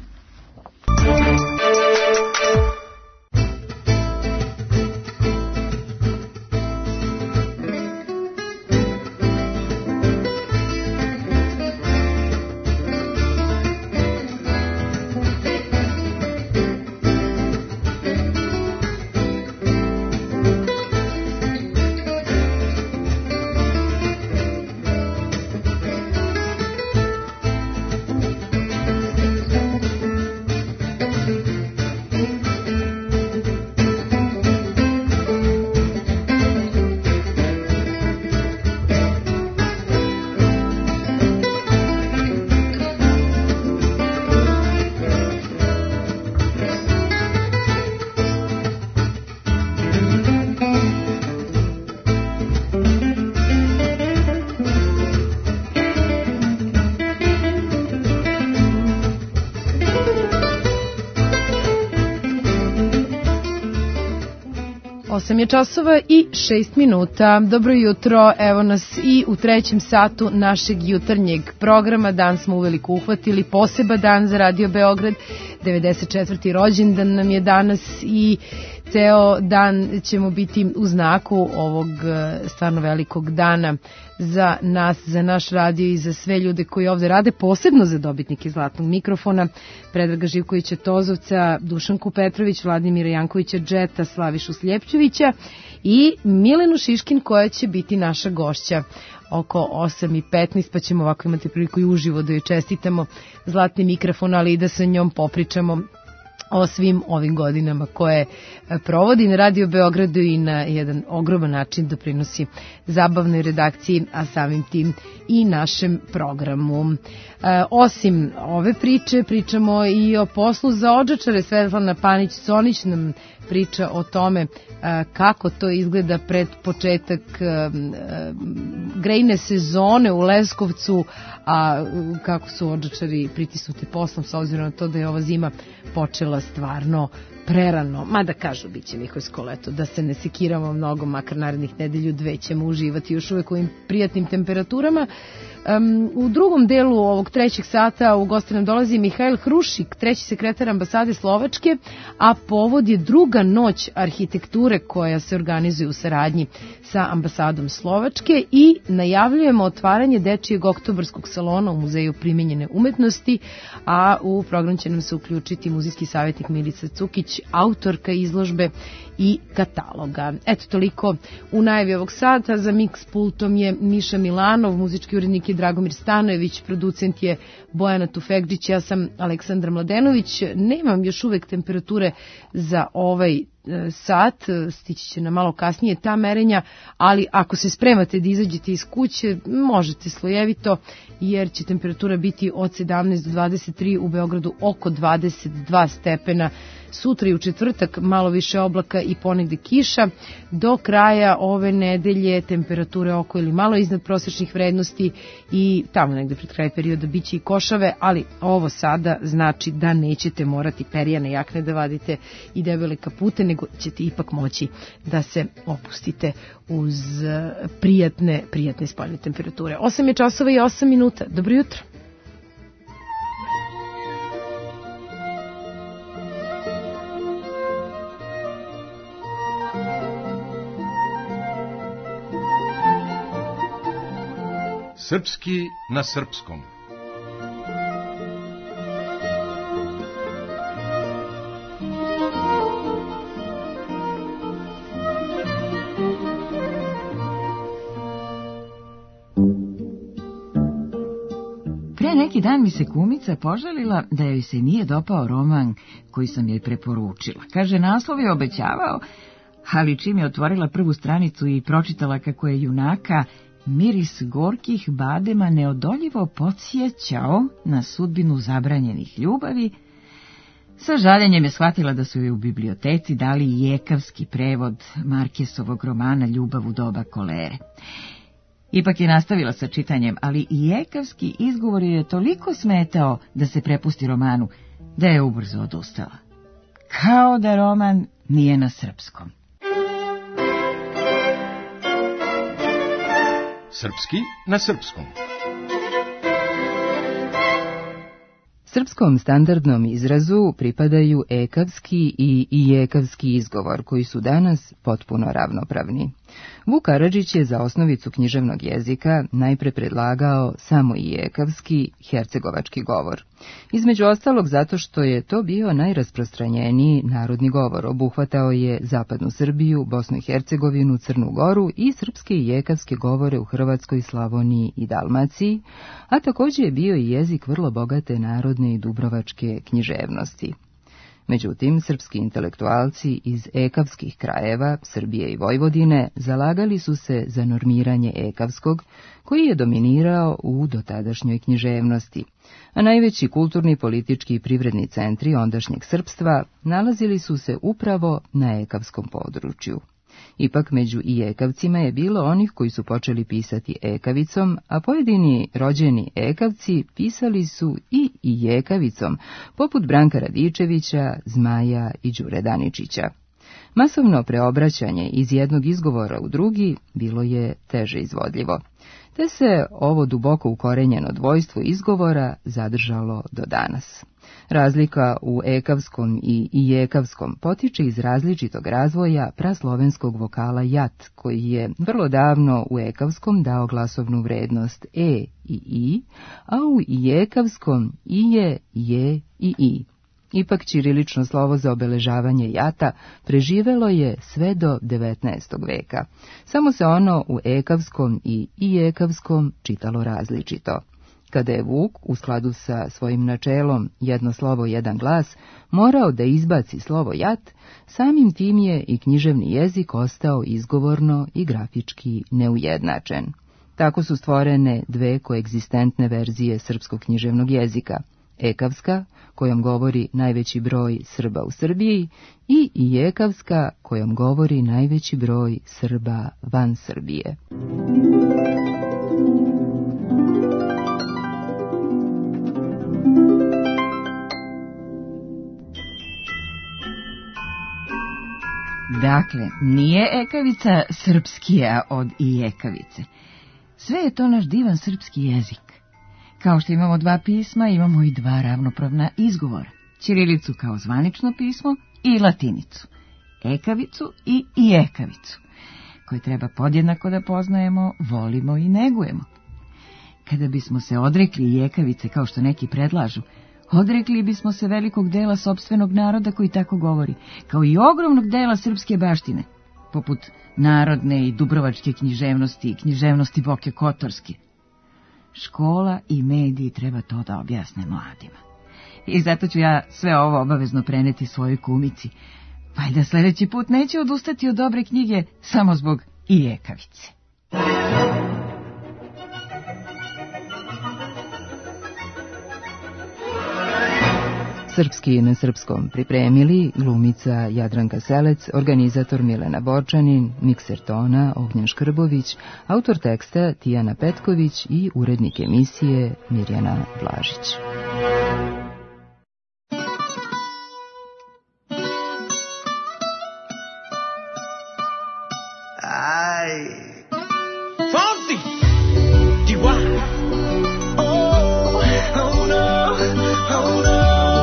Speaker 2: osam je časova i šest minuta. Dobro jutro, evo nas i u trećem satu našeg jutarnjeg programa. Dan smo uveliko uhvatili, poseba dan za Radio Beograd, devedeset četvrti rođendan nam je danas i ceo dan ćemo biti u znaku ovog stvarno velikog dana za nas, za naš radio i za sve ljude koji ovde rade, posebno za dobitnike zlatnog mikrofona, Predraga Živkovića Tozovca, Dušanku Petrović, Vladimira Jankovića Džeta, Slavišu Sljepčevića i Milenu Šiškin koja će biti naša gošća oko osam i petnaest, pa ćemo ovako imati priliku i uživo da joj čestitamo zlatni mikrofon, ali i da sa njom popričamo o svim ovim godinama koje provodi na Radio Beogradu i na jedan ogroman način doprinosi zabavnoj redakciji, a samim tim i našem programu. E, osim ove priče, pričamo i o poslu za odžačare. Svetlana Panić-Conić nam priča o tome e, kako to izgleda pred početak e, e, grejne sezone u Leskovcu, a kako su odžačari pritisnuti poslom s obzirom na to da je ova zima počela stvarno prerano, mada kažu bit će Mihojsko leto, da se ne sekiramo mnogo, makar narednih nedelju dve ćemo uživati još uvek u ovim prijatnim temperaturama. Um, u drugom delu ovog trećeg sata u goste nam dolazi Mihajl Hrušik, treći sekretar ambasade Slovačke, a povod je druga noć arhitekture koja se organizuje u saradnji sa ambasadom Slovačke i najavljujemo otvaranje dečijeg oktobarskog salona u Muzeju primenjene umetnosti, a u program će nam se uključiti muzejski savjetnik Milica Cukić, autorka izložbe i kataloga. Eto, toliko u najavi ovog sata. Za Mix pultom je Miša Milanov, muzički urednik je Dragomir Stanojević, producent je Bojana Tufekđić, ja sam Aleksandra Mladenović. Nemam još uvek temperature za ovaj sat, stići će na malo kasnije ta merenja, ali ako se spremate da izađete iz kuće, možete slojevito, jer će temperatura biti od sedamnaest do dvadeset tri, u Beogradu oko dvadeset dva stepena, sutra i u četvrtak malo više oblaka i ponegde kiša. Do kraja ove nedelje temperature oko ili malo iznad prosečnih vrednosti i tamo negde pred kraj perioda biće i košave, ali ovo sada znači da nećete morati perijane jakne da vadite i debele kapute, nego ćete ipak moći da se opustite uz prijatne, prijatne spoljne temperature. osam je časova i osam minuta. Dobro jutro.
Speaker 10: Srpski na srpskom.
Speaker 14: Pre neki dan mi se kumica požalila da joj se nije dopao roman koji sam joj preporučila. Kaže, naslov je obećavao, ali čim je otvorila prvu stranicu i pročitala kako je junaka miris gorkih badema neodoljivo podsjećao na sudbinu zabranjenih ljubavi, sa žaljenjem je shvatila da su joj u biblioteci dali jekavski prevod Markesovog romana Ljubav u doba kolere. Ipak je nastavila sa čitanjem, ali jekavski izgovor je toliko smetao da se prepusti romanu, da je ubrzo odustala. Kao da roman nije na srpskom.
Speaker 10: Srpski na srpskom.
Speaker 15: Srpskom standardnom izrazu pripadaju ekavski i ijekavski izgovor, koji su danas potpuno ravnopravni. Vuk Karadžić je za osnovicu književnog jezika najpre predlagao samo ijekavski, hercegovački govor. Između ostalog zato što je to bio najrasprostranjeniji narodni govor, obuhvatao je zapadnu Srbiju, Bosnu i Hercegovinu, Crnu Goru i srpske i ijekavske govore u Hrvatskoj, Slavoniji i Dalmaciji, a također je bio i jezik vrlo bogate narodne i dubrovačke književnosti. Međutim, srpski intelektualci iz ekavskih krajeva, Srbije i Vojvodine, zalagali su se za normiranje ekavskog, koji je dominirao u dotadašnjoj književnosti, a najveći kulturni, politički i privredni centri ondašnjeg srpstva nalazili su se upravo na ekavskom području. Ipak među ijekavcima je bilo onih koji su počeli pisati ekavicom, a pojedini rođeni ekavci pisali su i ijekavicom, poput Branka Radičevića, Zmaja i Đure Daničića. Masovno preobraćanje iz jednog izgovora u drugi bilo je teže izvodljivo, te se ovo duboko ukorenjeno dvojstvo izgovora zadržalo do danas. Razlika u ekavskom i ijekavskom potiče iz različitog razvoja praslovenskog vokala jat, koji je vrlo davno u ekavskom dao glasovnu vrednost e i i, a u ijekavskom ije, je i i. Ipak ćirilično slovo za obeležavanje jata preživelo je sve do devetnaestog veka. Samo se ono u ekavskom i ijekavskom čitalo različito. Kada je Vuk, u skladu sa svojim načelom jedno slovo, jedan glas, morao da izbaci slovo jat, samim tim je i književni jezik ostao izgovorno i grafički neujednačen. Tako su stvorene dve koegzistentne verzije srpskog književnog jezika, ekavska, kojom govori najveći broj Srba u Srbiji, i ijekavska, kojom govori najveći broj Srba van Srbije.
Speaker 14: Dakle, nije ekavica srpskija od ijekavice. Sve je to naš divan srpski jezik. Kao što imamo dva pisma, imamo i dva ravnopravna izgovora. Ćirilicu kao zvanično pismo i latinicu. Ekavicu i ijekavicu, koje treba podjednako da poznajemo, volimo i negujemo. Kada bismo se odrekli ijekavice, kao što neki predlažu, odrekli bismo se velikog dela sopstvenog naroda koji tako govori, kao i ogromnog dela srpske baštine, poput narodne i dubrovačke književnosti i književnosti Boke Kotorske. Škola i mediji treba to da objasne mladima. I zato ću ja sve ovo obavezno preneti svojoj kumici. Valjda sljedeći put neće odustati od dobre knjige samo zbog ijekavice.
Speaker 15: Srpski na srpskom pripremili glumica Jadranka Selec, organizator Milena Borčanin, mikser tona Ognjen Škrbović, autor teksta Tijana Petković i urednik emisije Mirjana Blažić.
Speaker 16: Ay, Fonsi, Chihuahua. Oh, oh no, oh no.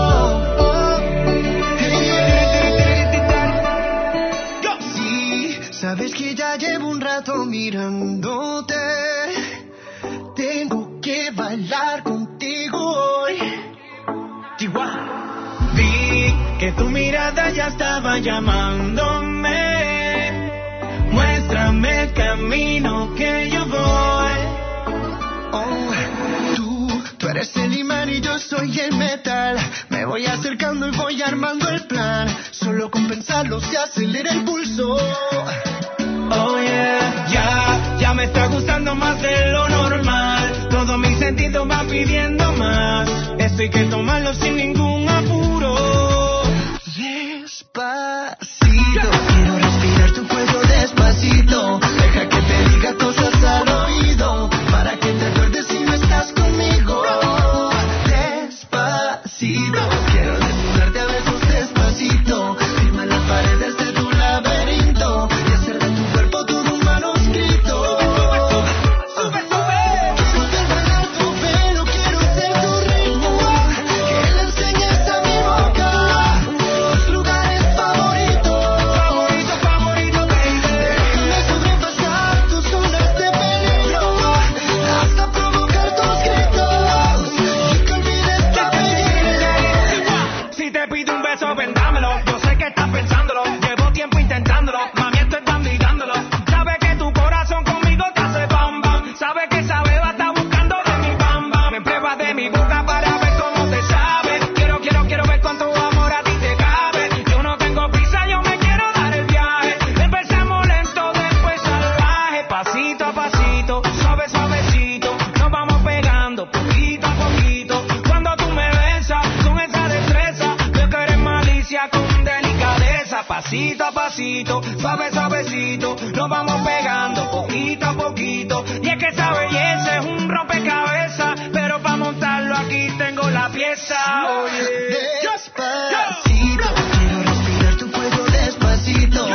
Speaker 16: Sabes que ya llevo un rato mirándote. Tengo que bailar contigo hoy. Chihuahua. Vi que tu mirada ya estaba llamándome. Muéstrame el camino que yo voy. Oh, tú, tú eres el imán y yo soy el metal. Me voy acercando y voy armando el plan. Solo con pensarlo se acelera el pulso. Oh yeah, ya, ya me está gustando más de lo normal. Todos mis sentidos van pidiendo más. Esto hay que tomarlo sin ningún apuro. Despacito, quiero respirar tu cuello despacito. Deja que te diga cosas al oído, para que te acuerdes si no estás conmigo. Despacito, quiero desnudarte a besos despacito. Firma las paredes de tu laberinto y hacer de tu cuerpo todo un manuscrito. Sube, sube. Quiero ver bailar tu pelo, quiero ser tu ritmo. Que le enseñes a mi boca tus lugares favoritos. Favorito, favorito, baby. Déjame sobrepasar tus zonas de peligro, hasta provocar tus gritos y que olvides tu apellido. Si te pido un beso, ven dámelo. Yo sé que estás pensándolo, llevo tiempo intentándolo. Mami, esto es dando y dándolo. Sabe que tu corazón conmigo te hace bam bam. Sabe que esa beba está buscando de mi bam bam. Me pruebas de mi boca para ver cómo te sabe. Quiero, quiero, quiero ver cuánto amor a ti te cabe. Yo no tengo prisa, yo me quiero dar el viaje. Empezamos lento, después salvaje. Pasito a pasito, suave, suavecito. Nos vamos pegando poquito a poquito. Cuando tú me besas con esa destreza, veo que eres malicia con delicadeza. Pasito a pasito, suave, suavecito. Nos vamos pegando poquito a poquito. Y es que esa belleza es un rompecabezas, pero para montarlo aquí tengo la pieza. Oye, despacito, quiero respirar tu cuello despacito.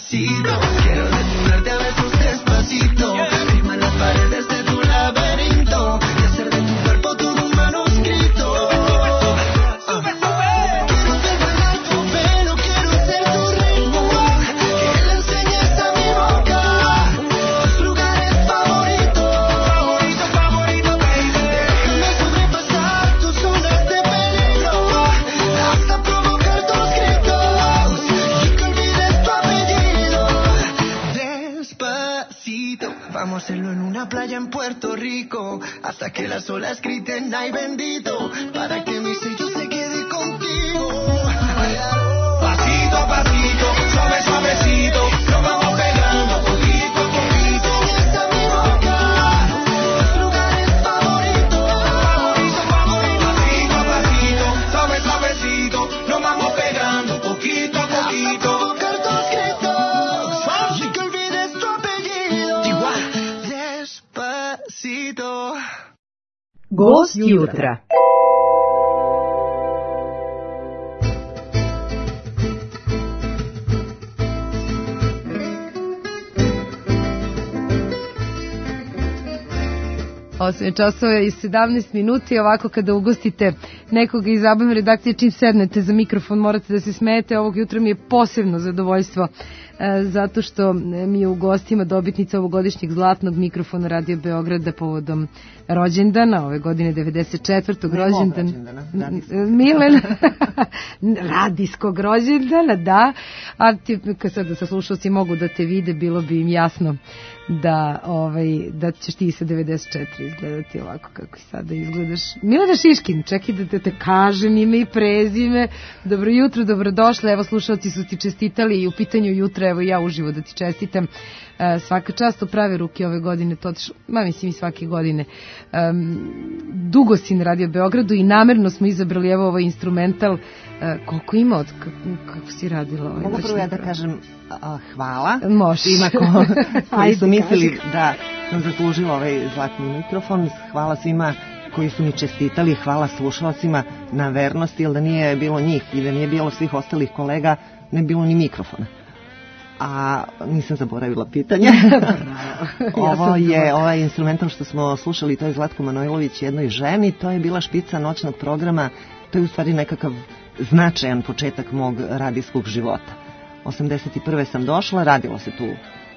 Speaker 16: despacito. Quiero desnudarte a besos despacito. Firma las paredes de tu laberinto y hacer de tu cuerpo todo un manuscrito. Sube, sube. Quiero ver bailar tu pelo, quiero ser tu ritmo. Que le enseñes a mi boca tus lugares favoritos. Favorito, favorito, baby. Déjame sobrepasar tus zonas de peligro hasta provocar tus gritos y que olvides tu apellido. Despacito, vamos a hacerlo en una playa en Puerto Rico hasta que las olas griten ay bendito para que mi sello se quede contigo. Pasito a pasito, suave suavecito, nos vamos pegando poquito a poquito. Esta mi boca, tus lugares favoritos. Favorito, favorito. Pasito a pasito, suave suavecito, nos vamos pegando poquito a poquito. Hasta provocar tus gritos y que olvides tu apellido. Despacito.
Speaker 2: Gost jutra. osam časova i sedamnaest minuti, ovako kada ugostite nekoga iz zabavne redakcije, čim sednete za mikrofon morate da se smejete. Ovog jutra mi je posebno zadovoljstvo e, zato što mi je u gostima dobitnica ovogodišnjeg zlatnog mikrofona Radio Beograda povodom rođendana, ove godine devedeset četvrtog rođendana. Milen, radijskog rođendana, da, a ti, kad sad sa slušalci mogu da te vide, bilo bi im jasno da, ovaj, da ćeš ti sa devedeset četiri izgledati ovako kako i sada izgledaš. Milena Šiškin, čekaj da te, te kažem ime i prezime. Dobro jutro, dobrodošla. Evo, slušalci su ti čestitali i u pitanju jutra, evo ja uživo da ti čestitam. E, svaka čast u prave ruke ove godine, to odšlo, ma mislim i svake godine. Um, dugo si na Radio Beogradu i namerno smo izabrali evo ovaj instrumental. E, koliko ima od kako, kako si radila ovaj?
Speaker 17: Mogu prvo ja da kažem a, hvala
Speaker 2: Može.
Speaker 17: svima ko, koji su mislili da sam zaslužila ovaj zlatni mikrofon. Hvala svima koji su mi čestitali, hvala slušalcima na vernosti, jer da nije bilo njih i da nije bilo svih ostalih kolega, ne bilo ni mikrofona. A nisam zaboravila pitanje. Ovo je ovaj instrumental što smo slušali, to je Zlatko Manojlović Jednoj ženi, to je bila špica noćnog programa, to je u stvari nekakav značajan početak mog radijskog života. osamdeset prve sam došla, radilo se tu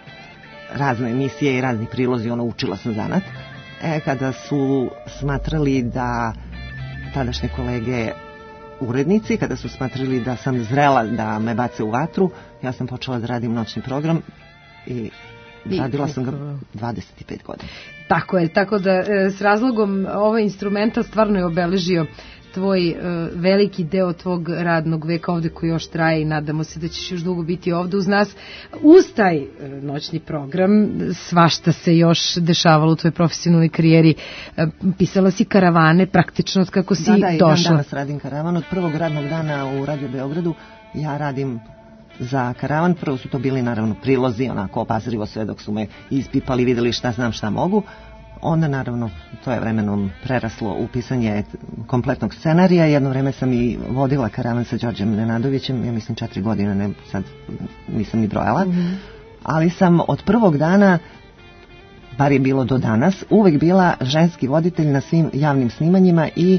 Speaker 17: razne emisije i razni prilozi, ono, učila sam zanat. E, kada su smatrali da tadašnje kolege urednici, kada su smatrali da sam zrela da me bace u vatru, ja sam počela da radim noćni program i radila sam ga dvadeset pet godina.
Speaker 2: Tako je, tako da e, s razlogom ovaj instrumental stvarno je obeležio tvoj uh, veliki deo tvog radnog veka ovde koji još traje i nadamo se da ćeš još dugo biti ovde uz nas. Uz taj uh, noćni program svašta se još dešavalo u tvojoj profesionalnoj karijeri. Uh, pisala si karavane praktično od kako si
Speaker 17: da, da,
Speaker 2: došla.
Speaker 17: Da, i dan danas radim karavan. Od prvog radnog dana u Radio Beogradu ja radim za karavan. Prvo su to bili naravno prilozi, onako opazrivo sve dok su me ispipali, videli šta znam šta mogu. Onda naravno to je vremenom preraslo u pisanje kompletnog scenarija. Jedno vreme sam i vodila karavan sa Đorđem Nenadovićem, ja mislim četiri godine, ne, sad nisam ni brojala. Mm-hmm. Ali sam od prvog dana, bar je bilo do danas, uvek bila ženski voditelj na svim javnim snimanjima i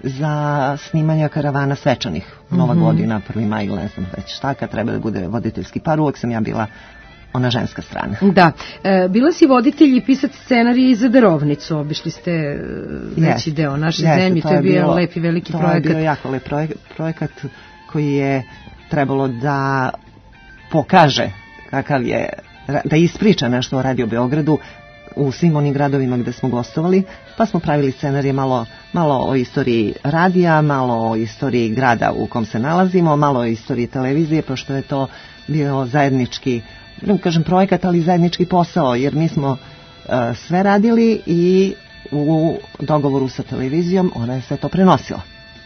Speaker 17: za snimanja karavana svečanih. Nova mm-hmm. godina, prvi maj ili ne znam već šta, kad treba da bude voditeljski par, uvek sam ja bila ona ženska strana.
Speaker 2: Da. E, bila si voditelj i pisac scenarija i za Darovnicu. Obišli ste veći yes. deo naše yes, zemlje. To je, to je bio bilo, lep i veliki
Speaker 17: to
Speaker 2: projekat.
Speaker 17: To je bio jako lep projekat, projekat koji je trebalo da pokaže kakav je, da ispriča nešto o Radio Beogradu u svim onim gradovima gde smo gostovali, pa smo pravili scenarije malo, malo o istoriji radija, malo o istoriji grada u kom se nalazimo, malo o istoriji televizije, pošto je to bio zajednički, ne kažem projekat, ali zajednički posao, jer mi smo uh, sve radili i u dogovoru sa televizijom ona je sve to prenosila.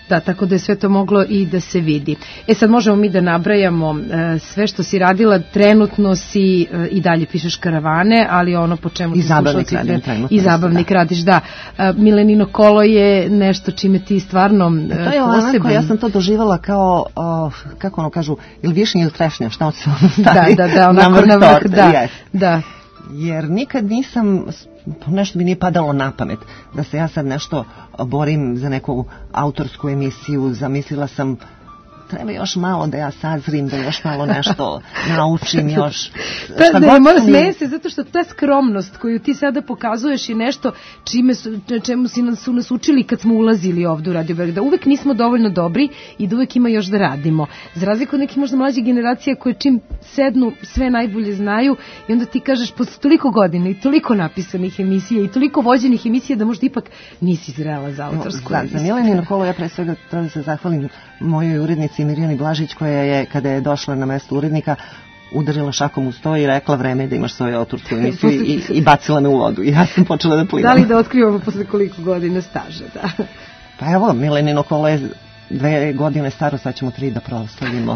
Speaker 2: Da, tako da je sve to moglo i da se vidi. E sad možemo mi da nabrajamo e, sve što si radila, trenutno si e, i dalje pišeš karavane, ali ono po čemu ti
Speaker 17: slušalci...
Speaker 2: I zabavnik radiš, da. E, Milenino kolo je nešto čime ti stvarno e,
Speaker 17: to je
Speaker 2: poseban...
Speaker 17: onako, ja sam to doživala kao, o, kako ono kažu, ili višnje ili trešnje, šta se ono stavi
Speaker 2: da, da, da, onako
Speaker 17: na vrh,
Speaker 2: na vrh
Speaker 17: torte,
Speaker 2: da,
Speaker 17: yes.
Speaker 2: da.
Speaker 17: Jer nikad nisam, nešto mi nije padalo na pamet da se ja sad nešto borim za neku autorsku emisiju, zamislila sam treba još malo da ja sazrim, da još malo nešto naučim još.
Speaker 2: Pa ne, mora smeje se, zato što ta skromnost koju ti sada pokazuješ je nešto čime su, čemu si nas, su nas učili kad smo ulazili ovdje u Radio Beograd, da uvek nismo dovoljno dobri i da uvek ima još da radimo. Za razliku od nekih možda mlađih generacija koje čim sednu sve najbolje znaju i onda ti kažeš posle toliko godina i toliko napisanih emisija i toliko vođenih emisija da možda ipak nisi zrela za autorsku
Speaker 17: no,
Speaker 2: emisiju.
Speaker 17: Za Milenino kolo ja pre svega treba da se zahvalim mojoj urednici Mirjani Blažić koja je, kada je došla na mesto urednika, udarila šakom u sto i rekla vreme da imaš svoju autorsku emisiju i, i bacila me u vodu. I ja sam počela da plivam.
Speaker 2: Da li da otkrivamo posle koliko godina staža, da?
Speaker 17: Pa evo, Milenino kolo je dve godine staro, sad ćemo tri da proslavimo.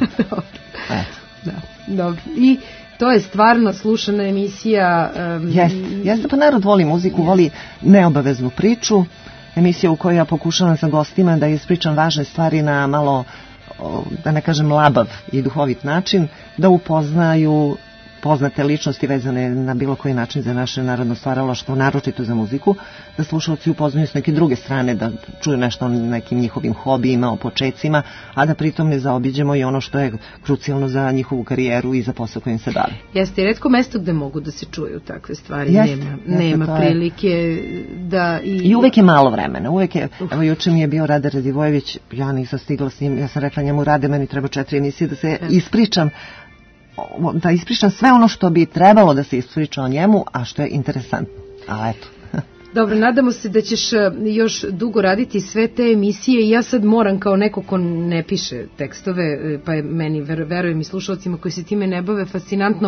Speaker 17: Eto.
Speaker 2: Da, dobro. I to je stvarno slušana emisija. Um,
Speaker 17: Jeste, jeste, pa narod voli muziku, voli neobaveznu priču. Emisija u kojoj ja pokušavam sa gostima da ispričam važne stvari na malo, da ne kažem labav i duhovit način, da upoznaju poznate ličnosti vezane na bilo koji način za naše narodno stvaralaštvo, naročito za muziku, da slušalci upoznaju s neke druge strane, da čuju nešto o nekim njihovim hobijima, o počecima, a da pritom ne zaobiđemo i ono što je krucijalno za njihovu karijeru i za posao kojim se bave.
Speaker 2: Jeste i retko mesto gde mogu da se čuju takve stvari.
Speaker 17: Jeste,
Speaker 2: nema
Speaker 17: jeste,
Speaker 2: nema prilike da... I...
Speaker 17: I uvek je malo vremena, uvek je, evo juče mi je bio Rade Radivojević, ja nisam stigla s njim, ja sam rekla njemu, Rade, meni treba četiri emisije da se ispričam, da ispričam sve ono što bi trebalo da se ispriča o njemu, a što je interesantno. A eto.
Speaker 2: Dobro, nadamo se da ćeš još dugo raditi sve te emisije i ja sad moram kao neko ko ne piše tekstove, pa je meni, verujem i slušalcima koji se time ne bave, fascinantno,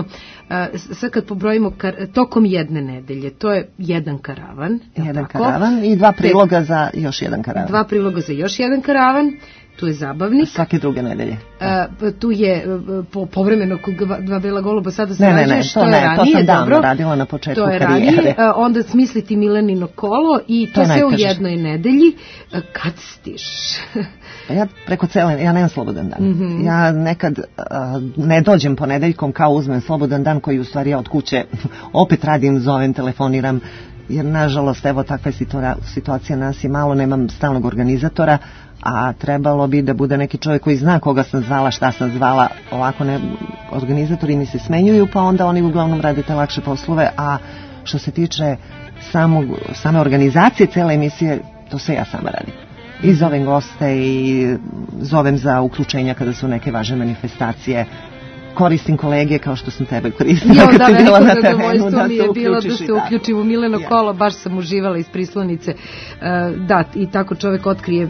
Speaker 2: sad kad pobrojimo kar, tokom jedne nedelje, to je jedan karavan.
Speaker 17: Jedan
Speaker 2: tako?
Speaker 17: karavan i dva priloga Tek, za još jedan karavan.
Speaker 2: Dva priloga za još jedan karavan. Tu je zabavnik.
Speaker 17: Svake druge nedelje.
Speaker 2: A, tu je po, povremeno dva bela goluba sada se
Speaker 17: ne, ne, ne, to,
Speaker 2: to
Speaker 17: ne,
Speaker 2: je ranije,
Speaker 17: to sam davno
Speaker 2: dobro,
Speaker 17: radila na početku
Speaker 2: to je
Speaker 17: karijere.
Speaker 2: Ranije, a, onda smisliti Milenino kolo i to, to sve u jednoj nedelji. A, kad stiš?
Speaker 17: Ja preko cele, ja nemam slobodan dan.
Speaker 2: Mm-hmm.
Speaker 17: Ja nekad a, ne dođem ponedeljkom kao uzmem slobodan dan koji u stvari ja od kuće opet radim, zovem, telefoniram, jer nažalost evo takva je situacija, nas je malo, nemam stalnog organizatora, a trebalo bi da bude neki čovjek koji zna koga sam zvala, šta sam zvala, ovako ne, organizatori mi se smenjuju, pa onda oni uglavnom rade te lakše poslove, a što se tiče samog, same organizacije cele emisije, to sve ja sama radim. I zovem goste i zovem za uključenja kada su neke važne manifestacije, koristim kolege kao što sam tebe koristila
Speaker 2: jo,
Speaker 17: kad
Speaker 2: da,
Speaker 17: si bila na terenu,
Speaker 2: da
Speaker 17: se
Speaker 2: bilo da se uključim u Mileno
Speaker 17: yeah.
Speaker 2: kolo, baš sam uživala iz prislonice. Uh, da, i tako čovjek otkrije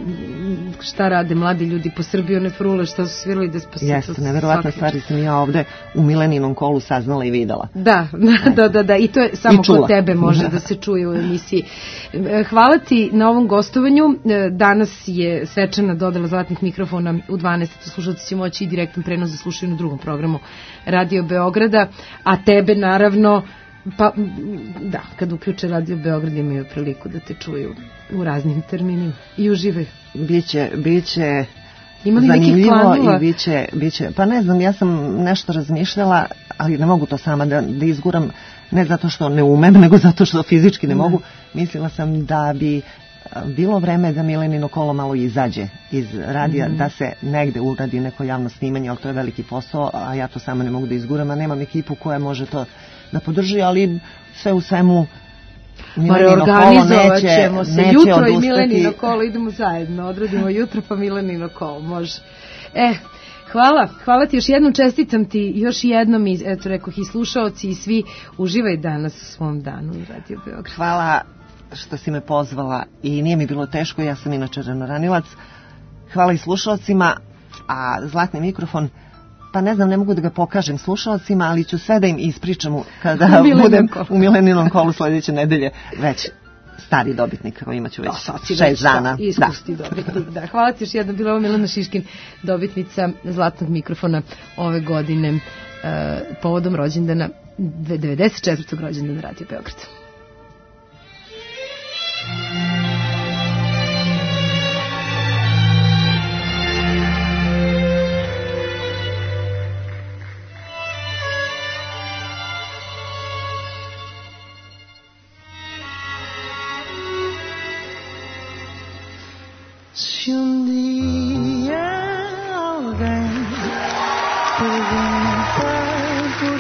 Speaker 2: šta rade mladi ljudi po Srbiji, one frule šta su svirali da spasi.
Speaker 17: Jeste, neverovatne stvari sam ja ovde u Mileninom kolu saznala i videla.
Speaker 2: Da, da, da, da, i to je samo kod tebe može da se čuje u emisiji. Hvala ti na ovom gostovanju. Danas je svečana dodela zlatnih mikrofona u dvanaest. Slušalci će moći i direktan prenos da slušaju na drugom programu Radio Beograda, a tebe naravno, pa da, kad uključe Radio Beograd imaju priliku da te čuju u raznim terminima i uživaju.
Speaker 17: Biće, biće
Speaker 2: zanimljivo
Speaker 17: i biće, biće, pa ne znam, ja sam nešto razmišljala, ali ne mogu to sama da, da izguram, ne zato što ne umem, nego zato što fizički ne mogu. Mislila sam da bi bilo vreme da Milenino kolo malo izađe iz radija, mm-hmm. da se negde uradi neko javno snimanje, ali to je veliki posao, a ja to sama ne mogu da izguram, a nemam ekipu koja može to da podrži, ali sve u svemu
Speaker 2: Milenino kolo neće, ćemo se neće jutro odustati. I Milenino kolo idemo zajedno, odradimo jutro pa Milenino kolo, može. E, hvala, hvala ti još jednom, čestitam ti još jednom i eto rekoh i slušaoci i svi uživaju danas u svom danu u Radio Beograd.
Speaker 17: Hvala što si me pozvala i nije mi bilo teško, ja sam inače ranoranilac. Hvala i slušalcima, a zlatni mikrofon, pa ne znam, ne mogu da ga pokažem slušalcima, ali ću sve da im ispričam kada budem u Mileninom kolu sljedeće nedelje već stari dobitnik, evo imaću već
Speaker 2: da,
Speaker 17: šest dana.
Speaker 2: Iskusti da. dobitnik, da. Hvala ti još jednom, bila ovo Milena Šiškin, dobitnica Zlatnog mikrofona ove godine uh, povodom rođendana, devedeset četvrtog rođendana Radio Beograd.
Speaker 16: Se um dia alguém perguntar por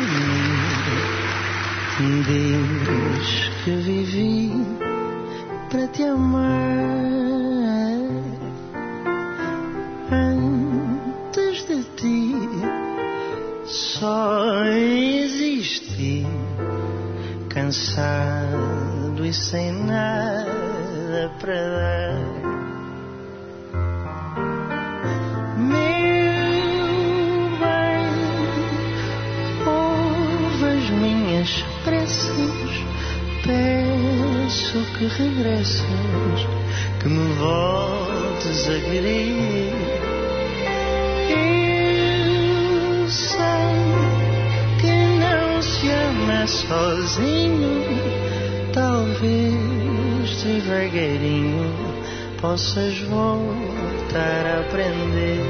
Speaker 16: mim, diz que vivi para te amar. Antes de ti só existi, cansado e sem nada para dar. Preces, peço que regresses, que me voltes a querer. Eu sei que não se ama sozinho, talvez devagarinho possas voltar a aprender.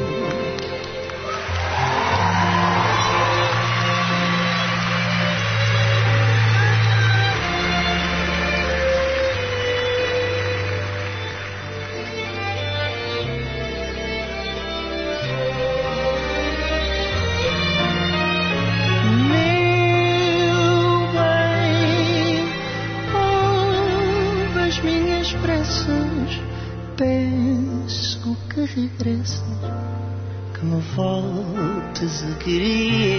Speaker 16: Regresses, que me voltes a querer.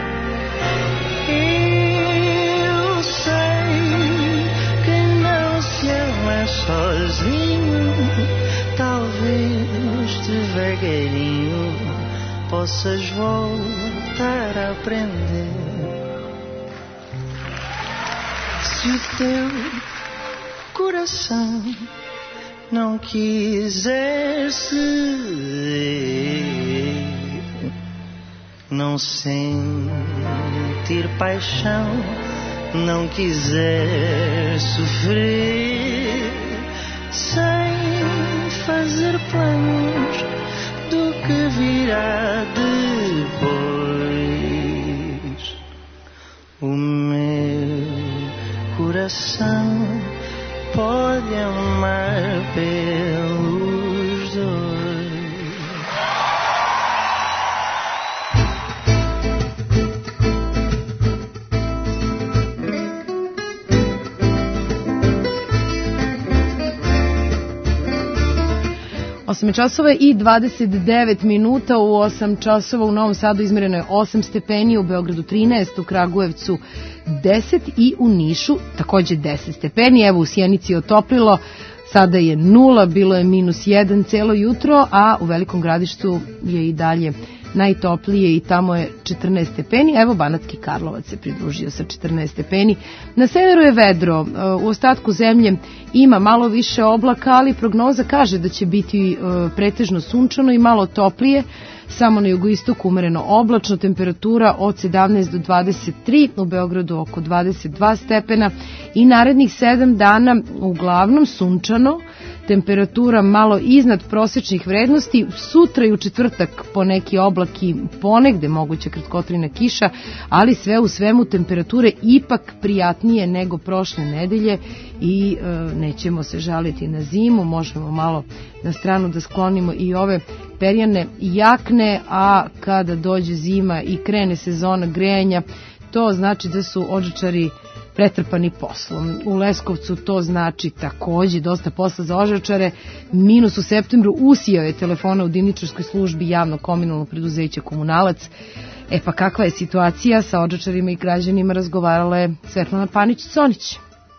Speaker 16: Eu sei que não se ama sozinho, talvez devagarinho possas voltar a aprender. Se o teu coração não quiser ser, não sentir paixão, não quiser sofrer, sem fazer planos do que virá depois. O meu coração pode amar pelos dois.
Speaker 2: osam časova i dvadeset devet minuta. U osam časova u Novom Sadu izmereno je osam stepeni, u Beogradu trinaest, u Kragujevcu deset i u Nišu takođe deset stepeni. Evo u Sjenici je otoplilo, sada je nula, bilo je minus jedan celo jutro, a u Velikom Gradištu je i dalje najtoplije i tamo je četrnaest stepeni. Evo Banatski Karlovac se pridružio sa četrnaest stepeni. Na severu je vedro, u ostatku zemlje ima malo više oblaka, ali prognoza kaže da će biti pretežno sunčano i malo toplije. Samo na jugoistoku umereno oblačno, temperatura od sedamnaest do dvadeset tri, u Beogradu oko dvadeset dva stepena i narednih sedam dana uglavnom sunčano, temperatura malo iznad prosečnih vrednosti, sutra i u četvrtak poneki oblak i ponegde moguća kratkotrajna kiša, ali sve u svemu temperature ipak prijatnije nego prošle nedelje i e, nećemo se žaliti na zimu, možemo malo na stranu da sklonimo i ove perjane jakne, a kada dođe zima i krene sezona grejanja, to znači da su odžačari pretrpani poslom. U Leskovcu to znači takođe dosta posla za odžačare. Minus u septembru, usijao je telefona u dimničarskoj službi javnog komunalnog preduzeća Komunalac. E pa kakva je situacija sa odžačarima i građanima, razgovarala je Svetlana Panić-Conić.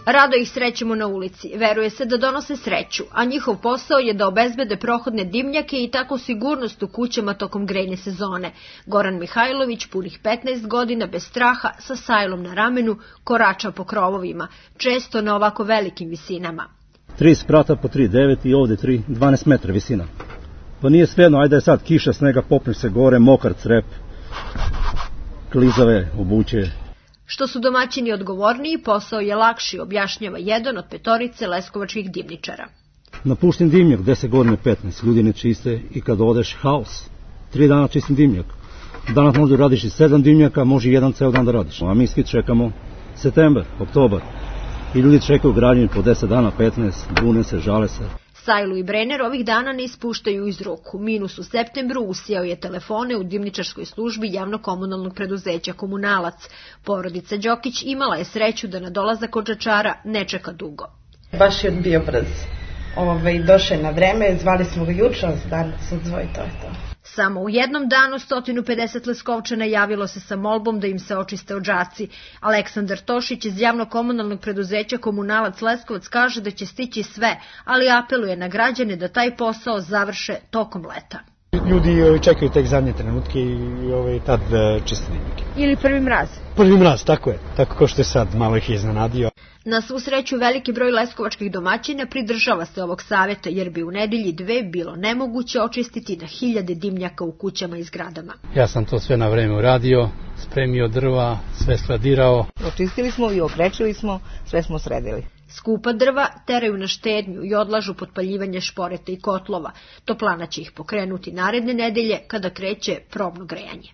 Speaker 18: Rado ih srećemo na ulici, veruje se da donose sreću, a njihov posao je da obezbede prohodne dimnjake i tako sigurnost u kućama tokom grejne sezone. Goran Mihajlović, punih petnaest godina, bez straha, sa sajlom na ramenu, korača po krovovima, često na ovako velikim visinama.
Speaker 19: tri sprata po tri devet i ovde tri, dvanaest metra visina. Pa nije svejedno, ajde je sad kiša, snega, popneš se gore, mokar crep, klizave, obuće.
Speaker 18: Što su domaćini odgovorniji, posao je lakši, objašnjava jedan od petorice leskovačkih dimničara.
Speaker 19: Napušten dimnjak, deset godine, petnaest, ljudi ne čiste i kad odeš, haos. Tri dana čistim dimnjak. Danas možda radiš i sedam dimnjaka, može i jedan ceo dan da radiš. A mi svi čekamo septembar, oktobar. I ljudi čekaju građenje po deset dana, petnaest, bune se, žale se.
Speaker 18: Sajlu i Brenner ovih dana ne ispuštaju iz ruku. Minus u septembru usijao je telefone u dimničarskoj službi javno-komunalnog preduzeća Komunalac. Porodica Đokić imala je sreću da na dolazak od Čačara ne čeka dugo.
Speaker 20: Baš je bio brz. Ove, došao je na vreme, zvali smo ga juče, danas odzvoji, to je to.
Speaker 18: Samo u jednom danu sto pedeset Leskovčana javilo se sa molbom da im se očiste odžaci. Aleksandar Tošić iz javno-komunalnog preduzeća Komunalac Leskovac kaže da će stići sve, ali apeluje na građane da taj posao završe tokom leta.
Speaker 21: Ljudi čekaju tek zadnje trenutke i ovaj, tad čiste dimnjake.
Speaker 18: Ili prvi mraz.
Speaker 21: Prvi mraz, tako je. Tako kao što je sad, malo ih je iznenadio.
Speaker 18: Na svu sreću veliki broj leskovačkih domaćina pridržava se ovog savjeta, jer bi u nedelji dve bilo nemoguće očistiti na hiljade dimnjaka u kućama i zgradama.
Speaker 21: Ja sam to sve na vreme uradio, spremio drva, sve skladirao.
Speaker 20: Očistili smo i okrečili smo, sve smo sredili.
Speaker 18: Skupa drva teraju na štednju i odlažu potpaljivanje šporeta i kotlova. Toplana će ih pokrenuti naredne nedelje kada kreće probno grejanje.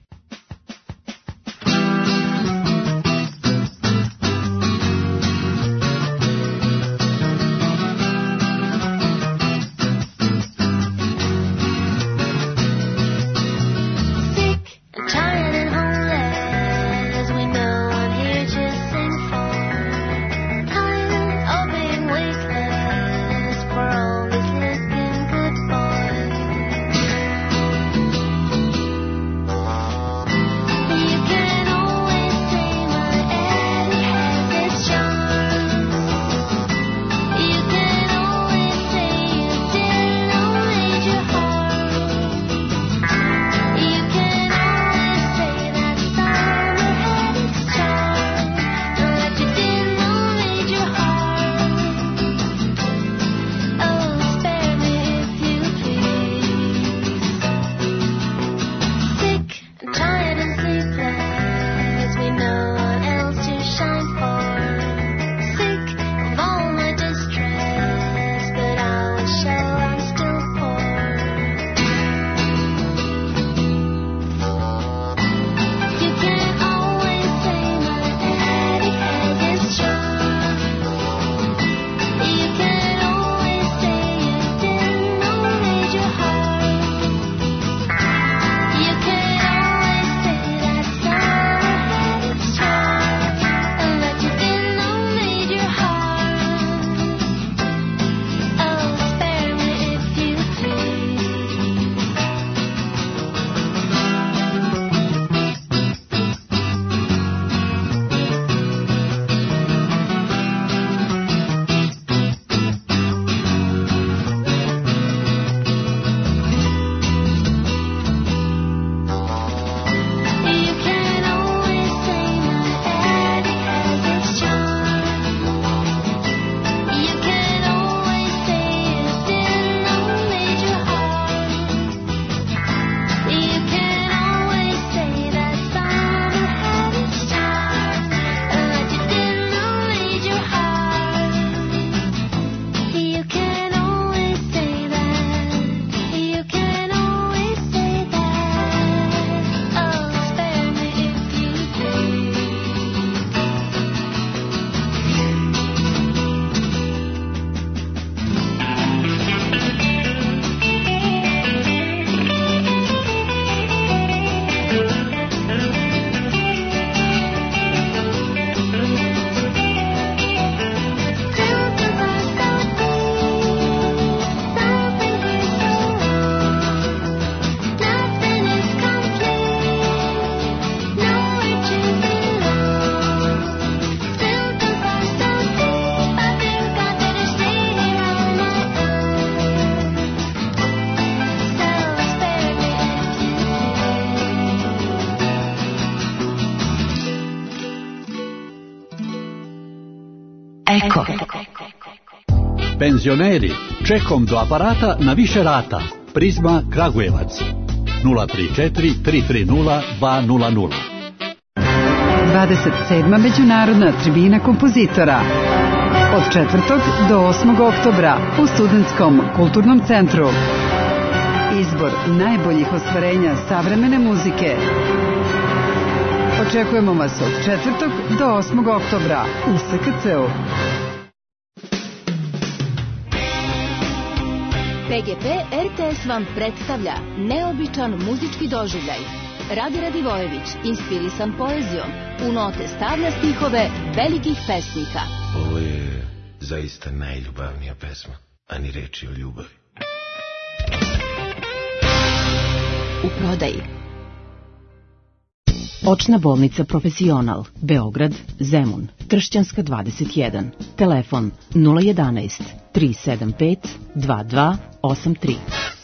Speaker 1: Eko.
Speaker 22: Penzioneri, čekom do aparata na više rata. Prizma Kragujevac. nula tri četiri tri tri nula dva nula nula.
Speaker 1: dvadeset sedma Međunarodna tribina kompozitora. Od četvrtog do osmog oktobra u Studentskom kulturnom centru. Izbor najboljih ostvarenja savremene muzike. Očekujemo vas od četvrtog do osmog oktobra u S K C-u.
Speaker 23: P G P R T S vam predstavlja neobičan muzički doživljaj. Radi Radivojević, inspirisan poezijom, u note stavlja stihove velikih pesnika.
Speaker 24: Ovo je zaista najljubavnija pesma, a ni reči o ljubavi.
Speaker 23: U prodaji. Očna bolnica Profesional, Beograd, Zemun, Tršćanska dvadeset jedan. Telefon nula jedanaest tri sedam pet dva dva osam tri.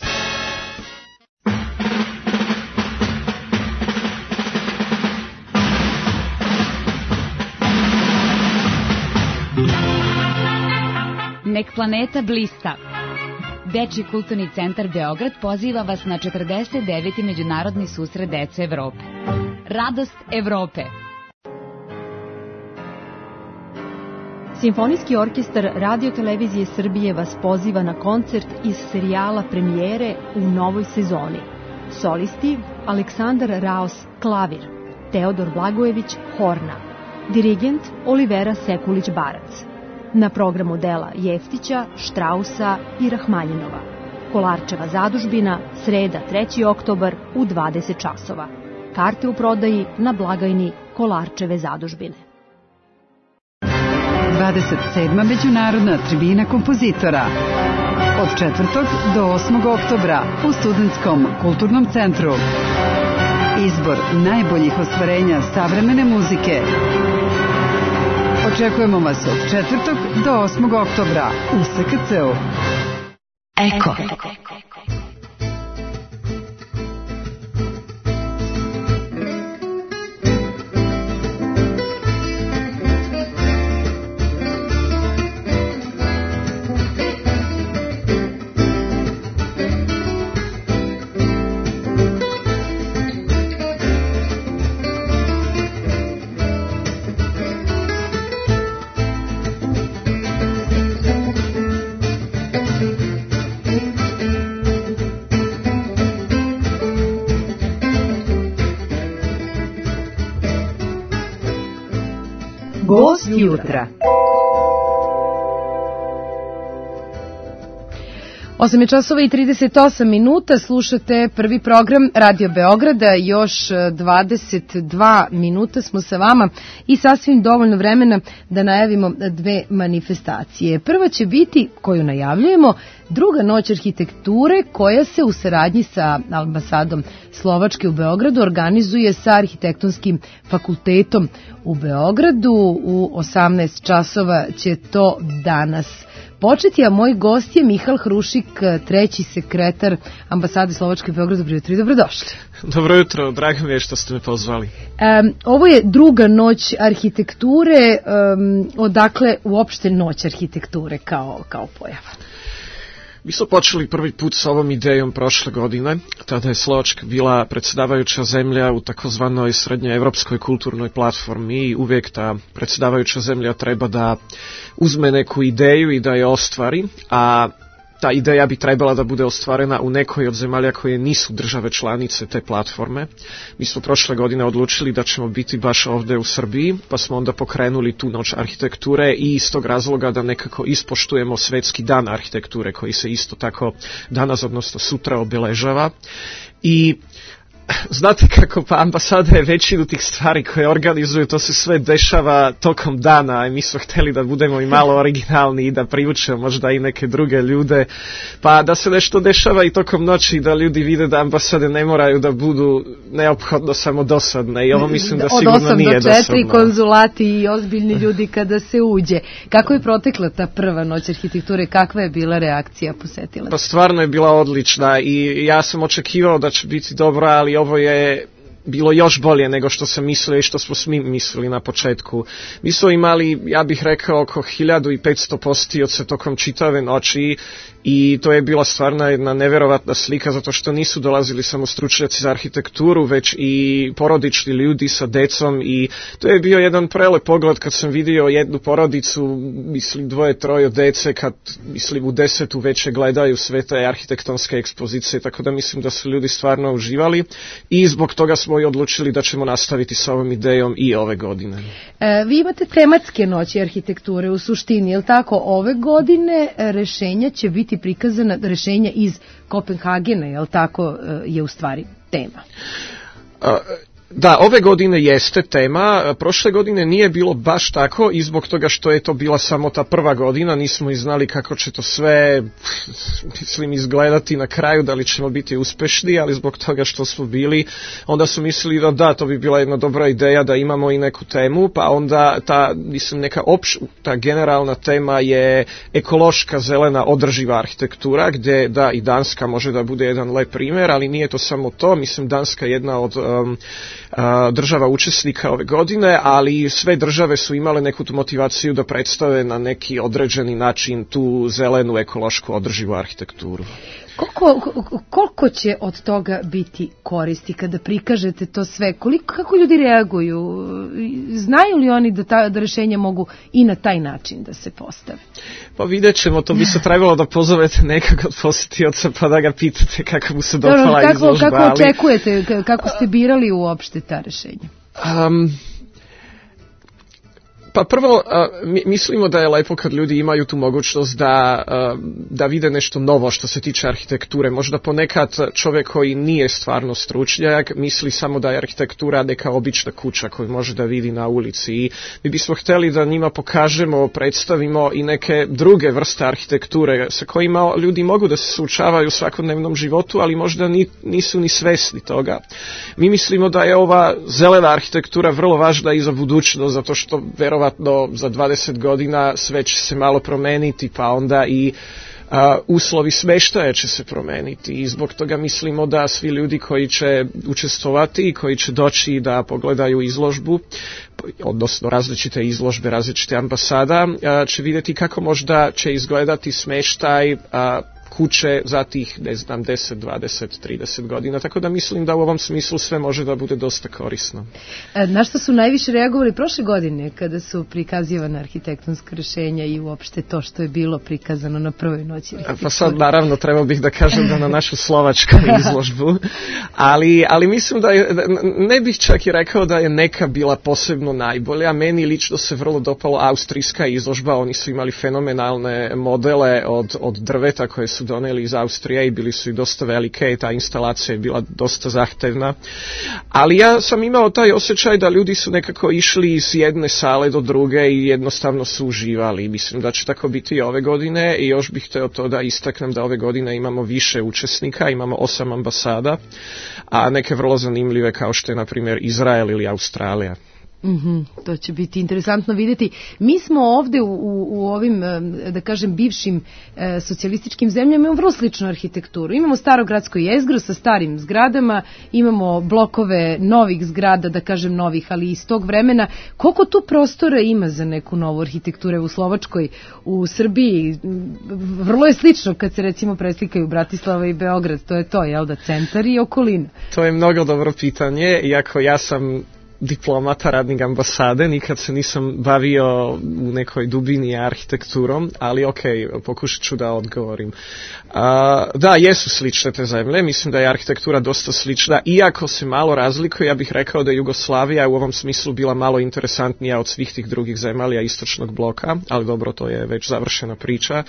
Speaker 25: Nek planeta blista. Dečiji kulturni centar Beograd poziva vas na četrdeset deveti Međunarodni susret dece Evrope. Radost Evrope.
Speaker 23: Simfonijski orkestar Radio Televizije Srbije vas poziva na koncert iz serijala Premijere u novoj sezoni. Solisti Aleksandar Raos klavir, Teodor Blagojević horna, dirigent Olivera Sekulić-Barac. Na programu dela Jeftića, Štrausa i Rahmanjinova. Kolarčeva zadužbina, sreda treći oktobar u dvadeset časova. Karte u prodaji na blagajni Kolarčeve zadužbine.
Speaker 1: dvadeset sedma Međunarodna tribina kompozitora. Od četvrtog do osmog oktobra u Studentskom kulturnom centru. Izbor najboljih ostvarenja savremene muzike. Očekujemo vas od četvrtog do osmog oktobra u S K C-u.
Speaker 23: Eko.
Speaker 1: Gost jutra.
Speaker 2: osam je časova i trideset osam minuta, slušate prvi program Radio Beograda, još dvadeset dva minuta smo sa vama i sasvim dovoljno vremena da najavimo dve manifestacije. Prva će biti, koju najavljujemo, druga noć arhitekture koja se u saradnji sa ambasadom Slovačke u Beogradu organizuje sa Arhitektonskim fakultetom u Beogradu. U osamnaest časova će to danas početi, a moj gost je Mihal Hrušik, treći sekretar ambasade Slovačke u Beogradu. Prijatelji, dobrodošli.
Speaker 26: Dobro jutro, drago mi je što ste me pozvali.
Speaker 2: Um, ovo je druga noć arhitekture, um, odakle uopšte noć arhitekture kao, kao pojava?
Speaker 26: Mi smo počeli prvi put s ovom idejom prošle godine, tada je Slovačka bila predsjedavajuća zemlja u takozvanoj srednjoevropskoj kulturnoj platformi i uvijek ta predsjedavajuća zemlja treba da uzme neku ideju i da je ostvari, a ta ideja bi trebala da bude ostvarena u nekoj od zemalja koje nisu države članice te platforme. Mi smo prošle godine odlučili da ćemo biti baš ovdje u Srbiji, pa smo onda pokrenuli tu noć arhitekture i iz tog razloga da nekako ispoštujemo Svetski dan arhitekture koji se isto tako danas, odnosno sutra, obiležava. I znate kako, pa ambasada je većinu tih stvari koje organizuju, to se sve dešava tokom dana i mi smo htjeli da budemo i malo originalni i da privučemo možda i neke druge ljude, pa da se nešto dešava i tokom noći i da ljudi vide da ambasade ne moraju da budu neophodno samo dosadne i ovo mislim da sigurno nije dosadno.
Speaker 2: Od osam do četiri konzulati i ozbiljni ljudi kada se uđe. Kako je protekla ta prva noć arhitekture, kakva je bila reakcija posetilaca?
Speaker 26: Pa stvarno je bila odlična i ja sam očekivao da će biti dobro, ali ovo je bilo još bolje nego što sam mislio i što smo svi mislili na početku. Mi smo imali, ja bih rekao, oko hiljadu petsto posjetioca tokom čitave noći i to je bila stvarno jedna neverovatna slika zato što nisu dolazili samo stručnjaci za arhitekturu, već i porodični ljudi sa decom i to je bio jedan prelep pogled kad sam vidio jednu porodicu, mislim dvoje, troje dece, kad mislim u deset uveče gledaju sve te arhitektonske ekspozicije, tako da mislim da su ljudi stvarno uživali i zbog toga smo i odlučili da ćemo nastaviti sa ovom idejom i ove godine.
Speaker 2: E, vi imate tematske noći arhitekture u suštini, je li tako? Ove godine rešenja će biti prikazana, rešenja iz Kopenhagena, je li tako, je u stvari tema?
Speaker 26: A, Da, ove godine jeste tema, prošle godine nije bilo baš tako i zbog toga što je to bila samo ta prva godina, nismo i znali kako će to sve, mislim, izgledati na kraju, da li ćemo biti uspešni, ali zbog toga što smo bili, onda su mislili da da, to bi bila jedna dobra ideja da imamo i neku temu, pa onda ta, mislim, neka opš, ta generalna tema je ekološka, zelena, održiva arhitektura, gde da i Danska može da bude jedan lep primjer, ali nije to samo to, mislim, Danska je jedna od um, država učesnika ove godine, ali sve države su imale neku tu motivaciju da predstave na neki određeni način tu zelenu, ekološku, održivu arhitектuru.
Speaker 2: Koliko, koliko će od toga biti koristi kada prikažete to sve? Koliko, kako ljudi reaguju? Znaju li oni da, ta, da rešenja mogu i na taj način da se postave?
Speaker 26: Pa vidjet ćemo, to bi se trebalo da pozovete nekog od posjetioca pa da ga pitate kako mu se dopala
Speaker 2: kako,
Speaker 26: izložba.
Speaker 2: Kako očekujete, kako ste birali uopšte ta rešenja?
Speaker 26: Um, Pa prvo, mi, mislimo da je lepo kad ljudi imaju tu mogućnost da, da vide nešto novo što se tiče arhitekture. Možda ponekad čovjek koji nije stvarno stručnjak misli samo da je arhitektura neka obična kuća koju može da vidi na ulici. I mi bismo htjeli da njima pokažemo, predstavimo i neke druge vrste arhitekture sa kojima ljudi mogu da se suočavaju u svakodnevnom životu, ali možda ni, nisu ni svesni toga. Mi mislimo da je ova zelena arhitektura vrlo važna i za budućnost, zato što verovatno za dvadeset godina sve će se malo promeniti, pa onda i a, uslovi smještaja će se promeniti i zbog toga mislimo da svi ljudi koji će učestvovati i koji će doći da pogledaju izložbu, odnosno različite izložbe, različite ambasada, a, će vidjeti kako možda će izgledati smještaj a, kuće za tih, ne znam, deset, dvadeset, trideset godina, tako da mislim da u ovom smislu sve može da bude dosta korisno.
Speaker 2: Na što su najviše reagovali prošle godine kada su prikazivane arhitektonska rešenja i uopšte to što je bilo prikazano na prvoj noći arhitekture?
Speaker 26: Pa sad naravno trebao bih da kažem da na našu slovačku izložbu, ali, ali mislim da je, ne bih čak i rekao da je neka bila posebno najbolja. Meni lično se vrlo dopalo austrijska izložba, oni su imali fenomenalne modele od, od drveta koje su doneli iz Austrije i bili su i dosta velike i ta instalacija je bila dosta zahtevna. Ali ja sam imao taj osjećaj da ljudi su nekako išli iz jedne sale do druge i jednostavno su uživali. Mislim da će tako biti i ove godine i još bih hteo to da istaknem da ove godine imamo više učesnika, imamo osam ambasada, a neke vrlo zanimljive kao što je na primjer Izrael ili Australija.
Speaker 2: Mm-hmm, to će biti interesantno vidjeti. Mi smo ovde u, u, u ovim, da kažem, bivšim e, socijalističkim zemljama imamo vrlo sličnu arhitekturu. Imamo staro gradsko jezgro sa starim zgradama, imamo blokove novih zgrada, da kažem novih, ali iz tog vremena. Koliko tu prostora ima za neku novu arhitekturu u Slovačkoj, u Srbiji? Vrlo je slično kad se recimo preslikaju Bratislava i Beograd, to je to, jel da, centar i okolina?
Speaker 26: To je mnogo dobro pitanje, iako ja sam diplomata, radnik ambasade, nikad se nisam bavio u nekoj dubini arhitekturom, ali ok, pokušat ću da odgovorim. A, da, jesu slične te zemlje, mislim da je arhitektura dosta slična, iako se malo razlikuje, ja bih rekao da je Jugoslavija u ovom smislu bila malo interesantnija od svih tih drugih zemalja istočnog bloka, ali dobro, to je već završena priča.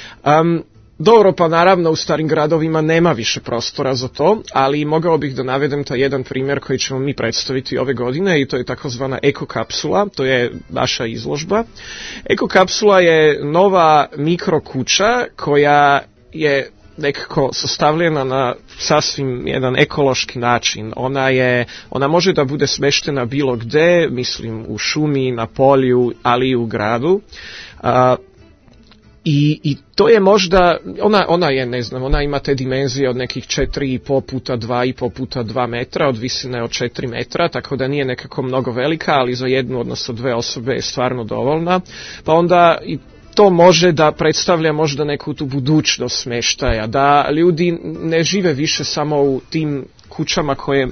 Speaker 26: Um, Dobro, pa naravno u starim gradovima nema više prostora za to, ali mogao bih da navedem taj jedan primjer koji ćemo mi predstaviti ove godine i to je takozvana ekokapsula, to je naša izložba. Ekokapsula je nova mikrokuća koja je nekako sastavljena na sasvim jedan ekološki način. Ona je, ona može da bude smeštena bilo gde, mislim u šumi, na polju, ali i u gradu. A, I, i to je možda, ona, ona je, ne znam, ona ima te dimenzije od nekih četiri i po puta dva i po puta dva metra, od visine od četiri metra, tako da nije nekako mnogo velika, ali za jednu, odnosno dve osobe je stvarno dovoljna. Pa onda i to može da predstavlja možda neku tu budućnost smještaja, da ljudi ne žive više samo u tim kućama koje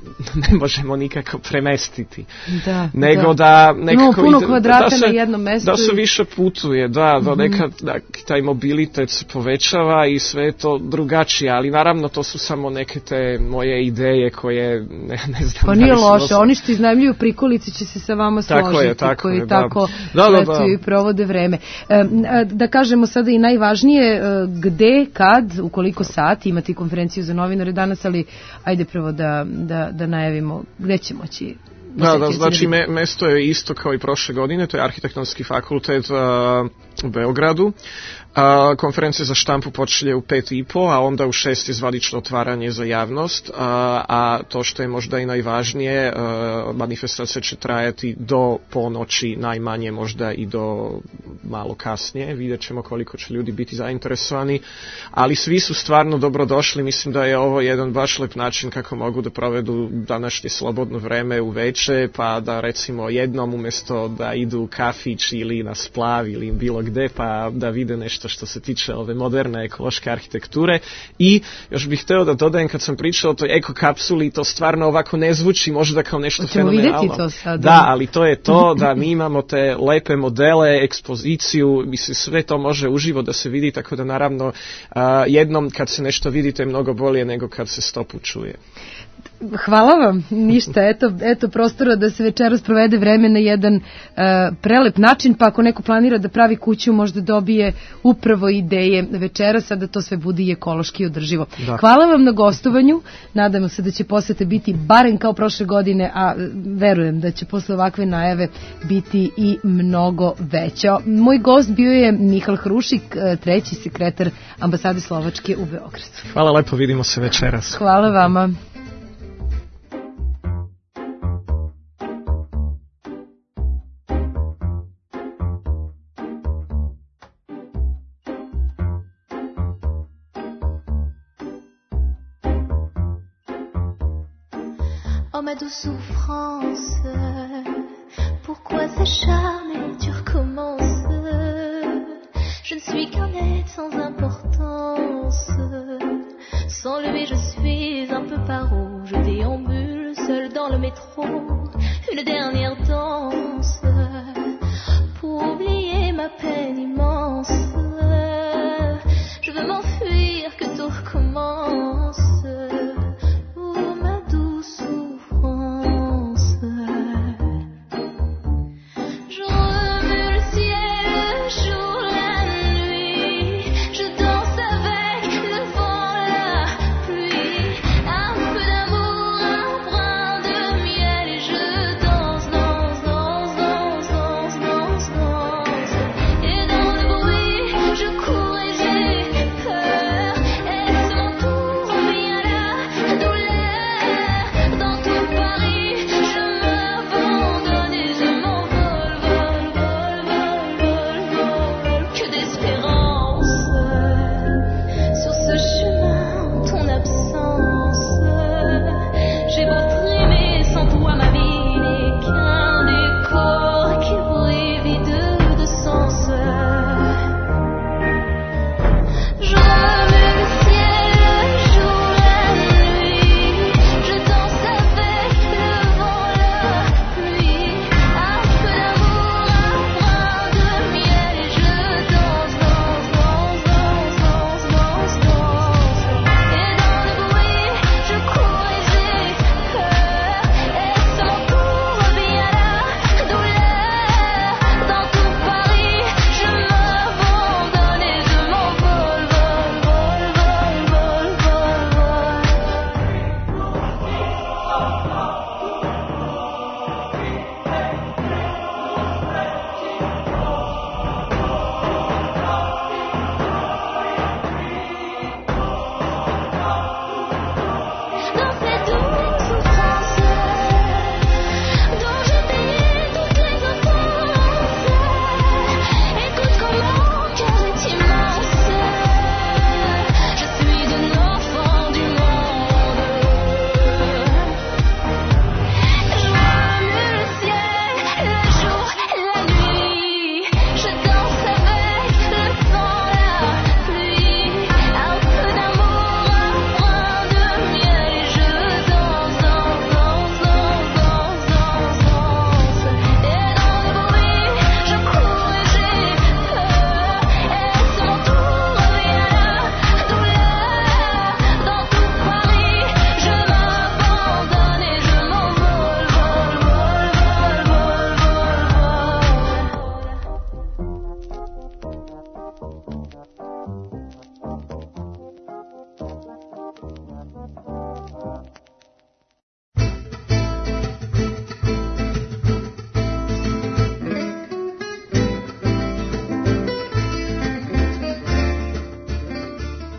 Speaker 26: ne možemo nikako premestiti.
Speaker 2: Da,
Speaker 26: nego
Speaker 2: da,
Speaker 26: da nekako
Speaker 2: no, puno
Speaker 26: ide,
Speaker 2: kvadrata
Speaker 26: da se,
Speaker 2: na jednom mestu.
Speaker 26: Da se više putuje, da, da,
Speaker 2: mm-hmm.
Speaker 26: nekad, da taj mobilitet se povećava i sve je to drugačije, ali naravno to su samo neke te moje ideje koje ne, ne znam.
Speaker 2: Pa nije loše, nos... oni što iznajmljuju prikolice će se sa vama složiti,
Speaker 26: tako je, tako
Speaker 2: koji
Speaker 26: je,
Speaker 2: tako
Speaker 26: da. Da,
Speaker 2: letuju
Speaker 26: da,
Speaker 2: i provode vreme. E, da kažemo sada i najvažnije, gde, kad, u koliko sati imate konferenciju za novinare danas, ali ajde prvo da, da, da najavimo gde će moći.
Speaker 26: Da, da, znači me, mesto je isto kao i prošle godine, to je Arhitektonski fakultet uh, u Beogradu. Uh, konferencija za štampu počinje u pet i po, a onda u šest je zvanično otvaranje za javnost, uh, a to što je možda i najvažnije, uh, manifestacija će trajati do ponoći, najmanje možda i do malo kasnije, vidjet ćemo koliko će ljudi biti zainteresovani, ali svi su stvarno dobrodošli, mislim da je ovo jedan baš lep način kako mogu da provedu današnje slobodno vreme u veče, pa da recimo jednom umjesto da idu u kafić ili na splav ili bilo gde, pa da vide nešto što se tiče ove moderne ekološke arhitekture. I još bih hteo da dodajem, kad sam pričao o toj eko kapsuli, to stvarno ovako ne zvuči možda kao nešto
Speaker 2: Hoćemo
Speaker 26: fenomenalno.
Speaker 2: To sad.
Speaker 26: Da, ali to je to da mi imamo te lepe modele, ekspoziciju, mislim sve to može uživo da se vidi, tako da naravno uh, jednom kad se nešto vidite mnogo bolje nego kad se sto put čuje.
Speaker 2: Hvala vam, ništa, eto, eto prostora da se večeras provede vreme na jedan uh, prelep način, pa ako neko planira da pravi kuću, možda dobije upravo ideje večeras, a da to sve bude i ekološki održivo. Da. Hvala vam na gostovanju, nadamo se da će posete biti barem kao prošle godine, a verujem da će posle ovakve najave biti i mnogo veća. Moj gost bio je Mihal Hrušik, treći sekretar ambasade Slovačke u Beogradu.
Speaker 26: Hvala lepo, vidimo se večeras.
Speaker 2: Hvala vama.
Speaker 3: Ma douce souffrance, pourquoi s'acharner, tu recommences? Je ne suis qu'un être sans importance. Sans lui je suis un peu paro. Je déambule seul dans le métro. Une dernière danse pour oublier ma peine immense. Je veux m'enfuir, que tout recommence. Danse,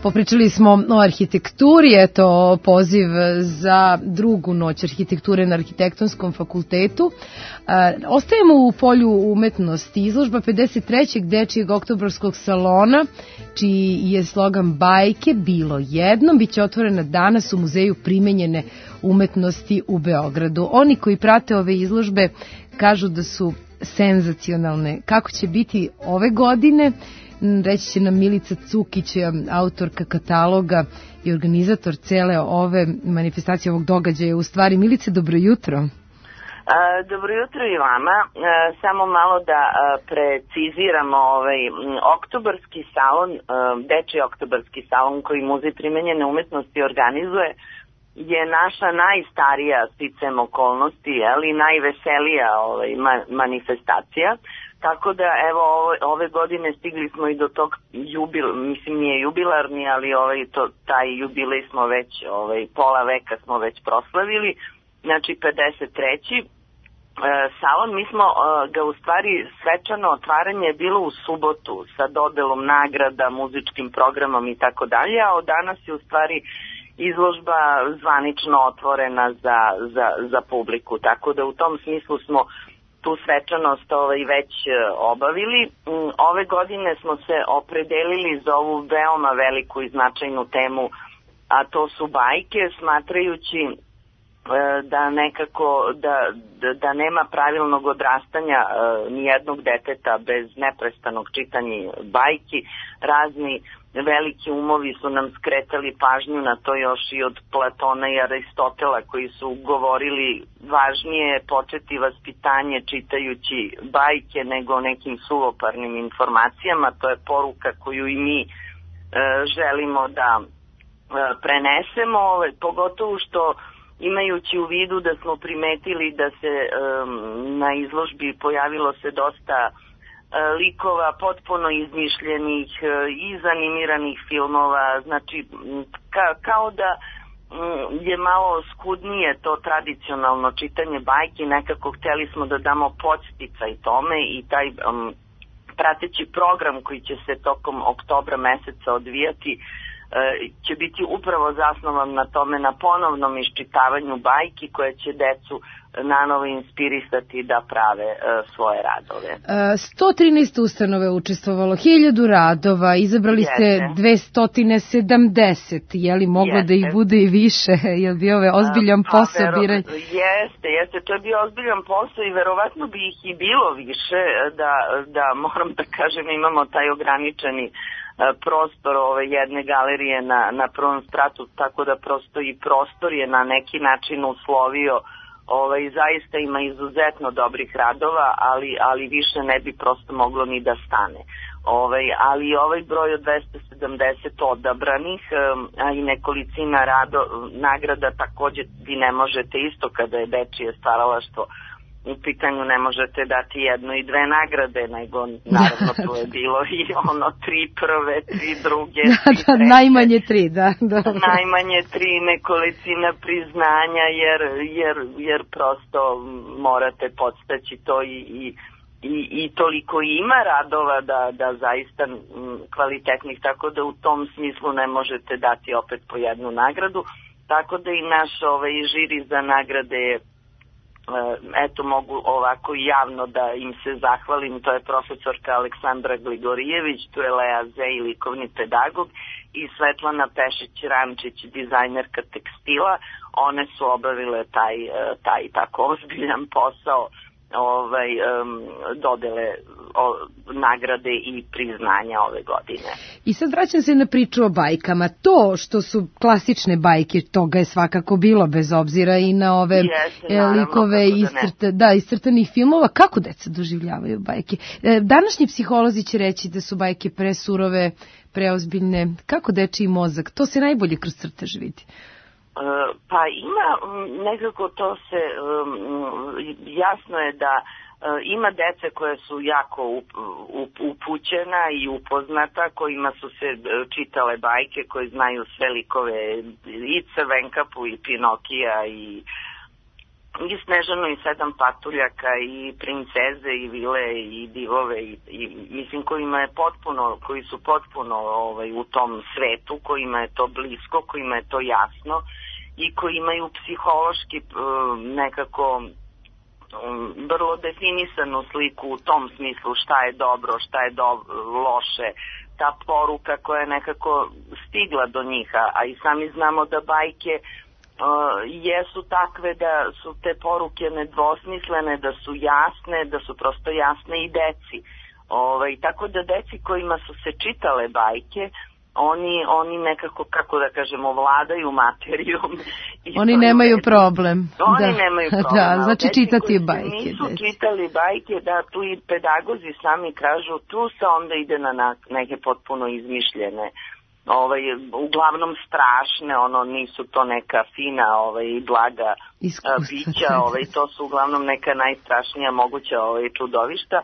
Speaker 2: Popričali smo o arhitekturi, eto poziv za drugu noć arhitekture na Arhitektonskom fakultetu. Ostajemo u polju umetnosti. Izložba pedeset trećeg dečijeg oktobarskog salona, čiji je slogan Bajke bilo jednom, biće otvorena danas u Muzeju primenjene umetnosti u Beogradu. Oni koji prate ove izložbe kažu da su senzacionalne. Kako će biti ove godine? Reći će nam Milica Cukić, autorka kataloga i organizator cele ove manifestacije, ovog događaja. U stvari, Milice, dobro jutro.
Speaker 4: A, dobro jutro i vama. A, samo malo da a, preciziramo ovaj oktobarski salon, a, dečiji oktobarski salon koji Muzej primenjene umetnosti organizuje, je naša najstarija sticem okolnosti, ali najveselija ovaj, ma, manifestacija. Tako da, evo, ove, ove godine stigli smo i do tog jubil, mislim nije jubilarni, ali ovaj, to, taj jubilej smo već, ovaj, pola veka smo već proslavili, znači pedeset treći E, salon, mi smo e, ga u stvari, svečano otvaranje je bilo u subotu sa dodelom nagrada, muzičkim programom i tako dalje, a od danas je u stvari izložba zvanično otvorena za, za, za publiku, tako da u tom smislu smo tu svečanost ovaj, već obavili. Ove godine smo se opredelili za ovu veoma veliku i značajnu temu, a to su bajke, smatrajući e, da nekako, da, da, da nema pravilnog odrastanja e, nijednog deteta bez neprestanog čitanja bajki. Razni veliki umovi su nam skretali pažnju na to još i od Platona i Aristotela, koji su govorili važnije je početi vaspitanje čitajući bajke nego nekim suvoparnim informacijama. To je poruka koju i mi e, želimo da e, prenesemo, ove, pogotovo što imajući u vidu da smo primetili da se e, na izložbi pojavilo se dosta likova potpuno izmišljenih i zanimiranih filmova, znači ka, kao da je malo skudnije to tradicionalno čitanje bajki, nekako hteli smo da damo podsticaj tome i taj um, prateći program koji će se tokom oktobra meseca odvijati će biti upravo zasnovan na tome, na ponovnom iščitavanju bajki koje će decu nanovo inspirisati da prave uh, svoje radove.
Speaker 2: sto trinaest ustanove učestvovalo, hiljadu radova, izabrali ste dvesta sedamdeset, je li moglo jeste. Da ih bude i više, je li bio ovaj ozbiljan uh, posao? Pa, vero,
Speaker 4: jeste, jeste, to je bio ozbiljan posao i verovatno bi ih i bilo više, da, da moram da kažem, imamo taj ograničeni prostor ove jedne galerije na, na prvom spratu, tako da prosto i prostor je na neki način uslovio, ovaj, zaista ima izuzetno dobrih radova, ali, ali više ne bi prosto moglo ni da stane. Ovaj, ali ovaj broj od dvesta sedamdeset odabranih, a i nekolicina rado, nagrada takođe vi ne možete isto kada je dečije stvaralaštvo u pitanju, ne možete dati jednu i dve nagrade, nego naravno tu je bilo i ono tri prve, tri druge, tri treće.
Speaker 2: Najmanje tri, da. Dobro.
Speaker 4: Najmanje tri, nekolicina priznanja, jer, jer, jer prosto morate podstaći to i, i, i, i toliko ima radova da, da zaista kvalitetnih, tako da u tom smislu ne možete dati opet po jednu nagradu, tako da i naš ovaj, žiri za nagrade je, eto mogu ovako javno da im se zahvalim, to je profesorka Aleksandra Gligorijević, tu je Lea Zej, likovni pedagog, i Svetlana Pešić-Rančić, dizajnerka tekstila. One su obavile taj, taj tako ozbiljan posao ovaj, um, dodele o, nagrade i priznanja ove godine.
Speaker 2: I sad vraćam se na priču o bajkama. To što su klasične bajke, toga je svakako bilo, bez obzira i na ove
Speaker 4: Jeste, naravno,
Speaker 2: likove iscrta, da, iscrtanih filmova. Kako deca doživljavaju bajke? Današnji psiholozi će reći da su bajke presurove, preozbiljne. Kako dečiji mozak? To se najbolje kroz crtež vidi.
Speaker 4: Pa ima nekako, to se jasno je da ima dece koje su jako upućena i upoznata, kojima su se čitale bajke, koji znaju sve likove i Crvenkapu i Pinokija i i Snežanu i sedam patuljaka i princeze i vile i divove i, i mislim kojima je potpuno, koji su potpuno ovaj, u tom svetu, kojima je to blisko, kojima je to jasno i koji imaju psihološki nekako vrlo definisanu sliku u tom smislu šta je dobro, šta je do, loše, ta poruka koja je nekako stigla do njih, a i sami znamo da bajke Uh, jesu takve da su te poruke nedvosmislene, da su jasne, da su prosto jasne i deci. Ovaj, tako da deci kojima su se čitale bajke, oni, oni nekako, kako da kažemo, vladaju materijom.
Speaker 2: Oni nemaju problem.
Speaker 4: Oni
Speaker 2: da.
Speaker 4: nemaju problem.
Speaker 2: Da, znači čitati bajke.
Speaker 4: Nisu
Speaker 2: deci.
Speaker 4: čitali bajke, da tu i pedagozi sami kažu, tu se onda ide na neke potpuno izmišljene, ovaj, uglavnom strašne, ono nisu to neka fina ovaj, blaga Iskustva, bića, ovaj, to su uglavnom neka najstrašnija moguća ovaj, čudovišta.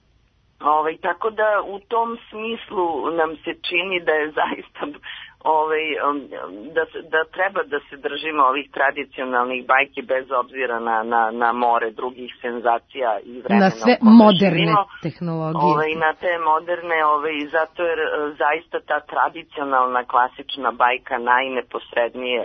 Speaker 4: Ovaj, tako da u tom smislu nam se čini da je zaista ovaj, da, da treba da se držimo ovih tradicionalnih bajki bez obzira na, na, na more drugih senzacija i vremena.
Speaker 2: Na sve moderne živimo, tehnologije.
Speaker 4: Ovaj, na te moderne, ovaj, zato jer zaista ta tradicionalna klasična bajka najneposrednije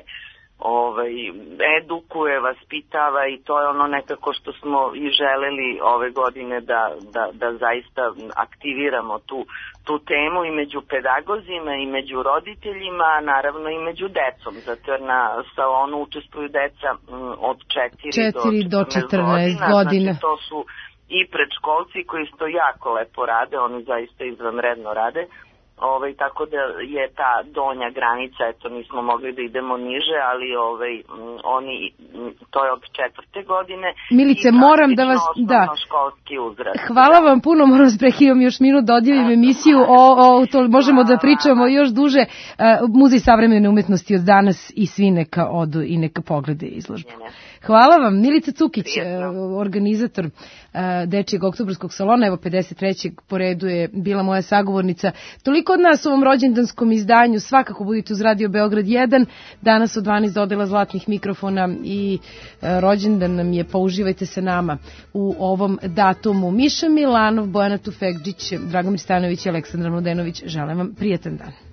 Speaker 4: ovaj, edukuje, vaspitava i to je ono nekako što smo i želeli ove godine da, da, da zaista aktiviramo tu, tu temu i među pedagozima i među roditeljima, naravno i među decom, zato jer na salonu učestvuju deca od četiri do četrnaest godina, znači to su i predškolci koji isto jako lepo rade, oni zaista izvanredno rade. Ovaj, tako da je ta donja granica, eto nismo mogli da idemo niže, ali ovaj, oni, to je od četvrte godine.
Speaker 2: Milice, moram da vas, da,
Speaker 4: školski uzrast.
Speaker 2: Hvala vam puno, moram s prekidom još minut da odjavim emisiju, o, o, to možemo da pričamo još duže. Muzej savremene umetnosti od danas i svi neka odu i neka poglede izložbu. Hvala vam, Milica Cukić, Prijetno. organizator Dečijeg oktobarskog salona, evo pedeset trećeg po redu je bila moja sagovornica. Toliko od nas u ovom rođendanskom izdanju, svakako budite uz Radio Beograd jedan, danas od dvanaest dodela zlatnih mikrofona i rođendan nam je, pa uživajte se nama u ovom datumu. Miša Milanov, Bojana Tufekđić, Dragomir Stanović i Aleksandar Mladenović, želim vam prijetan dan.